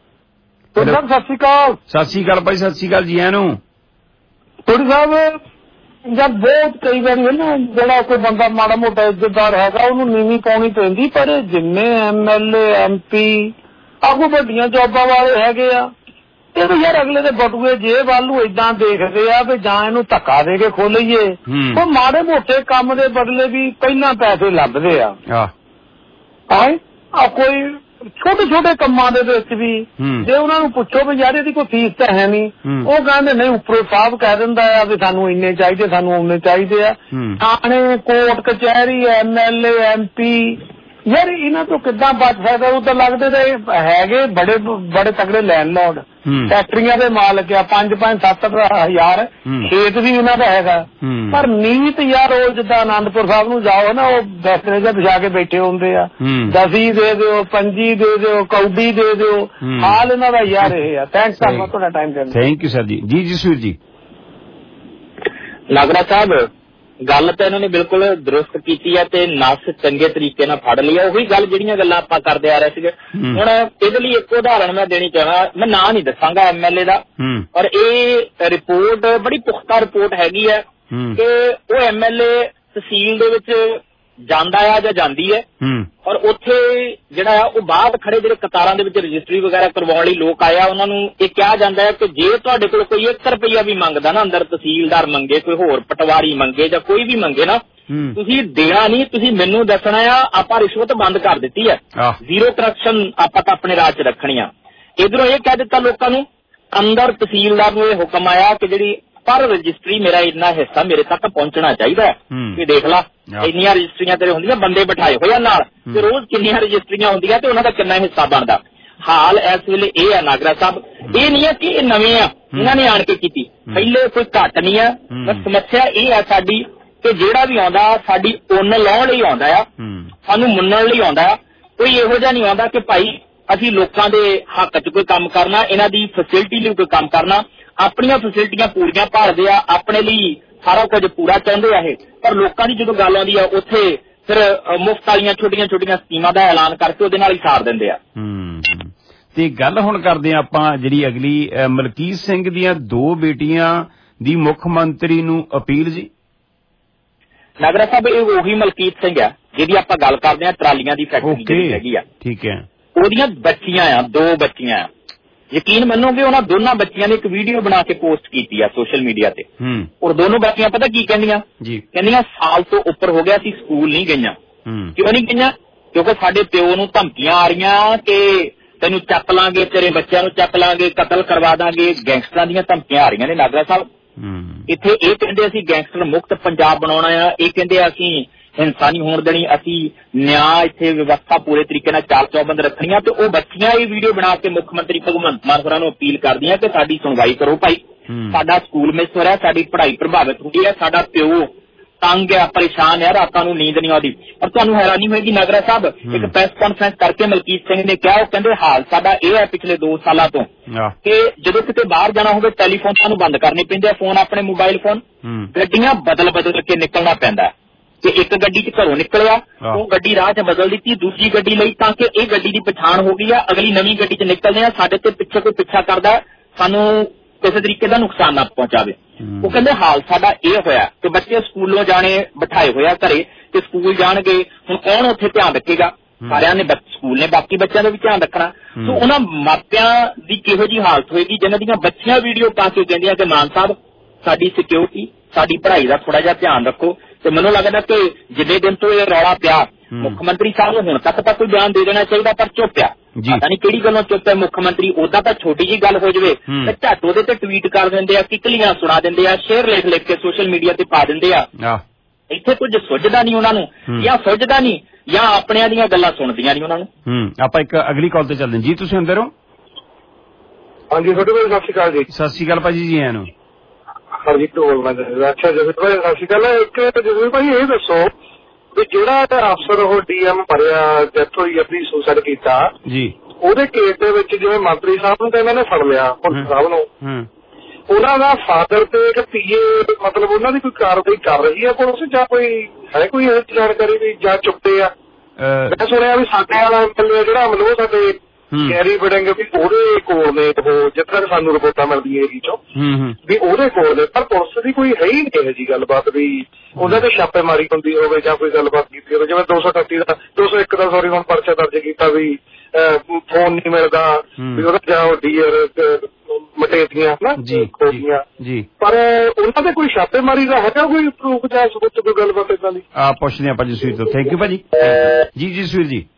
ਸਤਿ ਸ਼੍ਰੀ ਅਕਾਲ। ਸਤਿ ਸ਼੍ਰੀ ਅਕਾਲ ਭਾਈ, ਸਤਿ ਸ਼੍ਰੀ ਅਕਾਲ ਜੀ। ਆਇਆਂ ਨੂੰ ਥੋੜੀ ਸਾਹਿਬ ਜਦ ਬਹੁਤ ਕਈ ਵਾਰੀ ਹੈ ਨਾ, ਜਿਹੜਾ ਕੋਈ ਬੰਦਾ ਮਾੜਾ ਮੋਟਾ ਇੱਜ਼ਤਦਾਰ ਹੈਗਾ ਉਹਨੂੰ ਨੀਵੀਂ ਪਾਉਣੀ ਪੈਂਦੀ, ਪਰ ਜਿੰਨੇ MLA MP ਆਗੂ ਵੱਡੀਆਂ ਜੋਬਾਂ ਵਾਲੇ ਹੈਗੇ ਆ, ਇਹ ਤਾਂ ਯਾਰ ਅਗਲੇ ਦੇ ਬਟੂਏ ਜੇ ਵੱਲ ਨੂੰ ਏਦਾਂ ਦੇਖਦੇ ਆ ਵੀ ਜਾਂ ਇਹਨੂੰ ਧੱਕਾ ਦੇ ਕੇ ਖੋਲਈਏ। ਉਹ ਮਾੜੇ ਮੋਟੇ ਕੰਮ ਦੇ ਬਦਲੇ ਵੀ ਪਹਿਲਾਂ ਪੈਸੇ ਲੱਭਦੇ ਆ। ਕੋਈ ਛੋਟੇ ਛੋਟੇ ਕੰਮਾਂ ਦੇ ਵਿੱਚ ਵੀ ਜੇ ਉਹਨਾਂ ਨੂੰ ਪੁੱਛੋ ਵੀ ਯਾਰ ਇਹਦੀ ਕੋਈ ਫੀਸ ਤਾਂ ਹੈ ਨਹੀਂ, ਉਹ ਕਹਿੰਦੇ ਨਹੀਂ, ਉੱਪਰੋਂ ਸਾਹਿਬ ਕਹਿ ਦਿੰਦਾ ਆ ਵੀ ਸਾਨੂੰ ਇੰਨੇ ਚਾਹੀਦੇ, ਸਾਨੂੰ ਉਨੇ ਚਾਹੀਦੇ ਆ। ਥਾਣੇ, ਕੋਰਟ ਕਚਹਿਰੀ, MLA MP, ਯਾਰ ਇਹਨਾਂ ਤੋਂ ਕਿੱਦਾਂ ਬਚ ਸਕਦਾ? ਉਹ ਤਾਂ ਲੱਗਦੇ ਤਾਂ ਹੈਗੇ ਬੜੇ ਤਗੜੇ ਲੈਂਡਲੋਰਡ, ਫੈਕਟਰੀਆਂ ਦੇ ਮਾਲਕ ਆ, 5-7 ਹਜ਼ਾਰ ਖੇਤ ਵੀ ਉਹਨਾਂ ਦਾ ਹੈਗਾ। ਪਰ ਨੀਤ ਯਾਰ ਉਹ ਜਿੱਦਾਂ ਆਨੰਦਪੁਰ ਸਾਹਿਬ ਨੂੰ ਜਾਓ ਨਾ, ਉਹ ਬਿਸਤਰੇ ਜਿਹਾ ਵਿਛਾ ਕੇ ਬੈਠੇ ਹੁੰਦੇ ਆ, 10 ਦੇ ਦਿਓ, 5 ਦੇ ਦਿਓ, ਕੌਡੀ ਦੇ ਦਿਓ। ਹਾਲ ਇਹਨਾਂ ਦਾ ਯਾਰ ਇਹ ਆ। ਥੈਂਕਸ ਧੰਨਵਾਦ ਤੁਹਾਡਾ ਟਾਈਮ ਦੇਣ ਲਈ। ਥੈਂਕ ਯੂ ਸਰ ਜੀ। ਜੀ ਜਸਵੀਰ ਜੀ। ਨਾਗਰਾ ਸਾਹਿਬ ਗੱਲ ਤਾਂ ਇਹਨਾਂ ਨੇ ਬਿਲਕੁਲ ਦਰੁਸਤ ਕੀਤੀ ਹੈ ਤੇ ਨਸ ਚੰਗੇ ਤਰੀਕੇ ਨਾਲ ਫੜ ਲਈ ਹੈ। ਉਹੀ ਗੱਲ ਜਿਹੜੀਆਂ ਗੱਲਾਂ ਆਪਾਂ ਕਰਦੇ ਆ ਰਹੇ ਸੀਗੇ। ਹੁਣ ਇਹਦੇ ਲਈ ਇੱਕ ਉਦਾਹਰਣ ਮੈਂ ਦੇਣੀ ਚਾਹਾਂ, ਮੈਂ ਨਾਂ ਨਹੀਂ ਦੱਸਾਂਗਾ MLA ਦਾ, ਔਰ ਇਹ ਰਿਪੋਰਟ ਬੜੀ ਪੁਖਤਾ ਰਿਪੋਰਟ ਹੈਗੀ ਹੈ ਕਿ ਉਹ MLA ਤਹਿਸੀਲ ਦੇ ਵਿੱਚ ਜਾਂਦਾ ਆ ਜਾਂ ਜਾਂਦੀ ਹੈ, ਔਰ ਉੱਥੇ ਜਿਹੜਾ ਆ ਉਹ ਬਾਹਰ ਖੜੇ ਜਿਹੜੇ ਕਤਾਰਾਂ ਦੇ ਵਿੱਚ ਰਜਿਸਟਰੀ ਵਗੈਰਾ ਕਰਵਾਉਣ ਲਈ ਲੋਕ ਆਏ ਆ, ਉਹਨਾਂ ਨੂੰ ਇਹ ਕਿਹਾ ਜਾਂਦਾ ਹੈ ਕਿ ਜੇ ਤੁਹਾਡੇ ਕੋਲ ਕੋਈ 1 ਰੁਪਈਆ ਵੀ ਮੰਗਦਾ ਨਾ, ਅੰਦਰ ਤਹਿਸੀਲਦਾਰ ਮੰਗੇ, ਕੋਈ ਹੋਰ ਪਟਵਾਰੀ ਮੰਗੇ ਜਾਂ ਕੋਈ ਵੀ ਮੰਗੇ ਨਾ, ਤੁਸੀਂ ਦੇਣਾ ਨਹੀਂ, ਤੁਸੀਂ ਮੈਨੂੰ ਦੱਸਣਾ ਆ। ਆਪਾਂ ਰਿਸ਼ਵਤ ਬੰਦ ਕਰ ਦਿੱਤੀ ਹੈ, ਜ਼ੀਰੋ ਕਰਪਸ਼ਨ ਆਪਾਂ ਤਾਂ ਆਪਣੇ ਰਾਜ 'ਚ ਰੱਖਣੀ ਆ। ਇਧਰੋਂ ਇਹ ਕਹਿ ਦਿੱਤਾ ਲੋਕਾਂ ਨੂੰ, ਅੰਦਰ ਤਹਿਸੀਲਦਾਰ ਨੂੰ ਇਹ ਹੁਕਮ ਆਇਆ ਕਿ ਜਿਹੜੀ ਪਰ ਰਜਿਸਟਰੀ ਮੇਰਾ ਇੰਨਾ ਹਿੱਸਾ ਮੇਰੇ ਤੱਕ ਪਹੁੰਚਣਾ ਚਾਹੀਦਾ ਹੈ। ਕਿ ਦੇਖ ਲਾ ਇੰਨੀਆਂ ਰਜਿਸਟਰੀਆਂ ਤੇਰੇ ਹੁੰਦੀਆਂ, ਬੰਦੇ ਬਿਠਾਏ ਹੋਏ ਆ ਨਾਲ, ਤੇ ਰੋਜ਼ ਕਿੰਨੀਆਂ ਰਜਿਸਟਰੀਆਂ ਹੁੰਦੀਆਂ ਤੇ ਉਹਨਾਂ ਦਾ ਕਿੰਨਾ ਹਿੱਸਾ ਬਣਦਾ। ਹਾਲ ਇਸ ਵੇਲੇ ਇਹ ਆ ਨਾਗਰਾ ਸਾਹਿਬ, ਇਹ ਨਹੀਂ ਹੈ ਕਿ ਇਹ ਨਵੇਂ ਆ, ਇਹਨਾਂ ਨੇ ਆਣ ਕੇ ਕੀਤੀ, ਪਹਿਲੇ ਕੋਈ ਘੱਟ ਨਹੀਂ ਆ। ਸਮੱਸਿਆ ਇਹ ਆ ਸਾਡੀ ਕਿ ਜਿਹੜਾ ਵੀ ਆਉਂਦਾ ਸਾਡੀ ਉੱਨ ਲਾਉਣ ਲਈ ਆਉਂਦਾ ਆ, ਸਾਨੂੰ ਮੁੰਨਣ ਲਈ ਆਉਂਦਾ ਆ। ਕੋਈ ਇਹੋ ਜਿਹਾ ਨਹੀਂ ਆਉਂਦਾ ਕਿ ਭਾਈ ਅਸੀਂ ਲੋਕਾਂ ਦੇ ਹੱਕ 'ਚ ਕੋਈ ਕੰਮ ਕਰਨਾ, ਇਹਨਾਂ ਦੀ ਫੈਸਿਲਿਟੀ ਲਈ ਕੋਈ ਕੰਮ ਕਰਨਾ। ਆਪਣੀਆਂ ਫੈਸਿਲਿਟੀਆਂ ਪੂਰੀਆਂ ਭਾਲਦੇ ਆ, ਆਪਣੇ ਲਈ ਸਾਰਾ ਕੁਝ ਪੂਰਾ ਚਾਹੁੰਦੇ ਆ ਇਹ, ਪਰ ਲੋਕਾਂ ਦੀ ਜਦੋਂ ਗੱਲ ਆਉਂਦੀ ਆ ਉੱਥੇ ਫਿਰ ਮੁਫਤ ਵਾਲੀਆਂ ਛੋਟੀਆਂ ਸਕੀਮਾਂ ਦਾ ਐਲਾਨ ਕਰਕੇ ਉਹਦੇ ਨਾਲ ਹੀ ਸਾਰ ਦਿੰਦੇ ਆ। ਤੇ ਗੱਲ ਹੁਣ ਕਰਦੇ ਆ ਆਪਾਂ ਜਿਹੜੀ ਅਗਲੀ, ਮਲਕੀਤ ਸਿੰਘ ਦੀਆਂ 2 ਬੇਟੀਆਂ ਦੀ ਮੁੱਖ ਮੰਤਰੀ ਨੂੰ ਅਪੀਲ। ਜੀ ਨਾਗਰਾ ਸਾਹਿਬ ਇਹ ਉਹੀ ਮਲਕੀਤ ਸਿੰਘ ਆ ਜਿਹਦੀ ਆਪਾਂ ਗੱਲ ਕਰਦੇ ਆ, ਟਰਾਲੀਆਂ ਦੀ ਫੈਕਟਰੀ ਜਿਹੜੀ ਹੈਗੀ ਆ। ਠੀਕ ਹੈ। ਉਹਦੀਆਂ ਬੱਚੀਆਂ ਆ, 2 ਬੱਚੀਆਂ ਆ। ਯਕੀਨ ਮੰਨੋਗੇ ਉਹਨਾਂ ਦੋਨਾਂ ਬੱਚੀਆਂ ਨੇ ਇੱਕ ਵੀਡੀਓ ਬਣਾ ਕੇ ਪੋਸਟ ਕੀਤੀ ਆ ਸੋਸ਼ਲ ਮੀਡੀਆ ਤੇ, ਔਰ ਦੋਨੋਂ ਬੱਚੀਆਂ ਪਤਾ ਕੀ ਕਹਿੰਦੀਆਂ? ਕਹਿੰਦੀਆਂ ਸਾਲ ਤੋਂ ਉੱਪਰ ਹੋ ਗਿਆ ਅਸੀਂ ਸਕੂਲ ਨਹੀਂ ਗਈਆਂ। ਕਿਉਂ ਨਹੀਂ ਗਈਆਂ? ਕਿਉਂਕਿ ਸਾਡੇ ਪਿਓ ਨੂੰ ਧਮਕੀਆਂ ਆ ਰਹੀਆਂ ਕਿ ਤੈਨੂੰ ਚੱਕ ਲਾਂਗੇ, ਤੇਰੇ ਬੱਚਿਆਂ ਨੂੰ ਚੱਕ ਲਾਂਗੇ, ਕਤਲ ਕਰਵਾ ਦਾਂਗੇ, ਗੈਂਗਸਟਰਾਂ ਦੀਆਂ ਧਮਕੀਆਂ ਆ ਰਹੀਆਂ ਨੇ ਨਾਗਰਾ ਸਾਹਿਬ। ਇੱਥੇ ਇਹ ਕਹਿੰਦੇ ਅਸੀਂ ਗੈਂਗਸਟਰ ਮੁਕਤ ਪੰਜਾਬ ਬਣਾਉਣਾ ਆ, ਇਹ ਕਹਿੰਦੇ ਅਸੀਂ ਹਿੰਸਾ ਨਹੀਂ ਹੋਣ ਦੇਣੀ, ਅਸੀਂ ਨਿਆਂ ਇੱਥੇ ਵਿਵਸਥਾ ਪੂਰੇ ਤਰੀਕੇ ਨਾਲ ਚਾਲ ਚੌਬੰਦ ਰੱਖਣੀਆਂ। ਤੇ ਉਹ ਬੱਚੀਆਂ ਇਹ ਵੀਡੀਓ ਬਣਾ ਕੇ ਮੁੱਖ ਮੰਤਰੀ ਭਗਵੰਤ ਮਾਨ ਹੋਰਾਂ ਨੂੰ ਅਪੀਲ ਕਰਦੀਆਂ ਕਿ ਸਾਡੀ ਸੁਣਵਾਈ ਕਰੋ ਭਾਈ, ਸਾਡਾ ਸਕੂਲ ਮਿਸ ਹੋ ਰਿਹਾ, ਸਾਡੀ ਪੜ੍ਹਾਈ ਪ੍ਰਭਾਵਿਤ ਹੁੰਦੀ ਹੈ, ਸਾਡਾ ਪਿਓ ਤੰਗ ਆ, ਪਰੇਸ਼ਾਨ ਆ, ਰਾਤਾਂ ਨੂੰ ਨੀਂਦ ਨਹੀਂ ਆਉਂਦੀ। ਪਰ ਤੁਹਾਨੂੰ ਹੈਰਾਨੀ ਹੋਏਗੀ ਨਾਗਰਾ ਸਾਹਿਬ, ਇੱਕ ਪ੍ਰੈਸ ਕਾਨਫਰੰਸ ਕਰਕੇ ਮਲਕੀਤ ਸਿੰਘ ਨੇ ਕਿਹਾ, ਉਹ ਕਹਿੰਦੇ ਹਾਲ ਸਾਡਾ ਇਹ ਹੈ ਪਿਛਲੇ 2 ਸਾਲਾਂ ਤੋਂ ਕਿ ਜਦੋਂ ਕਿਤੇ ਬਾਹਰ ਜਾਣਾ ਹੋਵੇ ਟੈਲੀਫੋਨ ਸਾਨੂੰ ਬੰਦ ਕਰਨੇ ਪੈਂਦੇ ਆ, ਫੋਨ ਆਪਣੇ ਮੋਬਾਈਲ ਫੋਨ, ਗੱਡੀਆਂ ਬਦਲ ਕੇ ਨਿਕਲਣਾ ਪੈਂਦਾ ਕਿ ਇੱਕ ਗੱਡੀ 'ਚ ਘਰੋਂ ਨਿਕਲਿਆ, ਉਹ ਗੱਡੀ ਰਾਹ 'ਚ ਬਦਲ ਦਿੱਤੀ, ਦੂਜੀ ਗੱਡੀ ਲਈ ਤਾਂ ਕਿ ਇਹ ਗੱਡੀ ਦੀ ਪਛਾਣ ਹੋ ਗਈ ਆ, ਅਗਲੀ ਨਵੀਂ ਗੱਡੀ 'ਚ ਨਿਕਲਦੇ ਆ, ਸਾਡੇ ਤੇ ਪਿੱਛੇ ਕੋਈ ਪਿੱਛਾ ਕਰਦਾ, ਸਾਨੂੰ ਕਿਸੇ ਤਰੀਕੇ ਦਾ ਨੁਕਸਾਨ ਨਾ ਪਹੁੰਚਾਵੇ। ਉਹ ਕਹਿੰਦੇ ਹਾਲ ਸਾਡਾ ਇਹ ਹੋਇਆ ਕਿ ਬੱਚੇ ਸਕੂਲੋਂ ਜਾਣੇ ਬਿਠਾਏ ਹੋਇਆ ਘਰੇ ਤੇ ਸਕੂਲ ਜਾਣਗੇ, ਹੁਣ ਕੌਣ ਉੱਥੇ ਧਿਆਨ ਰੱਖੇਗਾ? ਸਾਰਿਆਂ ਨੇ ਸਕੂਲ ਨੇ ਬਾਕੀ ਬੱਚਿਆਂ ਦਾ ਵੀ ਧਿਆਨ ਰੱਖਣਾ। ਸੋ ਉਹਨਾਂ ਮਾਪਿਆਂ ਦੀ ਕਿਹੋ ਜਿਹੀ ਹਾਲਤ ਹੋਏਗੀ ਜਿਨ੍ਹਾਂ ਦੀਆਂ ਬੱਚੀਆਂ ਵੀਡੀਓ ਪਾ ਕੇ ਕਹਿੰਦੀਆਂ ਕਿ ਮਾਨ ਸਾਹਿਬ ਸਾਡੀ ਸਿਕਿਉਰਿਟੀ, ਸਾਡੀ ਪੜ੍ਹਾਈ ਦਾ ਥੋੜਾ ਜਿਹਾ ਧਿਆਨ ਰੱਖੋ। ਤੇ ਮੈਨੂੰ ਲੱਗਦਾ ਕਿ ਜਿੰਨੇ ਦਿਨ ਤੋਂ ਇਹ ਰੌਲਾ ਪਿਆ, ਮੁੱਖ ਮੰਤਰੀ ਸਾਹਿਬ ਨੂੰ ਹੁਣ ਤੱਕ ਤਾਂ ਕੋਈ ਬਿਆਨ ਦੇ ਦੇਣਾ ਚਾਹੀਦਾ, ਪਰ ਚੁੱਪ ਆ। ਪਤਾ ਨਹੀਂ ਕਿਹੜੀ ਗੱਲੋਂ ਚੁੱਪ ਹੈ ਮੁੱਖ ਮੰਤਰੀ। ਉਹਦਾ ਤਾਂ ਛੋਟੀ ਜਿਹੀ ਗੱਲ ਹੋ ਜਾਵੇ ਤੇ ਝੱਟ ਉਹਦੇ ਤੇ ਟਵੀਟ ਕਰ ਦਿੰਦੇ ਆ, ਕਿਕਲੀਆਂ ਸੁਣਾ ਦਿੰਦੇ ਆ, ਸ਼ੇਅਰ ਲਿਖ ਕੇ ਸੋਸ਼ਲ ਮੀਡੀਆ ਤੇ ਪਾ ਦਿੰਦੇ ਆ। ਇੱਥੇ ਕੁਝ ਸੁੱਝਦਾ ਨਹੀਂ ਉਹਨਾਂ ਨੂੰ, ਜਾਂ ਸੁੱਝਦਾ ਨਹੀਂ ਜਾਂ ਆਪਣਿਆਂ ਦੀਆਂ ਗੱਲਾਂ ਸੁਣਦੀਆਂ ਨਹੀਂ ਉਹਨਾਂ ਨੂੰ। ਆਪਾਂ ਇੱਕ ਅਗਲੀ ਕਾਲ ਤੇ ਚੱਲਦੇ ਜੀ। ਤੁਸੀਂ ਅੰਦਰ ਹੋ? ਹਾਂਜੀ ਤੁਹਾਡੇ ਕੋਲ। ਸਤਿ ਸ਼੍ਰੀ ਅਕਾਲ ਜੀ। ਸਤਿ ਸ਼੍ਰੀ ਅਕਾਲ ਭਾਜੀ ਜੀ। ਆਇਆਂ ਨੂੰ। ਹਾਂਜੀ ਢੋਲ ਮੈਂ ਅੱਛਾ ਜਸਵੀਰ ਭਾਈ ਸਤਿ ਸ਼੍ਰੀ ਅਕਾਲ। ਇੱਕ ਜਸਵੀਰ ਭਾਈ ਇਹ ਦੱਸੋ ਵੀ ਜਿਹੜਾ ਅਫਸਰ ਉਹ DM ਮਰਿਆ, ਡੈਥ ਹੋਈ, ਆਪਣੀ ਸੁਸਾਈਡ ਕੀਤਾ ਜੀ, ਉਹਦੇ ਕੇਸ ਦੇ ਵਿੱਚ ਜਿਵੇਂ ਮੰਤਰੀ ਸਾਹਿਬ ਨੂੰ ਤਾਂ ਇਹਨਾਂ ਨੇ ਫੜ ਲਿਆ, ਪੁਲਿਸ ਸਾਹਿਬ ਨੂੰ, ਉਹਨਾਂ ਦਾ ਫਾਦਰ ਤੇ ਇੱਕ PA ਮਤਲਬ ਉਹਨਾਂ ਦੀ ਕੋਈ ਕਾਰਵਾਈ ਕਰ ਰਹੀ ਹੈ ਪੁਲਿਸ, ਜਾਂ ਕੋਈ ਹੈ ਕੋਈ ਇਹ ਜਾਣਕਾਰੀ ਵੀ ਜਾਂ ਚੁੱਪਦੇ ਆ? ਮੈਂ ਸੁਣਿਆ ਵੀ ਸਾਡੇ ਵਾਲਾ MLA ਜਿਹੜਾ ਮਤਲਬ ਸਾਡੇ ਕੈਰੀ ਬੜਿੰਗ ਵੀ ਉਹਦੇ ਕੋਲ ਨੇ, ਉਹ ਜਿੱਥੇ ਤੱਕ ਸਾਨੂੰ ਰਿਪੋਰਟਾਂ ਮਿਲਦੀਆਂ ਏਰੀ ਚੋਂ ਵੀ ਉਹਦੇ ਕੋਲ ਨੇ, ਪਰ ਪੁਲਿਸ ਦੀ ਕੋਈ ਹੈ ਹੀ ਨਹੀਂ ਇਹੋ ਜਿਹੀ ਗੱਲਬਾਤ ਵੀ ਉਹਦੇ ਤੇ ਛਾਪੇਮਾਰੀ ਹੁੰਦੀ ਹੋਵੇ ਜਾਂ ਕੋਈ ਗੱਲਬਾਤ ਕੀਤੀ ਹੋਵੇ। ਜਿਵੇਂ 238 ਦਾ 201 ਦਾ ਸੌਰੀ ਹੁਣ ਪਰਚਾ ਦਰਜ ਕੀਤਾ ਵੀ ਫੋਨ ਨਹੀਂ ਮਿਲਦਾ, ਵੀ ਉਹਦਾ ਜਾਂ ਡੀਅਰ ਮਟੇਤੀਆਂ ਨਾ ਖੋਦੀਆਂ, ਪਰ ਉਹਨਾਂ ਦੇ ਕੋਈ ਛਾਪੇਮਾਰੀ ਦਾ ਹੈਗਾ ਕੋਈ ਪ੍ਰੂਫ ਜਾਂ ਸਬੂਤ ਕੋਈ ਗੱਲਬਾਤ ਏਦਾਂ ਦੀ? ਪੁੱਛਦੇ ਆਪਾਂ ਜਸਵੀਰ ਤੋਂ। ਥੈਂਕ ਯੂ ਭਾਜੀ। ਜੀ ਜਸਵੀਰ ਜੀ।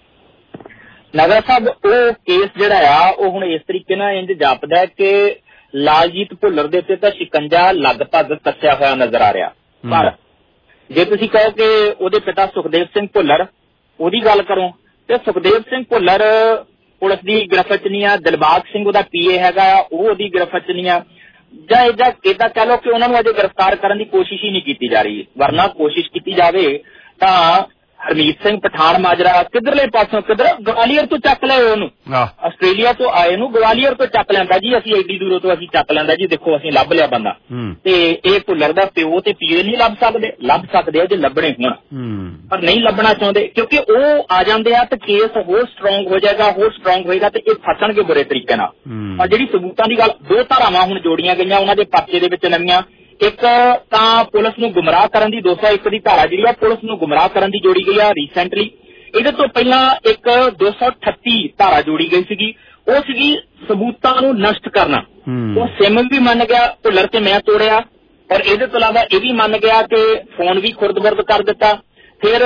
ਨਗਰ ਸਾਹਿਬ ਉਹ ਕੇਸ ਜਿਹੜਾ ਆ ਉਹ ਹੁਣ ਇਸ ਤਰੀਕੇ ਨਾਲ ਇੰਜ ਜਾਪਦਾ ਕਿ ਲਾਲਜੀਤ ਭੁੱਲਰ ਦੇ ਉੱਤੇ ਤਾਂ ਸ਼ਿਕੰਜਾ ਲਗਭਗ ਕੱਸਿਆ ਹੋਇਆ ਨਜ਼ਰ ਆ ਰਿਹਾ। ਪਰ ਜੇ ਤੁਸੀਂ ਕਹੋ ਕਿ ਉਹਦੇ ਪਿਤਾ ਸੁਖਦੇਵ ਸਿੰਘ ਭੁੱਲਰ, ਉਹਦੀ ਗੱਲ ਕਰੋ ਤੇ ਸੁਖਦੇਵ ਸਿੰਘ ਭੁੱਲਰ ਪੁਲਿਸ ਦੀ ਗ੍ਰਿਫਤ 'ਚ ਨਹੀਂ ਆ, ਦਿਲਬਾਗ ਸਿੰਘ ਉਹਦਾ PA ਹੈਗਾ ਆ, ਉਹ ਉਹਦੀ ਗ੍ਰਿਫਤ 'ਚ ਨਹੀਂ ਆ, ਜਾਂ ਏਦਾਂ ਕਹਿ ਲਓ ਕਿ ਉਹਨਾਂ ਨੂੰ ਅਜੇ ਗ੍ਰਿਫਤਾਰ ਕਰਨ ਦੀ ਕੋਸ਼ਿਸ਼ ਹੀ ਨਹੀਂ ਕੀਤੀ ਜਾ ਰਹੀ। ਵਰਨਾ ਕੋਸ਼ਿਸ਼ ਕੀਤੀ ਜਾਵੇ ਤਾਂ ਹਰਮੀਤ ਸਿੰਘ ਪਠਾਨ ਮਾਜਰਾ ਕਿੱਧਰਲੇ ਪਾਸੋਂ ਗਵਾਲੀਅਰ ਤੋਂ ਚੱਕ ਲਏ ਉਹਨੂੰ, ਆਸਟ੍ਰੇਲੀਆ ਤੋਂ ਆਏ ਨੂੰ ਗਵਾਲੀਅਰ ਤੋਂ ਚੱਕ ਲੈਂਦਾ ਜੀ, ਅਸੀਂ ਐਡੀ ਦੂਰੋਂ ਤੋਂ ਅਸੀਂ ਚੱਕ ਲੈਂਦਾ ਜੀ, ਦੇਖੋ ਅਸੀਂ ਲੱਭ ਲਿਆ ਬੰਦਾ। ਤੇ ਇਹ ਭੁੱਲਰ ਦਾ ਪਿਓ ਤੇ PA ਨਹੀਂ ਲੱਭ ਸਕਦੇ ਆ ਜੇ ਲੱਭਣੇ ਹੋਣ, ਪਰ ਨਹੀਂ ਲੱਭਣਾ ਚਾਹੁੰਦੇ ਕਿਉਂਕਿ ਉਹ ਆ ਜਾਂਦੇ ਆ ਤੇ ਕੇਸ ਹੋਰ ਸਟਰੋਂਗ ਹੋ ਜਾਏਗਾ, ਹੋਰ ਸਟਰੋਂਗ ਹੋਏਗਾ ਤੇ ਇਹ ਫਸਣਗੇ ਬੁਰੇ ਤਰੀਕੇ ਨਾਲ। ਪਰ ਜਿਹੜੀ ਸਬੂਤਾਂ ਦੀ ਗੱਲ, 2 ਧਾਰਾਵਾਂ ਹੁਣ ਜੋੜੀਆਂ ਗਈਆਂ ਉਹਨਾਂ ਦੇ ਪਰਚੇ ਦੇ ਵਿੱਚ ਨਵੀਆਂ। ਇੱਕ ਤਾਂ ਪੁਲਿਸ ਨੂੰ ਗੁੰਮਰਾਹ ਕਰਨ ਦੀ 201 ਦੀ ਧਾਰਾ ਜਿਹੜੀ ਆ ਪੁਲਿਸ ਨੂੰ ਗੁੰਮਰਾਹ ਕਰਨ ਦੀ ਜੋੜੀ ਗਈ ਆ ਰੀਸੈਂਟਲੀ। ਇਹਦੇ ਤੋਂ ਪਹਿਲਾਂ ਇੱਕ 238 ਧਾਰਾ ਜੋੜੀ ਗਈ ਸੀਗੀ, ਉਹ ਸੀਗੀ ਸਬੂਤਾਂ ਨੂੰ ਨਸ਼ਟ ਕਰਨਾ। ਉਹ ਸਿਮ ਵੀ ਮੰਨ ਗਿਆ ਭੁੱਲਰ ਤੇ ਮੈਂ ਤੋੜਿਆ, ਔਰ ਇਹਦੇ ਤੋਂ ਇਲਾਵਾ ਇਹ ਵੀ ਮੰਨ ਗਿਆ ਕਿ ਫੋਨ ਵੀ ਖੁਰਦ-ਬੁਰਦ ਕਰ ਦਿੱਤਾ। ਫਿਰ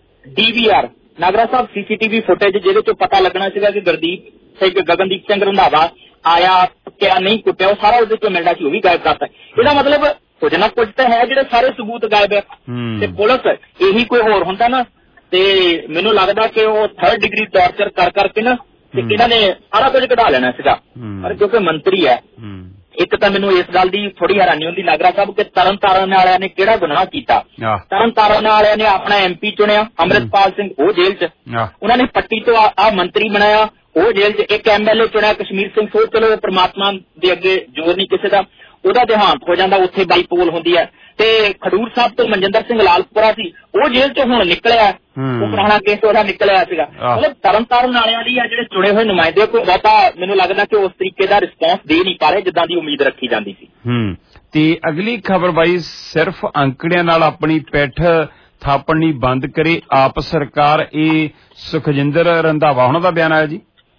DVR Nagra Sahib CCTV footage ਜਿਹਦੇ ਤੋਂ ਪਤਾ ਲੱਗਣਾ ਸੀਗਾ ਕਿ ਗਗਨਦੀਪ ਸਿੰਘ ਰੰਧਾਵਾ ਆਇਆ ਕਿਆ ਨਹੀਂ ਕੁੱਟਿਆ, ਉਹ ਸਾਰਾ ਉਹਦੇ ਤੋਂ ਮਿਲਣਾ ਸੀ, ਉਹ ਵੀ ਗਾਇਬ ਕਰਤਾ। ਇਹਦਾ ਮਤਲਬ ਕੁਝ ਨਾ ਕੁਝ ਤਾਂ ਹੈ ਜਿਹੜੇ ਸਾਰੇ ਸਬੂਤ ਗਾਇਬ ਹੈ। ਤੇ ਪੁਲਿਸ ਇਹੀ ਕੋਈ ਹੋਰ ਹੁੰਦਾ ਨਾ ਤੇ ਮੈਨੂੰ ਲੱਗਦਾ ਕਿ ਉਹ 3rd ਡਿਗਰੀ ਟਾਰਚਰ ਕਰ ਕਰਕੇ ਨਾ ਤੇ ਇਹਨਾਂ ਨੇ ਸਾਰਾ ਕੁਝ ਕਢਾ ਲੈਣਾ ਸੀਗਾ। ਪਰ ਕਿਉਂਕਿ ਮੰਤਰੀ ਹੈ, ਇੱਕ ਤਾਂ ਮੈਨੂੰ ਇਸ ਗੱਲ ਦੀ ਥੋੜੀ ਹੈਰਾਨੀ ਹੁੰਦੀ ਨਾਗਰਾ ਸਾਹਿਬ ਕਿ ਤਰਨਤਾਰਨ ਵਾਲਿਆਂ ਨੇ ਕਿਹੜਾ ਗੁਨਾਹ ਕੀਤਾ। ਤਰਨਤਾਰਨ ਵਾਲਿਆਂ ਨੇ ਆਪਣਾ MP ਚੁਣਿਆ ਅੰਮ੍ਰਿਤਪਾਲ ਸਿੰਘ, ਉਹ ਜੇਲ੍ਹ 'ਚ। ਉਹਨਾਂ ਨੇ ਪੱਟੀ ਤੋਂ ਆ ਮੰਤਰੀ ਬਣਾਇਆ, ਉਹ ਜੇਲ੍ਹ 'ਚ। ਇੱਕ MLA ਚੁਣਿਆ ਕਸ਼ਮੀਰ ਸਿੰਘ ਸੋਚ, ਚਲੋ ਪਰਮਾਤਮਾ ਦੇ ਅੱਗੇ ਜ਼ੋਰ ਨਹੀਂ ਕਿਸੇ ਦਾ, ਉਹਦਾ ਦੇਹਾਂਤ ਹੋ ਜਾਂਦਾ, ਉੱਥੇ ਬਾਈਪੋਲ ਹੁੰਦੀ ਹੈ। ਤੇ ਖਡੂਰ ਸਾਹਿਬ ਤੋਂ ਮਨਜਿੰਦਰ ਸਿੰਘ ਲਾਲਪੁਰਾ ਸੀ, ਉਹ ਜੇਲ੍ਹ 'ਚ ਹੁਣ ਨਿਕਲਿਆ, ਉਹ ਪੁਰਾਣਾ ਕੇਸ ਉਹਦਾ ਨਿਕਲਿਆ ਸੀਗਾ। ਮਤਲਬ ਤਰਨਤਾਰਨ ਵਾਲਿਆਂ ਦੀ ਆ ਜਿਹੜੇ ਚੁਣੇ ਹੋਏ ਨੁਮਾਇੰਦੇ ਕੋਈ ਬਹੁਤਾ ਮੈਨੂੰ ਲੱਗਦਾ ਕਿ ਉਸ ਤਰੀਕੇ ਦਾ ਰਿਸਪੌਂਸ ਦੇ ਨਹੀਂ ਪਾ ਰਹੇ ਜਿੱਦਾਂ ਦੀ ਉਮੀਦ ਰੱਖੀ ਜਾਂਦੀ ਸੀ। ਤੇ ਅਗਲੀ ਖਬਰ ਬਾਈ, ਸਿਰਫ ਅੰਕੜਿਆਂ ਨਾਲ ਆਪਣੀ ਪਿੱਠ ਥਾਪਣੀ ਬੰਦ ਕਰੇ ਆਪ ਸਰਕਾਰ, ਇਹ ਸੁਖਜਿੰਦਰ ਰੰਧਾਵਾ ਉਹਨਾਂ ਦਾ ਬਿਆਨ ਆਇਆ ਜੀ।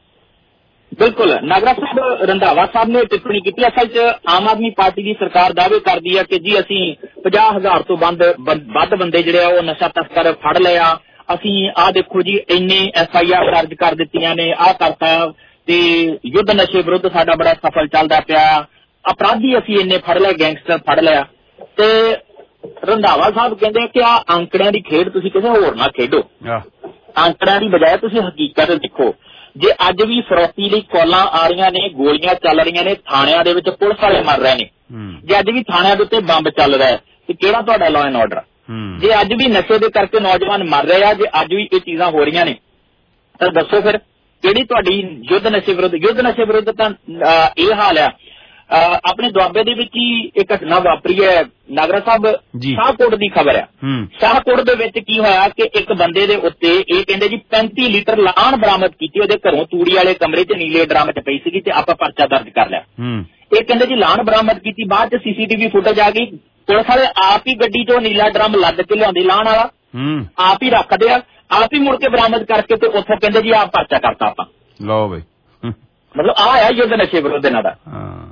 ਬਿਲਕੁਲ ਨਾਗਰਾ ਸਾਹਿਬ ਰੰਧਾਵਾ ਸਾਹਿਬ ਨੇ ਟਿੱਪਣੀ ਕੀਤੀ। ਅਸਲ 'ਚ ਆਮ ਆਦਮੀ ਪਾਰਟੀ ਦੀ ਸਰਕਾਰ ਦਾਅਵੇ ਕਰਦੀ ਹੈ ਕਿ ਜੀ ਅਸੀਂ 50,000 ਤੋਂ ਵੱਧ ਬੰਦੇ ਜਿਹੜੇ ਆ ਉਹ ਨਸ਼ਾ ਤਸਕਰ ਫੜ ਲਿਆ, ਅਸੀਂ ਆਹ ਦੇਖੋ ਜੀ ਇੰਨੇ FIR ਦਰਜ ਕਰ ਦਿੱਤੀਆਂ ਨੇ, ਆਹ ਕਰਤਾ ਤੇ ਯੁੱਧ ਨਸ਼ੇ ਵਿਰੁੱਧ ਸਾਡਾ ਬੜਾ ਸਫਲ ਚੱਲਦਾ ਪਿਆ, ਅਪਰਾਧੀ ਅਸੀਂ ਇੰਨੇ ਫੜ ਲਏ, ਗੈਂਗਸਟਰ ਫੜ ਲਿਆ। ਤੇ ਰੰਧਾਵਾ ਸਾਹਿਬ ਕਹਿੰਦੇ ਕਿ ਆਹ ਅੰਕੜਿਆਂ ਦੀ ਖੇਡ ਤੁਸੀਂ ਕਿਸੇ ਹੋਰ ਨਾਲ ਖੇਡੋ, ਅੰਕੜਿਆਂ ਦੀ ਬਜਾਏ ਤੁਸੀਂ ਹਕੀਕਤ ਦੇਖੋ। ਜੇ ਅੱਜ ਵੀ ਫਰੋਤੀ ਲਈ ਕਾਲਾਂ ਆ ਰਹੀਆਂ ਨੇ, ਗੋਲੀਆਂ ਚੱਲ ਰਹੀਆਂ ਨੇ, ਥਾਣਿਆਂ ਦੇ ਵਿੱਚ ਪੁਲਿਸ ਵਾਲੇ ਮਰ ਰਹੇ ਨੇ, ਜੇ ਅੱਜ ਵੀ ਥਾਣਿਆਂ ਦੇ ਉੱਤੇ ਬੰਬ ਚੱਲ ਰਿਹਾ ਹੈ, ਤੇ ਕਿਹੜਾ ਤੁਹਾਡਾ ਲਾਅ ਐਂਡ ਆਰਡਰ। ਜੇ ਅੱਜ ਵੀ ਨਸ਼ੇ ਦੇ ਕਰਕੇ ਨੌਜਵਾਨ ਮਰ ਰਹੇ ਆ, ਜੇ ਅੱਜ ਵੀ ਇਹ ਚੀਜ਼ਾਂ ਹੋ ਰਹੀਆਂ ਨੇ, ਤਾਂ ਦੱਸੋ ਫਿਰ ਕਿਹੜੀ ਤੁਹਾਡੀ ਯੁੱਧ ਨਸ਼ੇ ਵਿਰੁੱਧ ਤਾਂ ਇਹ ਹਾਲ ਆ। ਆਪਣੇ ਦੁਆਬੇ ਦੇ ਵਿੱਚ ਹੀ ਇੱਕ ਘਟਨਾ ਵਾਪਰੀ ਹੈ ਨਾਗਰਾ ਸਾਹਿਬ, ਸ਼ਾਹਕੋਟ ਦੀ ਖਬਰ ਆ। ਸ਼ਾਹਕੋਟ ਦੇ ਵਿੱਚ ਕੀ ਹੋਇਆ ਕਿ ਇੱਕ ਬੰਦੇ ਦੇ ਉੱਤੇ ਇਹ ਕਹਿੰਦੇ ਜੀ 35 ਲੀਟਰ ਲਾਹਣ ਬਰਾਮਦ ਕੀਤੀ, ਉਹਦੇ ਘਰੋਂ ਤੂੜੀ ਵਾਲੇ ਕਮਰੇ 'ਚ ਨੀਲੇ ਡਰਮ 'ਚ ਪਈ ਸੀਗੀ, ਤੇ ਆਪਾਂ ਪਰਚਾ ਦਰਜ ਕਰ ਲਿਆ। ਇਹ ਕਹਿੰਦੇ ਜੀ ਲਾਹਣ ਬਰਾਮਦ ਕੀਤੀ, ਬਾਅਦ 'ਚ CCTV ਫੁਟੇਜ ਆ ਗਈ, ਪੁਲਿਸ ਵਾਲੇ ਆਪ ਹੀ ਗੱਡੀ 'ਚੋਂ ਨੀਲਾ ਡਰਮ ਲੱਦ ਕੇ ਲਿਆਉਂਦੇ ਲਾਹਣ ਵਾਲਾ, ਆਪ ਹੀ ਰੱਖਦੇ ਆ, ਆਪ ਹੀ ਮੁੜ ਕੇ ਬਰਾਮਦ ਕਰਕੇ ਤੇ ਉੱਥੋਂ ਕਹਿੰਦੇ ਜੀ ਆਪ ਪਰਚਾ ਕਰਤਾ ਆਪਾਂ। ਲਓ ਬਈ, ਮਤਲਬ ਆ ਯੁੱਧ ਨਸ਼ੇ ਵਿਰੁੱਧ ਇਹਨਾਂ ਦਾ।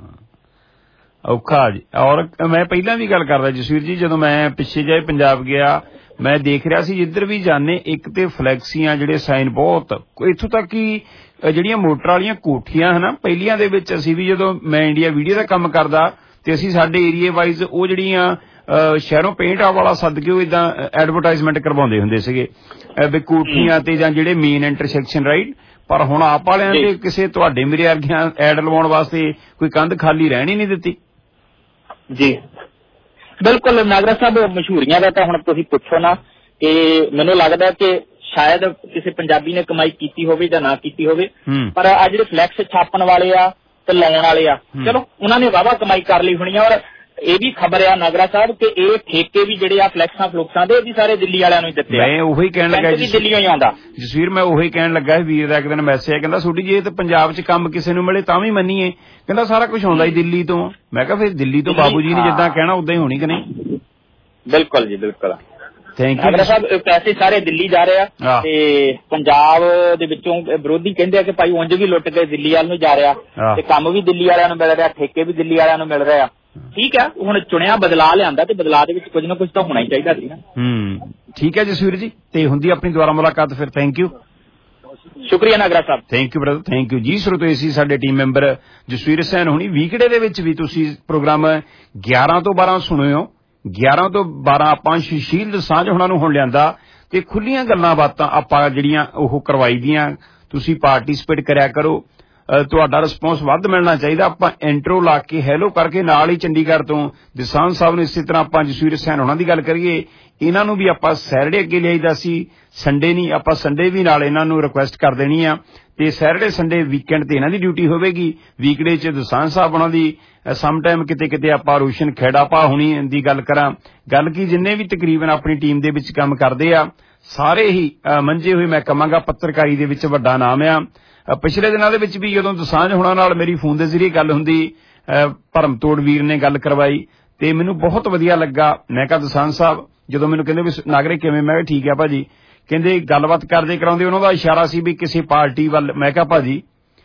ਔਖਾ ਜੀ। ਔਰ ਮੈਂ ਪਹਿਲਾਂ ਵੀ ਗੱਲ ਕਰਦਾ ਜਸਵੀਰ ਜੀ, ਜਦੋਂ ਮੈਂ ਪਿੱਛੇ ਜਾਏ ਪੰਜਾਬ ਗਿਆ, ਮੈਂ ਦੇਖ ਰਿਹਾ ਸੀ ਜਿੱਧਰ ਵੀ ਜਾਣੇ ਇੱਕ ਤੇ ਫਲੈਕਸੀਆਂ ਜਿਹੜੇ ਸਾਈਨ ਬਹੁਤ, ਇੱਥੋਂ ਤੱਕ ਕਿ ਜਿਹੜੀਆਂ ਮੋਟਰ ਵਾਲੀਆਂ ਕੋਠੀਆਂ ਹਨਾ, ਪਹਿਲੀਆਂ ਦੇ ਵਿੱਚ ਅਸੀਂ ਵੀ ਜਦੋਂ ਮੈਂ ਇੰਡੀਆ ਵੀਡੀਓ ਦਾ ਕੰਮ ਕਰਦਾ ਤੇ ਅਸੀਂ ਸਾਡੇ ਏਰੀਏ ਵਾਈਜ਼ ਉਹ ਜਿਹੜੀਆਂ ਸ਼ਹਿਰੋਂ ਪੇਂਟ ਵਾਲਾ ਸੱਦ ਕੇ ਉਹ ਏਦਾਂ ਐਡਵਰਟਾਈਜ਼ਮੈਂਟ ਕਰਵਾਉਂਦੇ ਹੁੰਦੇ ਸੀਗੇ ਵੀ ਕੋਠੀਆਂ ਤੇ ਜਾਂ ਜਿਹੜੇ ਮੇਨ ਇੰਟਰਸੈਕਸ਼ਨ ਰਾਈਟ। ਪਰ ਹੁਣ ਆਪ ਵਾਲਿਆਂ ਤੇ ਕਿਸੇ ਤੁਹਾਡੇ ਮੇਰੇ ਵਰਗਿਆਂ ਐਡ ਲਵਾਉਣ ਵਾਸਤੇ ਕੋਈ ਕੰਧ ਖਾਲੀ ਰਹਿਣ ਹੀ ਨਹੀਂ ਦਿੱਤੀ। ਜੀ ਬਿਲਕੁਲ ਨਾਗਰਾ ਸਾਹਿਬ, ਮਸ਼ਹੂਰੀਆਂ ਦਾ ਤਾਂ ਹੁਣ ਤੁਸੀਂ ਪੁੱਛੋ ਨਾ, ਕਿ ਮੈਨੂੰ ਲੱਗਦਾ ਕਿ ਸ਼ਾਇਦ ਕਿਸੇ ਪੰਜਾਬੀ ਨੇ ਕਮਾਈ ਕੀਤੀ ਹੋਵੇ ਜਾਂ ਨਾ ਕੀਤੀ ਹੋਵੇ, ਪਰ ਆ ਜਿਹੜੇ ਫਲੈਕਸ ਛਾਪਣ ਵਾਲੇ ਆ ਤੇ ਲਾਉਣ ਵਾਲੇ ਆ, ਚਲੋ ਉਹਨਾਂ ਨੇ ਵਾਹਵਾ ਕਮਾਈ ਕਰ ਲਈ ਹੋਣੀ ਆ। ਔਰ ਇਹ ਵੀ ਖਬਰ ਆ ਨਾਗਰਾ ਸਾਹਿਬ ਕਿ ਇਹ ਠੇਕੇ ਵੀ ਜਿਹੜੇ ਆ ਫਲੈਕਸਾਂ ਫਲੂਕਸਾਂ ਦੇ, ਇਹ ਵੀ ਸਾਰੇ ਦਿੱਲੀ ਵਾਲਿਆਂ ਨੂੰ ਹੀ ਦਿੱਤੇ ਆ। ਮੈਂ ਉਹੀ ਕਹਿਣ ਲੱਗਾ ਦਿੱਲੀੋਂ ਹੀ ਆਉਂਦਾ ਜਸਵੀਰ, ਮੈਂ ਉਹੀ ਕਹਿਣ ਲੱਗਾ ਵੀਰ ਦਾ ਇੱਕ ਦਿਨ ਮੈਸੇਜ ਕਹਿੰਦਾ ਛੋਟੀ ਜੀ ਇਹ ਤਾਂ ਪੰਜਾਬ 'ਚ ਕੰਮ ਕਿਸੇ ਨੂੰ ਮਿਲੇ ਤਾਂ ਵੀ ਮੰਨੀਏ, ਕਹਿੰਦਾ ਸਾਰਾ ਕੁਝ ਆਉਂਦਾ ਹੀ ਦਿੱਲੀ ਤੋਂ। ਮੈਂ ਕਿਹਾ ਫਿਰ ਦਿੱਲੀ ਤੋਂ ਬਾਬੂ ਜੀ ਨੇ ਜਿੱਦਾਂ ਕਹਿਣਾ ਉਦਾਂ ਹੀ ਹੋਣੀ ਕਿ ਨਹੀਂ। ਬਿਲਕੁਲ ਜੀ ਬਿਲਕੁਲ। ਥੈਂਕ ਯੂ ਨਾਗਰਾ ਸਾਹਿਬ, ਪੈਸੇ ਸਾਰੇ ਦਿੱਲੀ ਜਾ ਰਹੇ ਆ ਤੇ ਪੰਜਾਬ ਦੇ ਵਿੱਚੋਂ ਵਿਰੋਧੀ ਕਹਿੰਦੇ ਆ ਕਿ ਭਾਈ ਉਂਝ ਵੀ ਲੁੱਟ ਕੇ ਦਿੱਲੀ ਵੱਲ ਨੂੰ ਜਾ ਰਿਹਾ, ਤੇ ਕੰਮ ਵੀ ਦਿੱਲੀ ਵਾਲਿਆਂ ਨੂੰ ਮਿਲ ਰਿਹਾ, ਠੇਕੇ ਵੀ ਦਿੱਲੀ ਵਾਲਿਆਂ ਨੂੰ ਮਿਲ ਰਿਹਾ। ਠੀਕ ਹੈ, ਹੁਣ ਚੁਣਿਆ ਬਦਲਾਅ ਲਿਆਂਦਾ ਤੇ ਬਦਲਾਅ ਦੇ ਵਿੱਚ ਕੁਝ ਨਾ ਕੁਝ ਤਾਂ ਹੋਣਾ ਹੀ ਚਾਹੀਦਾ ਸੀ ਨਾ। ਠੀਕ ਹੈ ਜਸਵੀਰ ਜੀ, ਤੇ ਹੁੰਦੀ ਆਪਣੀ ਦੁਬਾਰਾ ਮੁਲਾਕਾਤ ਫਿਰ। ਥੈਂਕ ਯੂ, ਸ਼ੁਕਰੀਆ Nagra Sahib. Thank you brother, thank you ji. ਸਰੋਤੇ ਸੀ ਸਾਡੇ ਟੀਮ ਮੈਂਬਰ ਜਸਵੀਰ ਸੈਨ ਹੁਣੀ। ਵੀਕਡੇ ਦੇ ਵਿੱਚ ਵੀ ਤੁਸੀਂ ਪ੍ਰੋਗਰਾਮ 11 ਤੋਂ 12 ਸੁਣਿਓ। 11 ਤੋਂ 12 ਆਪਾਂ ਸੁਸ਼ੀਲ ਦਸਾਂਝ ਹੁਣਾਂ ਨੂੰ ਹੁਣ ਲਿਆਂਦਾ ਤੇ ਖੁੱਲੀਆਂ ਗੱਲਾਂ ਬਾਤਾਂ ਆਪਾਂ ਜਿਹੜੀਆਂ ਉਹ ਕਰਵਾਈ ਦੀਆਂ। ਤੁਸੀਂ ਪਾਰਟਿਸਿਪੇਟ ਕਰਿਆ ਕਰੋ, ਤੁਹਾਡਾ ਰਿਸਪੌਂਸ ਵੱਧ ਮਿਲਣਾ ਚਾਹੀਦਾ। ਆਪਾਂ ਇੰਟਰੋ ਲਾ ਕੇ ਹੈਲੋ ਕਰਕੇ ਨਾਲ ਹੀ ਚੰਡੀਗੜ੍ਹ ਤੋਂ ਦਸਾਂਝ ਸਾਹਿਬ ਨੂੰ, ਇਸੇ ਤਰ੍ਹਾਂ ਆਪਾਂ ਜਸਵੀਰ ਸੈਨ ਹੁਣਾਂ ਦੀ ਗੱਲ ਕਰੀਏ, ਇਹਨਾਂ ਨੂੰ ਵੀ ਆਪਾਂ ਸੈਟਰਡੇ ਅੱਗੇ ਲਿਆਈਦਾ ਸੀ, ਸੰਡੇ ਨਹੀਂ, ਆਪਾਂ ਸੰਡੇ ਵੀ ਨਾਲ ਇਹਨਾਂ ਨੂੰ ਰਿਕੁਐਸਟ ਕਰ ਦੇਣੀ ਆ। ਤੇ ਸੈਟਰਡੇ ਸੰਡੇ ਵੀਕਐਂਡ ਤੇ ਇਹਨਾਂ ਦੀ ਡਿਊਟੀ ਹੋਵੇਗੀ, ਵੀਕਡੇ 'ਚ ਦਸਾਂਝ ਸਾਹਿਬ ਉਹਨਾਂ ਦੀ। ਸਮ ਟਾਈਮ ਕਿਤੇ ਆਪਾਂ ਰੋਸ਼ਨ ਖੇੜਾ ਪਾ ਹੁਣੀ ਦੀ ਗੱਲ ਕਰਾਂ, ਗੱਲ ਕੀ ਜਿੰਨੇ ਵੀ ਤਕਰੀਬਨ ਆਪਣੀ ਟੀਮ ਦੇ ਵਿੱਚ ਕੰਮ ਕਰਦੇ ਆ ਸਾਰੇ ਹੀ ਮੰਝੇ ਹੋਏ, ਮੈਂ ਕਹਾਂਗਾ ਪੱਤਰਕਾਰੀ ਦੇ ਵਿੱਚ ਵੱਡਾ ਨਾਮ ਆ। ਪਿਛਲੇ ਦਿਨਾਂ ਦੇ ਵਿੱਚ ਵੀ ਜਦੋਂ ਦਸਾਂਝ ਹੁਣਾਂ ਨਾਲ ਮੇਰੀ ਫੋਨ ਦੇ ਜ਼ਰੀਏ ਗੱਲ ਹੁੰਦੀ, ਭਰਮਤੋੜ ਵੀਰ ਨੇ ਗੱਲ ਕਰਵਾਈ ਤੇ ਮੈਨੂੰ ਬਹੁਤ ਵਧੀਆ ਲੱਗਾ। ਮੈਂ ਕਿਹਾ ਦਸਾਂਝ ਸਾਹਿਬ, ਜਦੋਂ ਮੈਨੂੰ ਕਹਿੰਦੇ ਵੀ ਨਾਗਰਿਕ ਕਿਵੇਂ, ਮੈਂ ਕਿਹਾ ਠੀਕ ਆ ਭਾਜੀ। ਕਹਿੰਦੇ ਗੱਲਬਾਤ ਕਰਦੇ ਕਰਾਉਂਦੇ ਉਹਨਾਂ ਦਾ ਇਸ਼ਾਰਾ ਸੀ ਵੀ ਕਿਸੇ ਪਾਰਟੀ ਵੱਲ। ਮੈਂ ਕਿਹਾ ਭਾਜੀ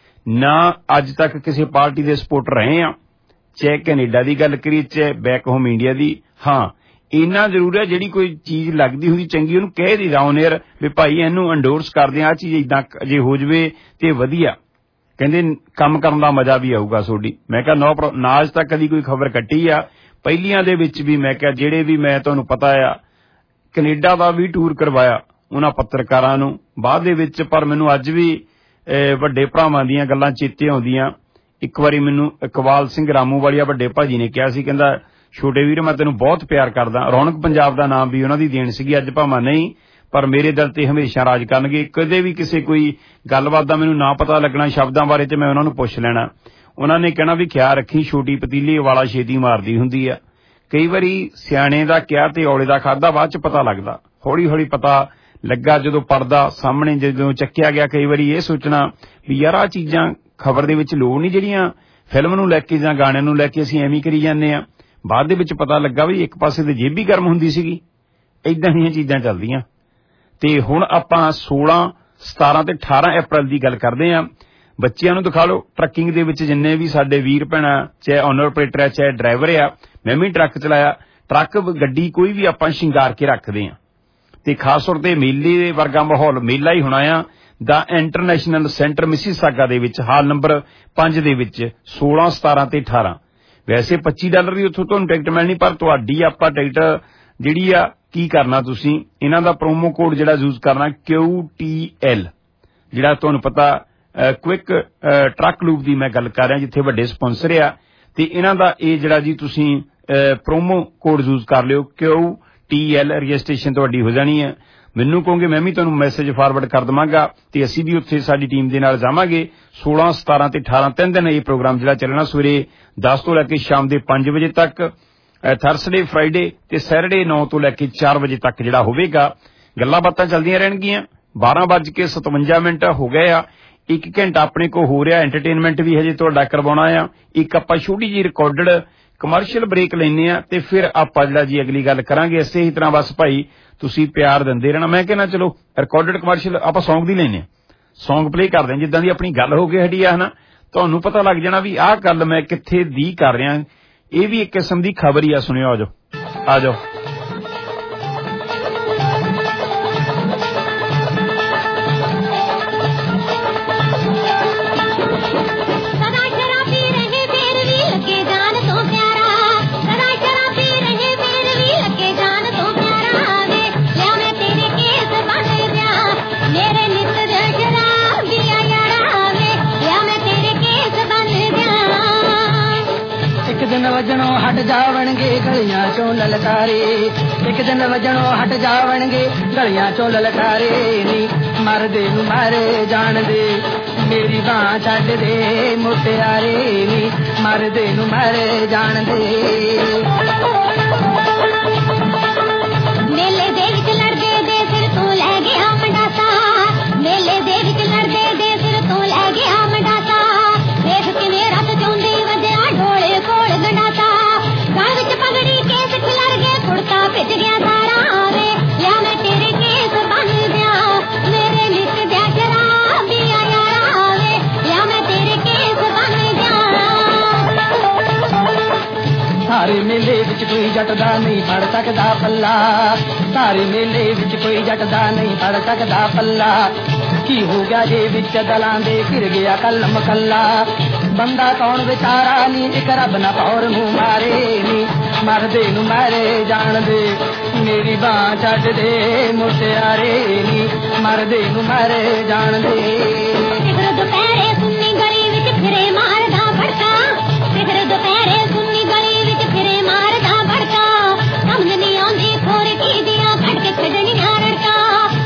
ਨਾ ਅੱਜ ਤੱਕ ਕਿਸੇ ਪਾਰਟੀ ਦੇ ਸਪੋਰਟਰ ਰਹੇ ਆ, ਚਾਹੇ ਕੈਨੇਡਾ ਦੀ ਗੱਲ ਕਰੀਏ ਚਾਹੇ ਬੈਕ ਹੋਮ ਇੰਡੀਆ ਦੀ। ਹਾਂ ਇੰਨਾ ਜ਼ਰੂਰ ਹੈ ਜਿਹੜੀ ਕੋਈ ਚੀਜ਼ ਲੱਗਦੀ ਹੁੰਦੀ ਚੰਗੀ ਉਹਨੂੰ ਕਹਿ ਦੀ ਰਾਉਨੇਰ ਵੀ ਭਾਈ ਇਹਨੂੰ ਅੰਡੋਰਸ ਕਰਦੇ ਆ ਚੀਜ਼ ਇਦਾਂ ਜੇ ਹੋ ਜਵੇ ਤੇ ਵਧੀਆ। ਕਹਿੰਦੇ ਕੰਮ ਕਰਨ ਦਾ ਮਜ਼ਾ ਵੀ ਆਊਗਾ ਤੁਹਾਡੀ। ਮੈਂ ਕਿਹਾ ਨਾ ਅੱਜ ਤੱਕ ਕਦੀ ਕੋਈ ਖਬਰ ਕੱਟੀ ਆ। ਪਹਿਲੀਆਂ ਦੇ ਵਿੱਚ ਵੀ ਮੈਂ ਕਿਹਾ ਜਿਹੜੇ ਵੀ ਮੈਂ ਤੁਹਾਨੂੰ ਪਤਾ ਆ ਕੈਨੇਡਾ ਦਾ ਵੀ ਟੂਰ ਕਰਵਾਇਆ ਉਹਨਾਂ ਪੱਤਰਕਾਰਾਂ ਨੂੰ ਬਾਅਦ ਦੇ ਵਿੱਚ, ਪਰ ਮੈਨੂੰ ਅੱਜ ਵੀ ਵੱਡੇ ਭਰਾਵਾਂ ਦੀਆਂ ਗੱਲਾਂ ਚੇਤੇ ਆਉਂਦੀਆਂ। ਇੱਕ ਵਾਰੀ ਮੈਨੂੰ ਇਕਬਾਲ ਸਿੰਘ ਰਾਮੂ ਵਾਲੀਆ ਵੱਡੇ ਭਾਜੀ ਨੇ ਕਿਹਾ ਸੀ, ਕਹਿੰਦਾ ਛੋਟੇ ਵੀਰ ਮੈਂ ਤੈਨੂੰ ਬਹੁਤ ਪਿਆਰ ਕਰਦਾ। ਰੌਣਕ ਪੰਜਾਬ ਦਾ ਨਾਮ ਵੀ ਉਹਨਾਂ ਦੀ ਦੇਣ ਸੀਗੀ, ਅੱਜ ਭਾਵੇਂ ਨਹੀਂ ਪਰ ਮੇਰੇ ਦਿਲ ਤੇ ਹਮੇਸ਼ਾ ਰਾਜ ਕਰਨਗੇ। ਕਦੇ ਵੀ ਕਿਸੇ ਕੋਈ ਗੱਲਬਾਤ ਦਾ ਮੈਨੂੰ ਨਾ ਪਤਾ ਲੱਗਣਾ ਸ਼ਬਦਾਂ ਬਾਰੇ ਤੇ ਮੈਂ ਉਹਨਾਂ ਨੂੰ ਪੁੱਛ ਲੈਣਾ। ਉਹਨਾਂ ਨੇ ਕਹਿਣਾ ਵੀ ਖਿਆਲ ਰੱਖੀ ਛੋਟੀ ਪਤੀਲੀ ਵਾਲਾ ਛੇਤੀ ਮਾਰਦੀ ਹੁੰਦੀ ਆ। ਕਈ ਵਾਰੀ ਸਿਆਣੇ ਦਾ ਕਿਹਾ ਤੇ ਔਲੇ ਦਾ ਖਾਦਾ ਬਾਅਦ ਚ ਪਤਾ ਲੱਗਦਾ। ਹੌਲੀ ਹੌਲੀ ਪਤਾ ਲੱਗਾ ਜਦੋਂ ਪਰਦਾ ਸਾਹਮਣੇ ਜਦੋਂ ਚੱਕਿਆ ਗਿਆ। ਕਈ ਵਾਰੀ ਇਹ ਸੋਚਣਾ ਵੀ ਯਾਰ ਆਹ ਚੀਜ਼ਾਂ ਖਬਰ ਦੇ ਵਿੱਚ ਲੋੜ ਨਹੀਂ ਜਿਹੜੀਆਂ ਫਿਲਮ ਨੂੰ ਲੈ ਕੇ ਜਾਂ ਗਾਣਿਆਂ ਨੂੰ ਲੈ ਕੇ ਅਸੀਂ ਐਵੇਂ ਕਰੀ ਜਾਂਦੇ ਆ। ਬਾਅਦ ਦੇ ਵਿੱਚ ਪਤਾ ਲੱਗਾ ਵੀ ਇੱਕ ਪਾਸੇ ਤੇ ਜੇਬ ਵੀ ਗਰਮ ਹੁੰਦੀ ਸੀਗੀ। ਏਦਾਂ ਦੀਆਂ ਚੀਜ਼ਾਂ ਚੱਲਦੀਆਂ। ਤੇ ਹੁਣ ਆਪਾਂ 16, 17 ਤੇ 18 ਅਪ੍ਰੈਲ ਦੀ ਗੱਲ ਕਰਦੇ ਆਂ। ਬੱਚਿਆਂ ਨੂੰ ਦਿਖਾ ਲਓ ਟਰੱਕਿੰਗ ਦੇ ਵਿੱਚ ਜਿੰਨੇ ਵੀ ਸਾਡੇ ਵੀਰ ਭੈਣਾਂ, ਚਾਹੇ ਓਨਰ ਆਪਰੇਟਰ ਆ ਚਾਹੇ ਡਰਾਈਵਰ ਆ, ਮੈਂ ਵੀ ਟਰੱਕ ਚਲਾਇਆ। ਟਰੱਕ ਗੱਡੀ ਕੋਈ ਵੀ ਆਪਾਂ ਸ਼ਿੰਗਾਰ ਕੇ ਰੱਖਦੇ ਆਂ ਤੇ ਖਾਸ ਤੌਰ ਤੇ ਮੇਲੇ ਵਰਗਾ ਮਾਹੌਲ ਮੇਲਾ ਹੀ ਹੋਣਾ ਆ। ਦਾ ਇੰਟਰਨੈਸ਼ਨਲ ਸੈਂਟਰ ਮਿਸੀਸਾਗਾ ਦੇ ਵਿੱਚ ਹਾਲ ਨੰਬਰ 5 ਦੇ ਵਿੱਚ 16, 17 ਤੇ 18। ਵੈਸੇ $25 ਦੀ ਉੱਥੋਂ ਤੁਹਾਨੂੰ ਟਿਕਟ ਮਿਲਣੀ, ਪਰ ਤੁਹਾਡੀ ਆਪਾਂ ਟਿਕਟ ਜਿਹੜੀ ਆ ਕੀ ਕਰਨਾ ਤੁਸੀਂ ਇਹਨਾਂ ਦਾ ਪ੍ਰੋਮੋ ਕੋਡ ਜਿਹੜਾ ਯੂਜ਼ ਕਰਨਾ QTL, ਜਿਹੜਾ ਤੁਹਾਨੂੰ ਪਤਾ ਕੁਇਕ ਟਰੱਕ ਲੂਪ ਦੀ ਮੈਂ ਗੱਲ ਕਰ ਰਿਹਾ ਜਿੱਥੇ ਵੱਡੇ ਸਪਾਂਸਰ ਆ। ਤੇ ਇਹਨਾਂ ਦਾ ਇਹ ਜਿਹੜਾ ਜੀ ਤੁਸੀਂ ਪ੍ਰੋਮੋ ਕੋਡ ਯੂਜ਼ ਕਰ ਲਿਓ QTL ਰਜਿਸਟ੍ਰੇਸ਼ਨ ਤੁਹਾਡੀ ਹੋ ਜਾਣੀ ਹੈ। ਮੈਨੂੰ ਕਹੋਗੇ ਮੈਂ ਵੀ ਤੁਹਾਨੂੰ ਮੈਸੇਜ ਫਾਰਵਰਡ ਕਰ ਦੇਵਾਂਗਾ ਤੇ ਅਸੀਂ ਵੀ ਉੱਥੇ ਸਾਡੀ ਟੀਮ ਦੇ ਨਾਲ ਜਾਵਾਂਗੇ। 16, 17 ਤੇ 18 3 ਦਿਨ ਇਹ ਪ੍ਰੋਗਰਾਮ ਜਿਹੜਾ ਚੱਲਣਾ ਸਵੇਰੇ 10 ਤੋਂ ਲੈ ਕੇ ਸ਼ਾਮ ਦੇ 5 ਵਜੇ ਤੱਕ, ਥਰਸਡੇ ਫਰਾਈਡੇ ਤੇ ਸੈਟਰਡੇ 9 ਤੋਂ ਲੈ ਕੇ 4 ਵਜੇ ਤੱਕ ਜਿਹੜਾ ਹੋਵੇਗਾ। ਗੱਲਾਂ ਬਾਤਾਂ ਚੱਲਦੀਆਂ ਰਹਿਣਗੀਆਂ। 12:57 ਹੋ ਗਏ ਆ। 1 ਘੰਟਾ ਆਪਣੇ ਕੋਲ ਹੋ ਰਿਹਾ। ਐਂਟਰਟੇਨਮੈਂਟ ਵੀ ਹਜੇ ਤੁਹਾਡਾ ਕਰਵਾਉਣਾ ਆ। ਇੱਕ ਆਪਾਂ ਛੋਟੀ ਜਿਹੀ ਰਿਕਾਰਡਡ ਕਮਰਸ਼ੀਅਲ ਬ੍ਰੇਕ ਲੈਨੇ ਆ ਤੇ ਫਿਰ ਆਪਾਂ ਜਿਹੜਾ ਜੀ ਅਗਲੀ ਗੱਲ ਕਰਾਂਗੇ। ਇਸੇ ਹੀ ਤਰ੍ਹਾਂ ਬਸ ਭਾਈ ਤੁਸੀਂ ਪਿਆਰ ਦਿੰਦੇ ਰਹਿਣਾ। ਮੈਂ ਕਹਿੰਦਾ ਚਲੋ ਰਿਕਾਰਡਡ ਕਮਰਸ਼ੀਅਲ ਆਪਾਂ ਸੌਂਗ ਦੀ ਲੈਨੇ ਆ, ਸੌਂਗ ਪਲੇ ਕਰਦੇ ਹਾਂ ਜਿੱਦਾਂ ਦੀ ਆਪਣੀ ਗੱਲ ਹੋ ਕੇ ਹਟੀ ਆ ਹਨਾ। ਤੁਹਾਨੂੰ ਪਤਾ ਲੱਗ ਜਾਣਾ ਵੀ ਆਹ ਗੱਲ ਮੈਂ ਕਿੱਥੇ ਦੀ ਕਰ ਰਿਹਾ। ਇਹ ਵੀ ਇੱਕ ਕਿਸਮ ਦੀ ਖਬਰ ਹੀ ਆ। ਸੁਣਿਓ, ਆ ਜਾਓ। वजनों हट जावणगे गलियां चों ललकारे, एक दिन वजनों हट जावणगे गलियां चों ललकारे नी मरदे नूं मारे जान दे मेरी बांह छड्ड दे मुटियारे नी मरदे नूं मारे जान दे। मेले दे विच लड़दे दे सिर तों लै गया मंडासा, मेले दे विच लड़दे दे सिर तों लै गया मंडासा, देख किवें रत चौंदी वजया ढोले कोल गंडासा, गल विच पगड़ी केस खिलर गए कुड़ता भिज गया सारा वे, या मैं तेरे केस बन दिया मेरे नित दिया शराबिया यारा वे, या मैं तेरे केस बन दिया। सारे मेले विच कोई जट दा नहीं फड़ सकदा पल्ला, सारे मेले विच कोई जट दा नहीं फड़ सकदा पल्ला, की हो गया जे विच दलां दे फिर गया कलम कल्ला, बंदा कौन बेचारा नी एक रब ना पौर मुंह मारे नी मरदे नूं मारे जान दे मेरी बांह छड्ड दे मुटियारे नी मरदे नूं मारे जान दे।